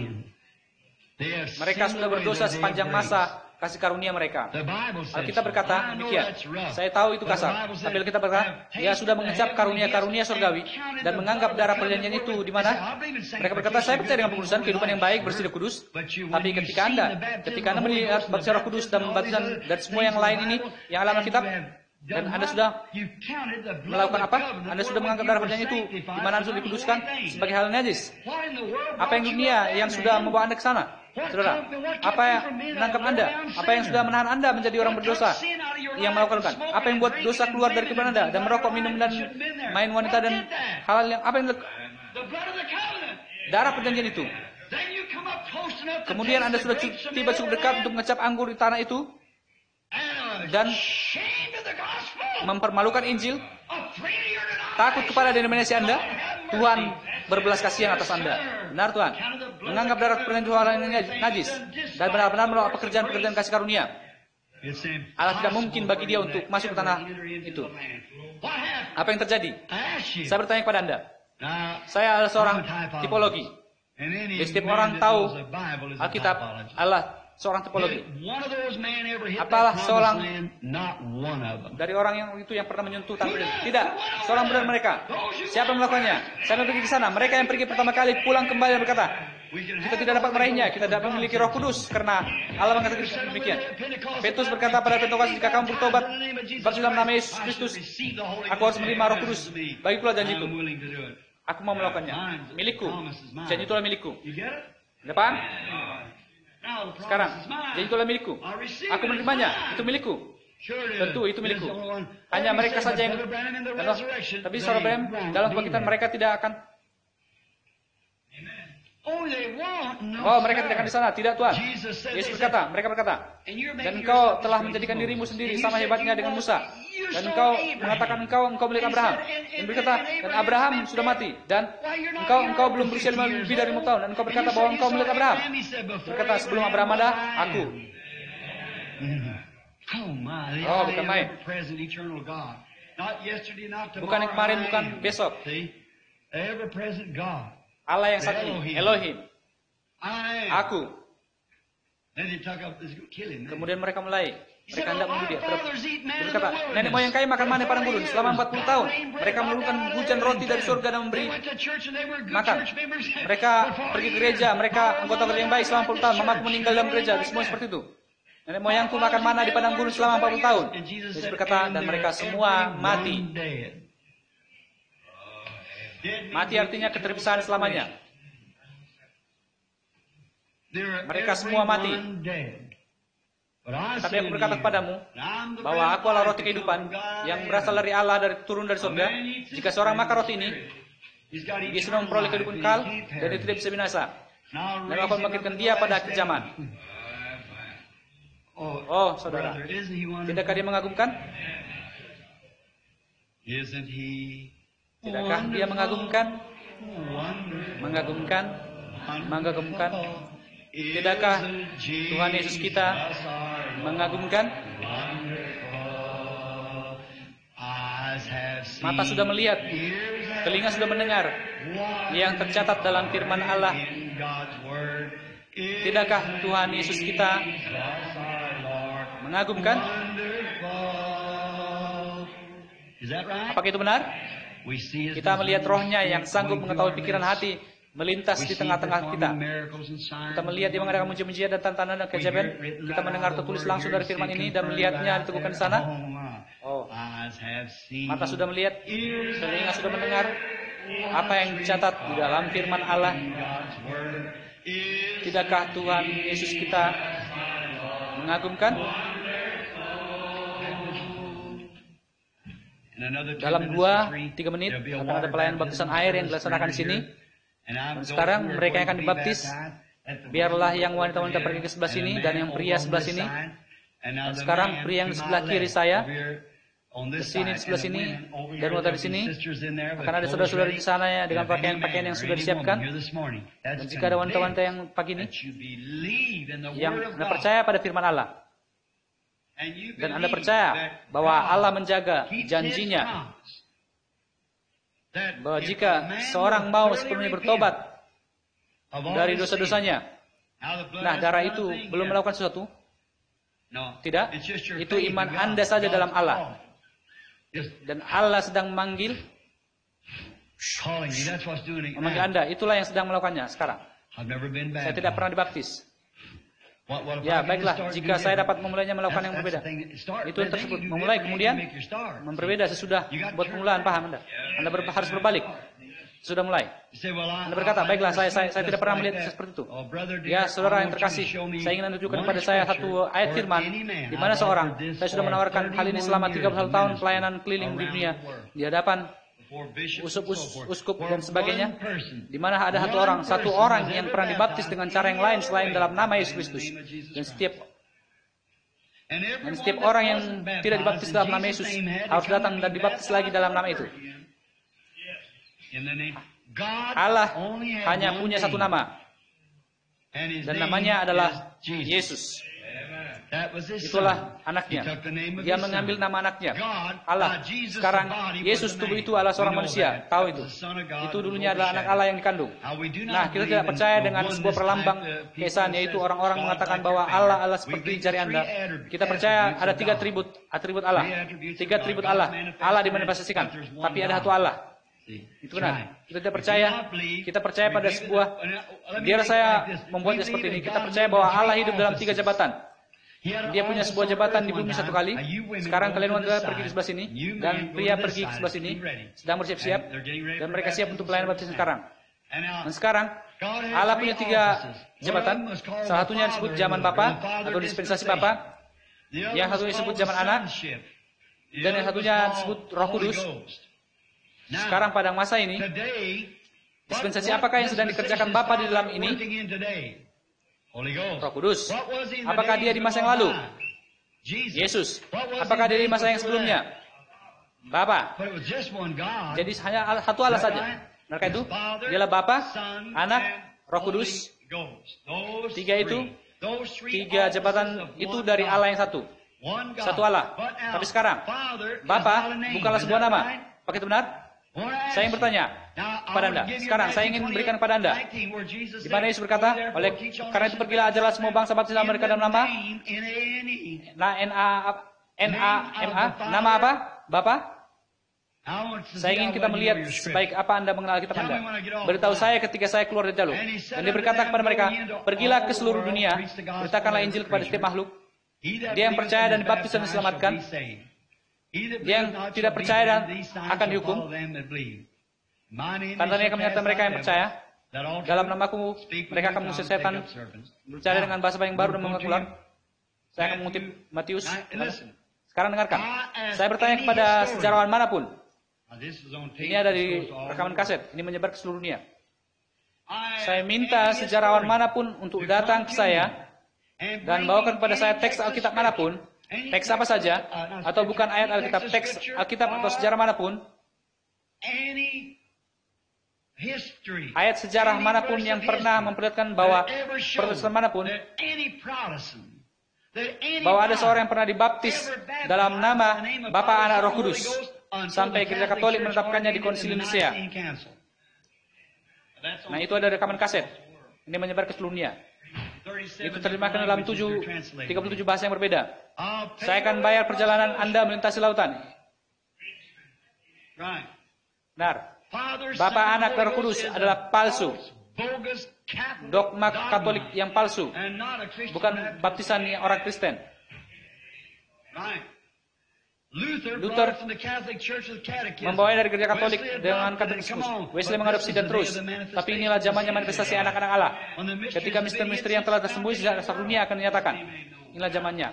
Mereka sudah berdosa sepanjang masa kasih karunia mereka. Alkitab berkata demikian. Saya tahu itu kasar. Tapi Alkitab berkata, dia sudah mengecap karunia-karunia surgawi dan menganggap darah perjanjian itu di mana? Mereka berkata, saya percaya dengan pengudusan kehidupan yang baik bersih dan kudus. Tapi ketika Anda melihat baptisan Roh Kudus dan baptisan dan semua yang lain ini yang alam Alkitab, dan Anda sudah melakukan apa? Anda sudah menganggap darah perjanjian itu di mana Anda sudah dikuduskan sebagai hal najis. Apa yang dunia yang sudah membawa Anda ke sana? Saudara, apa yang menangkap Anda? Apa yang sudah menahan Anda menjadi orang berdosa yang melakukan? Apa yang buat dosa keluar dari kehidupan Anda dan merokok, minum dan main wanita dan hal yang apa yang darah perjanjian itu? Kemudian Anda sudah tiba cukup dekat untuk mengecap anggur di tanah itu dan mempermalukan Injil, takut kepada denominasi Anda. Tuhan berbelas kasihan atas Anda. Benar Tuhan. Menganggap darah perjanjian yang najis dan benar-benar melakukan pekerjaan-pekerjaan kasih karunia. Allah tidak mungkin bagi dia untuk masuk ke tanah itu. Apa yang terjadi? Saya bertanya kepada Anda. Saya adalah seorang tipologi. Jadi setiap orang tahu Alkitab adalah seorang tipologi. Apalah seorang dari orang yang itu yang pernah menyentuh tanah itu? Tidak, seorang benar mereka. Siapa yang melakukannya? Saya pergi ke sana. Mereka yang pergi pertama kali pulang kembali dan berkata, kita tidak dapat meraihnya, kita tidak memiliki Roh Kudus karena Allah mengatakan demikian. Petrus berkata pada Pentakosta, jika kamu bertobat dalam nama Yesus Kristus, aku harus menerima Roh Kudus. Bagi pula janji itu. Aku mau melakukannya. Milikku. Janji itulah milikku. Depan. Sekarang, janji itulah milikku. Aku menerimanya. Itu milikku. Tentu itu milikku. Hanya mereka saja yang. Tapi saudara Branham, dalam kebangkitan mereka tidak akan. Oh, mereka tidak akan di sana. Tidak, Tuhan. Yesus berkata, mereka berkata, dan engkau telah menjadikan dirimu sendiri sama hebatnya dengan Musa. Dan engkau mengatakan engkau melihat Abraham. Dan berkata, dan Abraham sudah mati. Dan engkau belum berusia lebih dari 5 tahun. Dan engkau berkata bahwa engkau melihat Abraham. Berkata, sebelum Abraham ada, aku. Oh, bukan main. Bukan yang kemarin, bukan besok. Allah yang saat ini, Elohim. Aku. Kemudian mereka hendak membunuh dia. Dia berkata, nenek moyang kami makan mana di padang gurun selama 40 tahun. Mereka menurunkan hujan roti dari surga dan memberi makan. Mereka pergi ke gereja, mereka anggota yang baik selama 40 tahun. Mamaku meninggal dalam gereja, semua seperti itu. Nenek moyangku makan mana di padang gurun selama 40 tahun. Yesus berkata, dan mereka semua mati. Mati artinya keterpisahan selamanya. Mereka semua mati. Tapi aku berkata kepadamu bahwa aku adalah roti kehidupan yang berasal dari Allah, turun dari surga. Jika seorang makan roti ini, dia sudah memperoleh kehidupan kekal dan dia tidak bisa binasa. Dan aku akan membangkitkan dia pada akhir zaman. Oh, saudara, tidakkah dia mengagumkan? Tidakkah dia mengagumkan? Mengagumkan? Tidakkah Tuhan Yesus kita mengagumkan? Mata sudah melihat, telinga sudah mendengar yang tercatat dalam firman Allah. Tidakkah Tuhan Yesus kita mengagumkan? Apakah itu benar? Kita melihat rohnya yang sanggup mengetahui pikiran hati melintas di tengah-tengah kita. Kita melihat dia mengadakan mujizat dan tanda-tanda dan keajaiban. Kita mendengar tertulis langsung dari firman ini dan melihatnya diteguhkan di sana. Oh, mata sudah melihat, telinga sudah mendengar apa yang dicatat di dalam firman Allah. Tidakkah Tuhan Yesus kita mengagumkan? Dalam 2-3 menit akan ada pelayanan baptisan air yang dilaksanakan di sini. Dan sekarang mereka yang akan dibaptis, biarlah yang wanita-wanita pergi ke sebelah sini dan yang pria sebelah sini. Dan sekarang pria yang di sebelah kiri saya ke sini, di sebelah sini, dan wanita di sini. Akan ada saudara-saudara di sana ya dengan pakaian-pakaian yang sudah disiapkan. Dan jika ada wanita-wanita yang pagi ini yang Anda percaya pada firman Allah, dan Anda percaya bahwa Allah menjaga janjinya, bahwa jika seorang mau sepenuhnya bertobat dari dosa-dosanya, nah darah itu belum melakukan sesuatu. Tidak, itu iman Anda saja dalam Allah. Dan Allah sedang memanggil Anda. Itulah yang sedang melakukannya sekarang. Saya tidak pernah dibaptis. Ya, baiklah, jika saya dapat memulainya melakukan yang berbeda. Itu yang tersebut. Memulai kemudian berbeda sesudah buat pengulangan, paham Anda? Anda harus berbalik. Sudah mulai. Anda berkata, baiklah, saya tidak pernah melihat seperti itu. Ya, saudara yang terkasih, saya ingin Anda tunjukkan kepada saya satu ayat firman, di mana seorang, saya sudah menawarkan hal ini selama 31 tahun pelayanan keliling di dunia, di hadapan uskup dan sebagainya, di mana ada satu orang yang pernah dibaptis dengan cara yang lain selain dalam nama Yesus Kristus. Dan setiap orang yang tidak dibaptis dalam nama Yesus harus datang dan dibaptis lagi dalam nama itu. Allah hanya punya satu nama, dan namanya adalah Yesus. Itulah anaknya. Dia mengambil nama anaknya. Allah. Sekarang Yesus tubuh itu adalah seorang manusia. Tahu itu. Itu dulunya adalah anak Allah yang dikandung. Nah, kita tidak percaya dengan sebuah perlambang keesahan, yaitu orang-orang mengatakan bahwa Allah adalah seperti jari Anda. Kita percaya ada 3 atribut Allah. 3 atribut Allah. Allah dimanifestasikan. Tapi ada satu Allah. Itu benar. Kita tidak percaya. Kita percaya pada sebuah. Biar saya membuatnya seperti ini. Kita percaya bahwa Allah hidup dalam 3 jabatan. Dia punya sebuah jabatan di bumi satu kali. Sekarang kalian wanita pergi ke sebelah sini, dan pria pergi ke sebelah sini, sedang bersiap-siap, dan mereka siap untuk pelayanan baptis sekarang. Dan sekarang Allah punya 3 jabatan. Salah satunya disebut zaman Bapa atau dispensasi Bapa, yang satunya disebut zaman Anak, dan yang satunya disebut Roh Kudus. Sekarang pada masa ini Dispensasi apakah yang sedang dikerjakan Bapa di dalam ini? Roh Kudus. Apakah dia di masa yang lalu? Yesus. Apakah dia di masa yang sebelumnya? Bapa. Jadi hanya satu Allah saja. Benarkah itu? Dialah Bapa, Anak, Roh Kudus. Tiga itu, tiga jabatan itu dari Allah yang satu. Satu Allah. Tapi sekarang, Bapa bukanlah sebuah nama. Apakah itu benar? Saya ingin bertanya kepada Anda. Sekarang saya ingin memberikan kepada Anda. Di mana Yesus berkata, karena itu pergilah ajarlah semua bangsa baptislah mereka dalam nama N-A-M-A. Nama apa? Bapa? Saya ingin kita melihat sebaik apa Anda mengenal kitab Anda. Beritahu saya ketika saya keluar dari jalur. Dan dia berkata kepada mereka, pergilah ke seluruh dunia, beritakanlah Injil kepada setiap makhluk. Dia yang percaya dan dibaptis dan diselamatkan. Dia yang tidak percaya dan akan dihukum. Katanya kami menyatakan mereka yang percaya. Dalam namaku mereka akan mengusir setan, berbicara dengan bahasa yang baru dan mengulang ulang. Saya akan mengutip Matius. Sekarang dengarkan. Saya bertanya kepada sejarawan manapun. Ini ada di rekaman kaset. Ini menyebar ke seluruh dunia. Saya minta sejarawan manapun untuk datang ke saya dan bawakan kepada saya teks Alkitab manapun. Teks apa saja, atau bukan ayat Alkitab, teks Alkitab atau sejarah manapun, ayat sejarah manapun yang pernah memperlihatkan bahwa Protestan manapun, bahwa ada seorang yang pernah dibaptis dalam nama Bapa, Anak, Roh Kudus, sampai Gereja Katolik menetapkannya di Konsili Nicea. Nah, itu ada rekaman kaset. Ini menyebar ke seluruh dunia. Itu terjemahkan dalam 37 bahasa yang berbeda. Saya akan bayar perjalanan Anda melintasi lautan. Benar. Bapa, Anak, dan Roh Kudus adalah palsu. Dogma Katolik yang palsu. Bukan baptisan orang Kristen. Luther membawanya dari gereja Katolik dengan katekismus. Wesley mengadopsi dan terus. Tapi inilah zamannya manifestasi anak-anak Allah. Ketika misteri-misteri yang telah tersembunyi sejak dasar dunia akan dinyatakan. Inilah zamannya.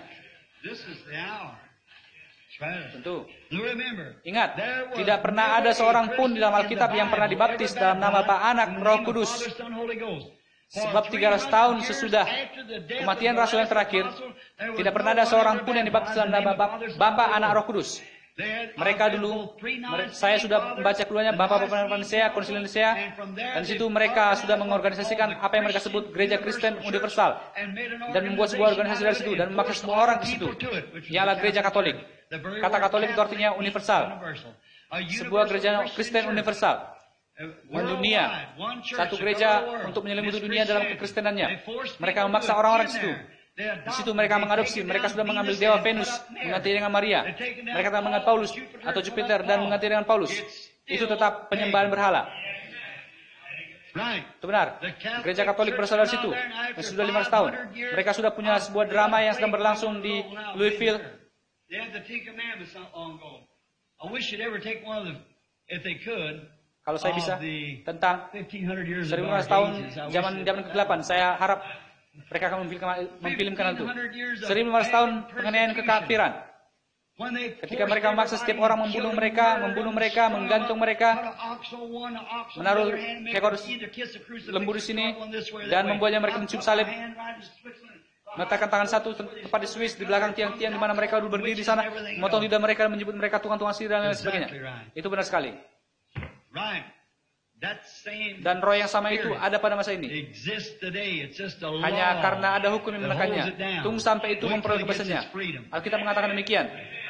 Tentu. Ingat, tidak pernah ada seorang pun di dalam Alkitab yang pernah dibaptis dalam nama Bapa, Anak, Roh Kudus. Sebab 300 tahun sesudah kematian Rasul yang terakhir, tidak pernah ada seorang pun yang dibaptis dalam nama Bapa, Anak, Roh Kudus. Mereka dulu, saya sudah membaca keluarnya Bapa Nicea, Konsili Nicea, dan di situ mereka sudah mengorganisasikan apa yang mereka sebut Gereja Kristen Universal, dan membuat sebuah organisasi dari situ, dan memaksa semua orang ke situ. Ialah Gereja Katolik. Kata Katolik itu artinya universal. Sebuah Gereja Kristen Universal. Mendunia, satu gereja untuk menyelimuti dunia dalam kekristenannya. Mereka memaksa orang-orang di situ. Di situ mereka mengadopsi. Mereka sudah mengambil dewa Venus mengganti dengan Maria. Mereka telah mengambil Paulus atau Jupiter dan mengganti dengan Paulus. Itu tetap penyembahan berhala. Itu benar. Gereja Katolik berasal dari situ. Dan sudah 500 tahun. Mereka sudah punya sebuah drama yang sedang berlangsung di Louisville. Kalau saya bisa, tentang 1500 tahun zaman ke-8, saya harap mereka akan memfilmkan itu. 1500 tahun penganiayaan kekafiran. Ketika mereka memaksa setiap orang membunuh mereka, menggantung mereka, menaruh ekor lembu di sini, dan membuatnya mereka mencium salib, meletakkan tangan satu tepat di Swiss di belakang tiang-tiang di mana mereka dulu berdiri di sana, memotong lidah mereka dan menyebut mereka tukang-tukang sihir dan lain sebagainya. Itu benar sekali. Dan roh yang sama itu ada pada masa ini. Hanya karena ada hukum yang menekannya. Tunggu sampai itu memperoleh kebebasannya. Alkitab mengatakan demikian.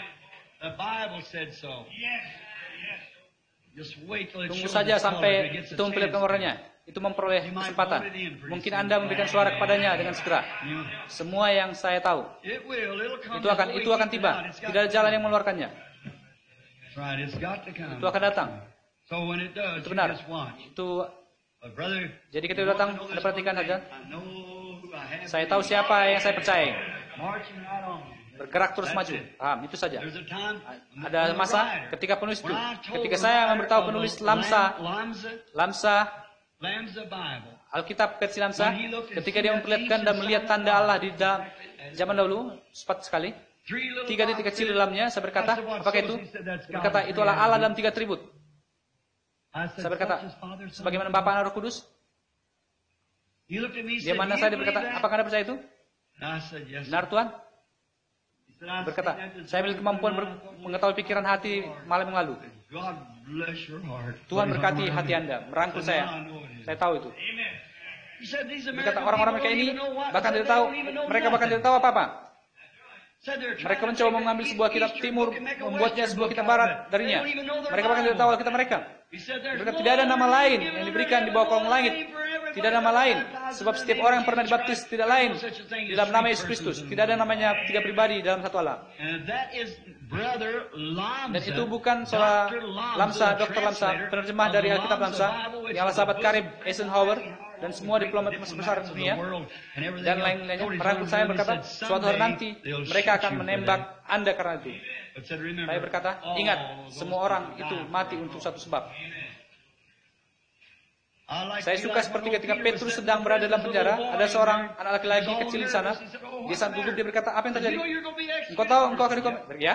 Tunggu saja sampai itu memperlihatkan warnanya. Itu memperoleh kesempatan. Mungkin Anda memberikan suara kepadanya dengan segera. Semua yang saya tahu. Itu akan tiba. Tidak ada jalan yang mengeluarkannya. Itu akan datang. Itu benar. Jadi kita datang, Anda perhatikan saja. Saya tahu siapa yang saya percaya. Bergerak terus maju. Paham, itu saja. Ada masa ketika penulis itu. Ketika saya memberitahu penulis Lamsa, Alkitab versi Lamsa, ketika dia memperlihatkan dan melihat tanda Allah di dalam zaman dahulu, cepat sekali. 3 titik kecil dalamnya, saya berkata, apakah itu? Berkata, itulah Allah dalam 3 atribut. Saya berkata, sebagaimana Bapa, Anak, Roh Kudus. Dia mana saya, dia berkata, apakah Anda percaya itu? Benar, Tuhan. Berkata, saya memiliki kemampuan mengetahui pikiran hati malam yang lalu. Tuhan berkati hati Anda, merangkul saya. Saya tahu itu. Berkata, orang-orang mereka ini mereka bahkan tidak tahu apa-apa. Mereka mencoba mengambil sebuah kitab timur, membuatnya sebuah kitab barat darinya. Mereka bahkan tidak tahu Alkitab mereka. Mereka tidak ada nama lain yang diberikan di bawah kolong langit. Tidak ada nama lain. Sebab setiap orang yang pernah dibaptis tidak lain di dalam nama Yesus Kristus. Tidak ada namanya tiga pribadi dalam satu Allah. Dan itu bukan saudara Lamsa, Dr. Lamsa, penerjemah dari Alkitab Lamsa, yang adalah sahabat karib Eisenhower, dan semua diplomat besar dunia, dan lain-lainnya. Merangkul saya berkata, suatu hari nanti mereka akan menembak Anda karena itu. Saya berkata, ingat, semua orang itu mati untuk satu sebab. Saya suka seperti ketika Petrus sedang berada dalam penjara, ada seorang anak laki-laki kecil di sana. Dia saat gugup, dia berkata, apa yang terjadi? Engkau tahu, engkau akan dihukum. Ya?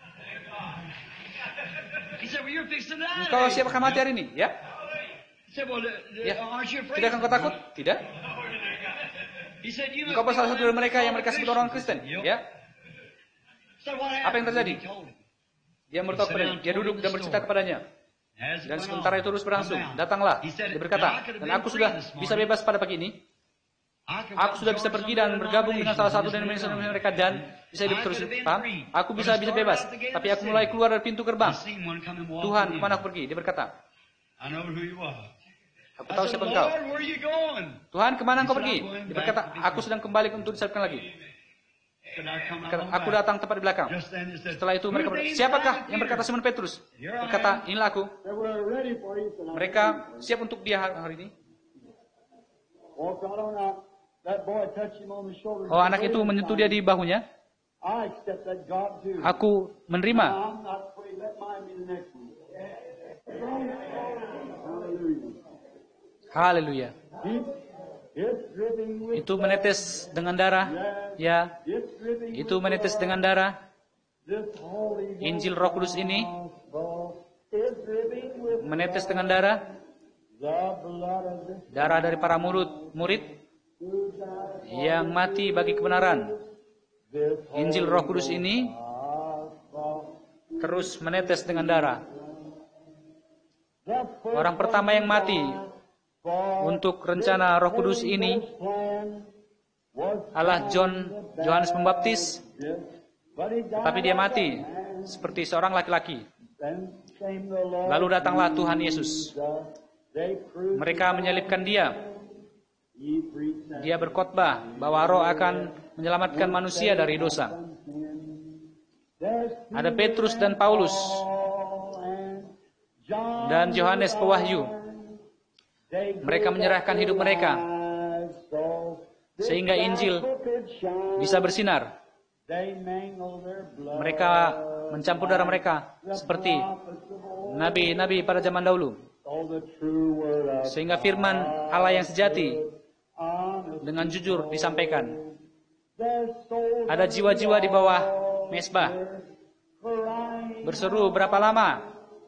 Engkau siap akan mati hari ini? Ya? Ya. Tidak akan kau takut? Tidak. Engkau salah satu dari mereka yang mereka sebut orang Kristen. Ya. Apa yang terjadi? Dia beritahu kepadanya. Dia duduk dan bercerita kepadanya. Dan sementara itu terus berlangsung. Datanglah. Dia berkata, dan aku sudah bisa bebas pada pagi ini. Aku sudah bisa pergi dan bergabung dengan salah satu dari mereka dan bisa hidup terus. Paham? Aku bisa bebas. Tapi aku mulai keluar dari pintu gerbang. Tuhan, kemana aku pergi? Dia berkata, aku tahu siapa engkau. Tuhan, kemana engkau pergi? Dia berkata, aku sedang kembali untuk disalibkan lagi. Aku datang tepat di belakang. Setelah itu mereka berkata, siapakah yang berkata Simon Petrus? Berkata, inilah aku. Mereka siap untuk dia hari ini. Oh, anak itu menyentuh dia di bahunya. Aku menerima. Haleluya. Itu menetes dengan darah. Ya. Itu menetes dengan darah. Injil Roh Kudus ini menetes dengan darah. Darah dari para murid yang mati bagi kebenaran. Injil Roh Kudus ini terus menetes dengan darah. Orang pertama yang mati untuk rencana Roh Kudus ini adalah Yohanes Pembaptis, tapi dia mati seperti seorang laki-laki. Lalu datanglah Tuhan Yesus. Mereka menyalibkan dia. Dia berkhotbah bahwa Roh akan menyelamatkan manusia dari dosa. Ada Petrus dan Paulus dan Yohanes Pewahyu. Mereka menyerahkan hidup mereka sehingga Injil bisa bersinar. Mereka mencampur darah mereka seperti nabi-nabi pada zaman dahulu, sehingga firman Allah yang sejati dengan jujur disampaikan. Ada jiwa-jiwa di bawah mesbah berseru berapa lama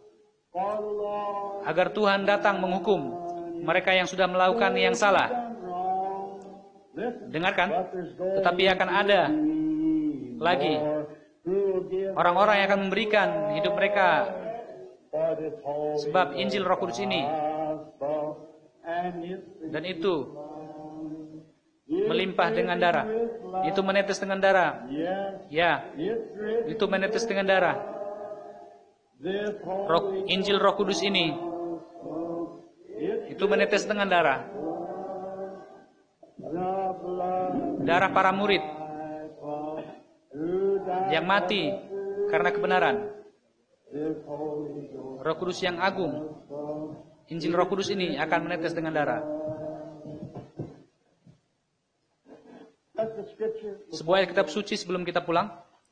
agar Tuhan datang menghukum mereka yang sudah melakukan yang salah. Dengarkan, tetapi akan ada lagi orang-orang yang akan memberikan hidup mereka sebab Injil Roh Kudus ini, dan itu melimpah dengan darah. Itu menetes dengan darah. Ya, itu menetes dengan darah. Injil Roh Kudus ini itu menetes dengan darah. Darah para murid yang mati karena kebenaran. Roh Kudus yang agung, Injil Roh Kudus ini akan menetes dengan darah. Sebuah kitab suci sebelum kita pulang.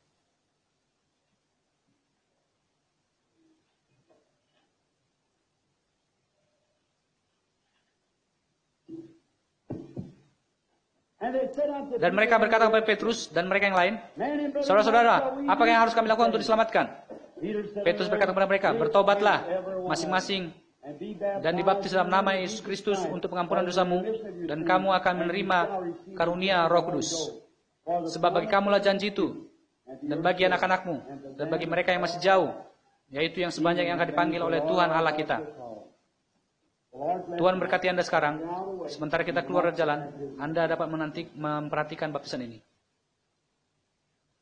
Dan mereka berkata kepada Petrus dan mereka yang lain, saudara-saudara, apa yang harus kami lakukan untuk diselamatkan? Petrus berkata kepada mereka, bertobatlah masing-masing dan dibaptis dalam nama Yesus Kristus untuk pengampunan dosamu, dan kamu akan menerima karunia Roh Kudus. Sebab bagi kamulah janji itu, dan bagi anak-anakmu, dan bagi mereka yang masih jauh, yaitu yang sebanyak yang akan dipanggil oleh Tuhan Allah kita. Tuhan berkati Anda sekarang. Sementara kita keluar dari jalan, Anda dapat memperhatikan baptisan ini.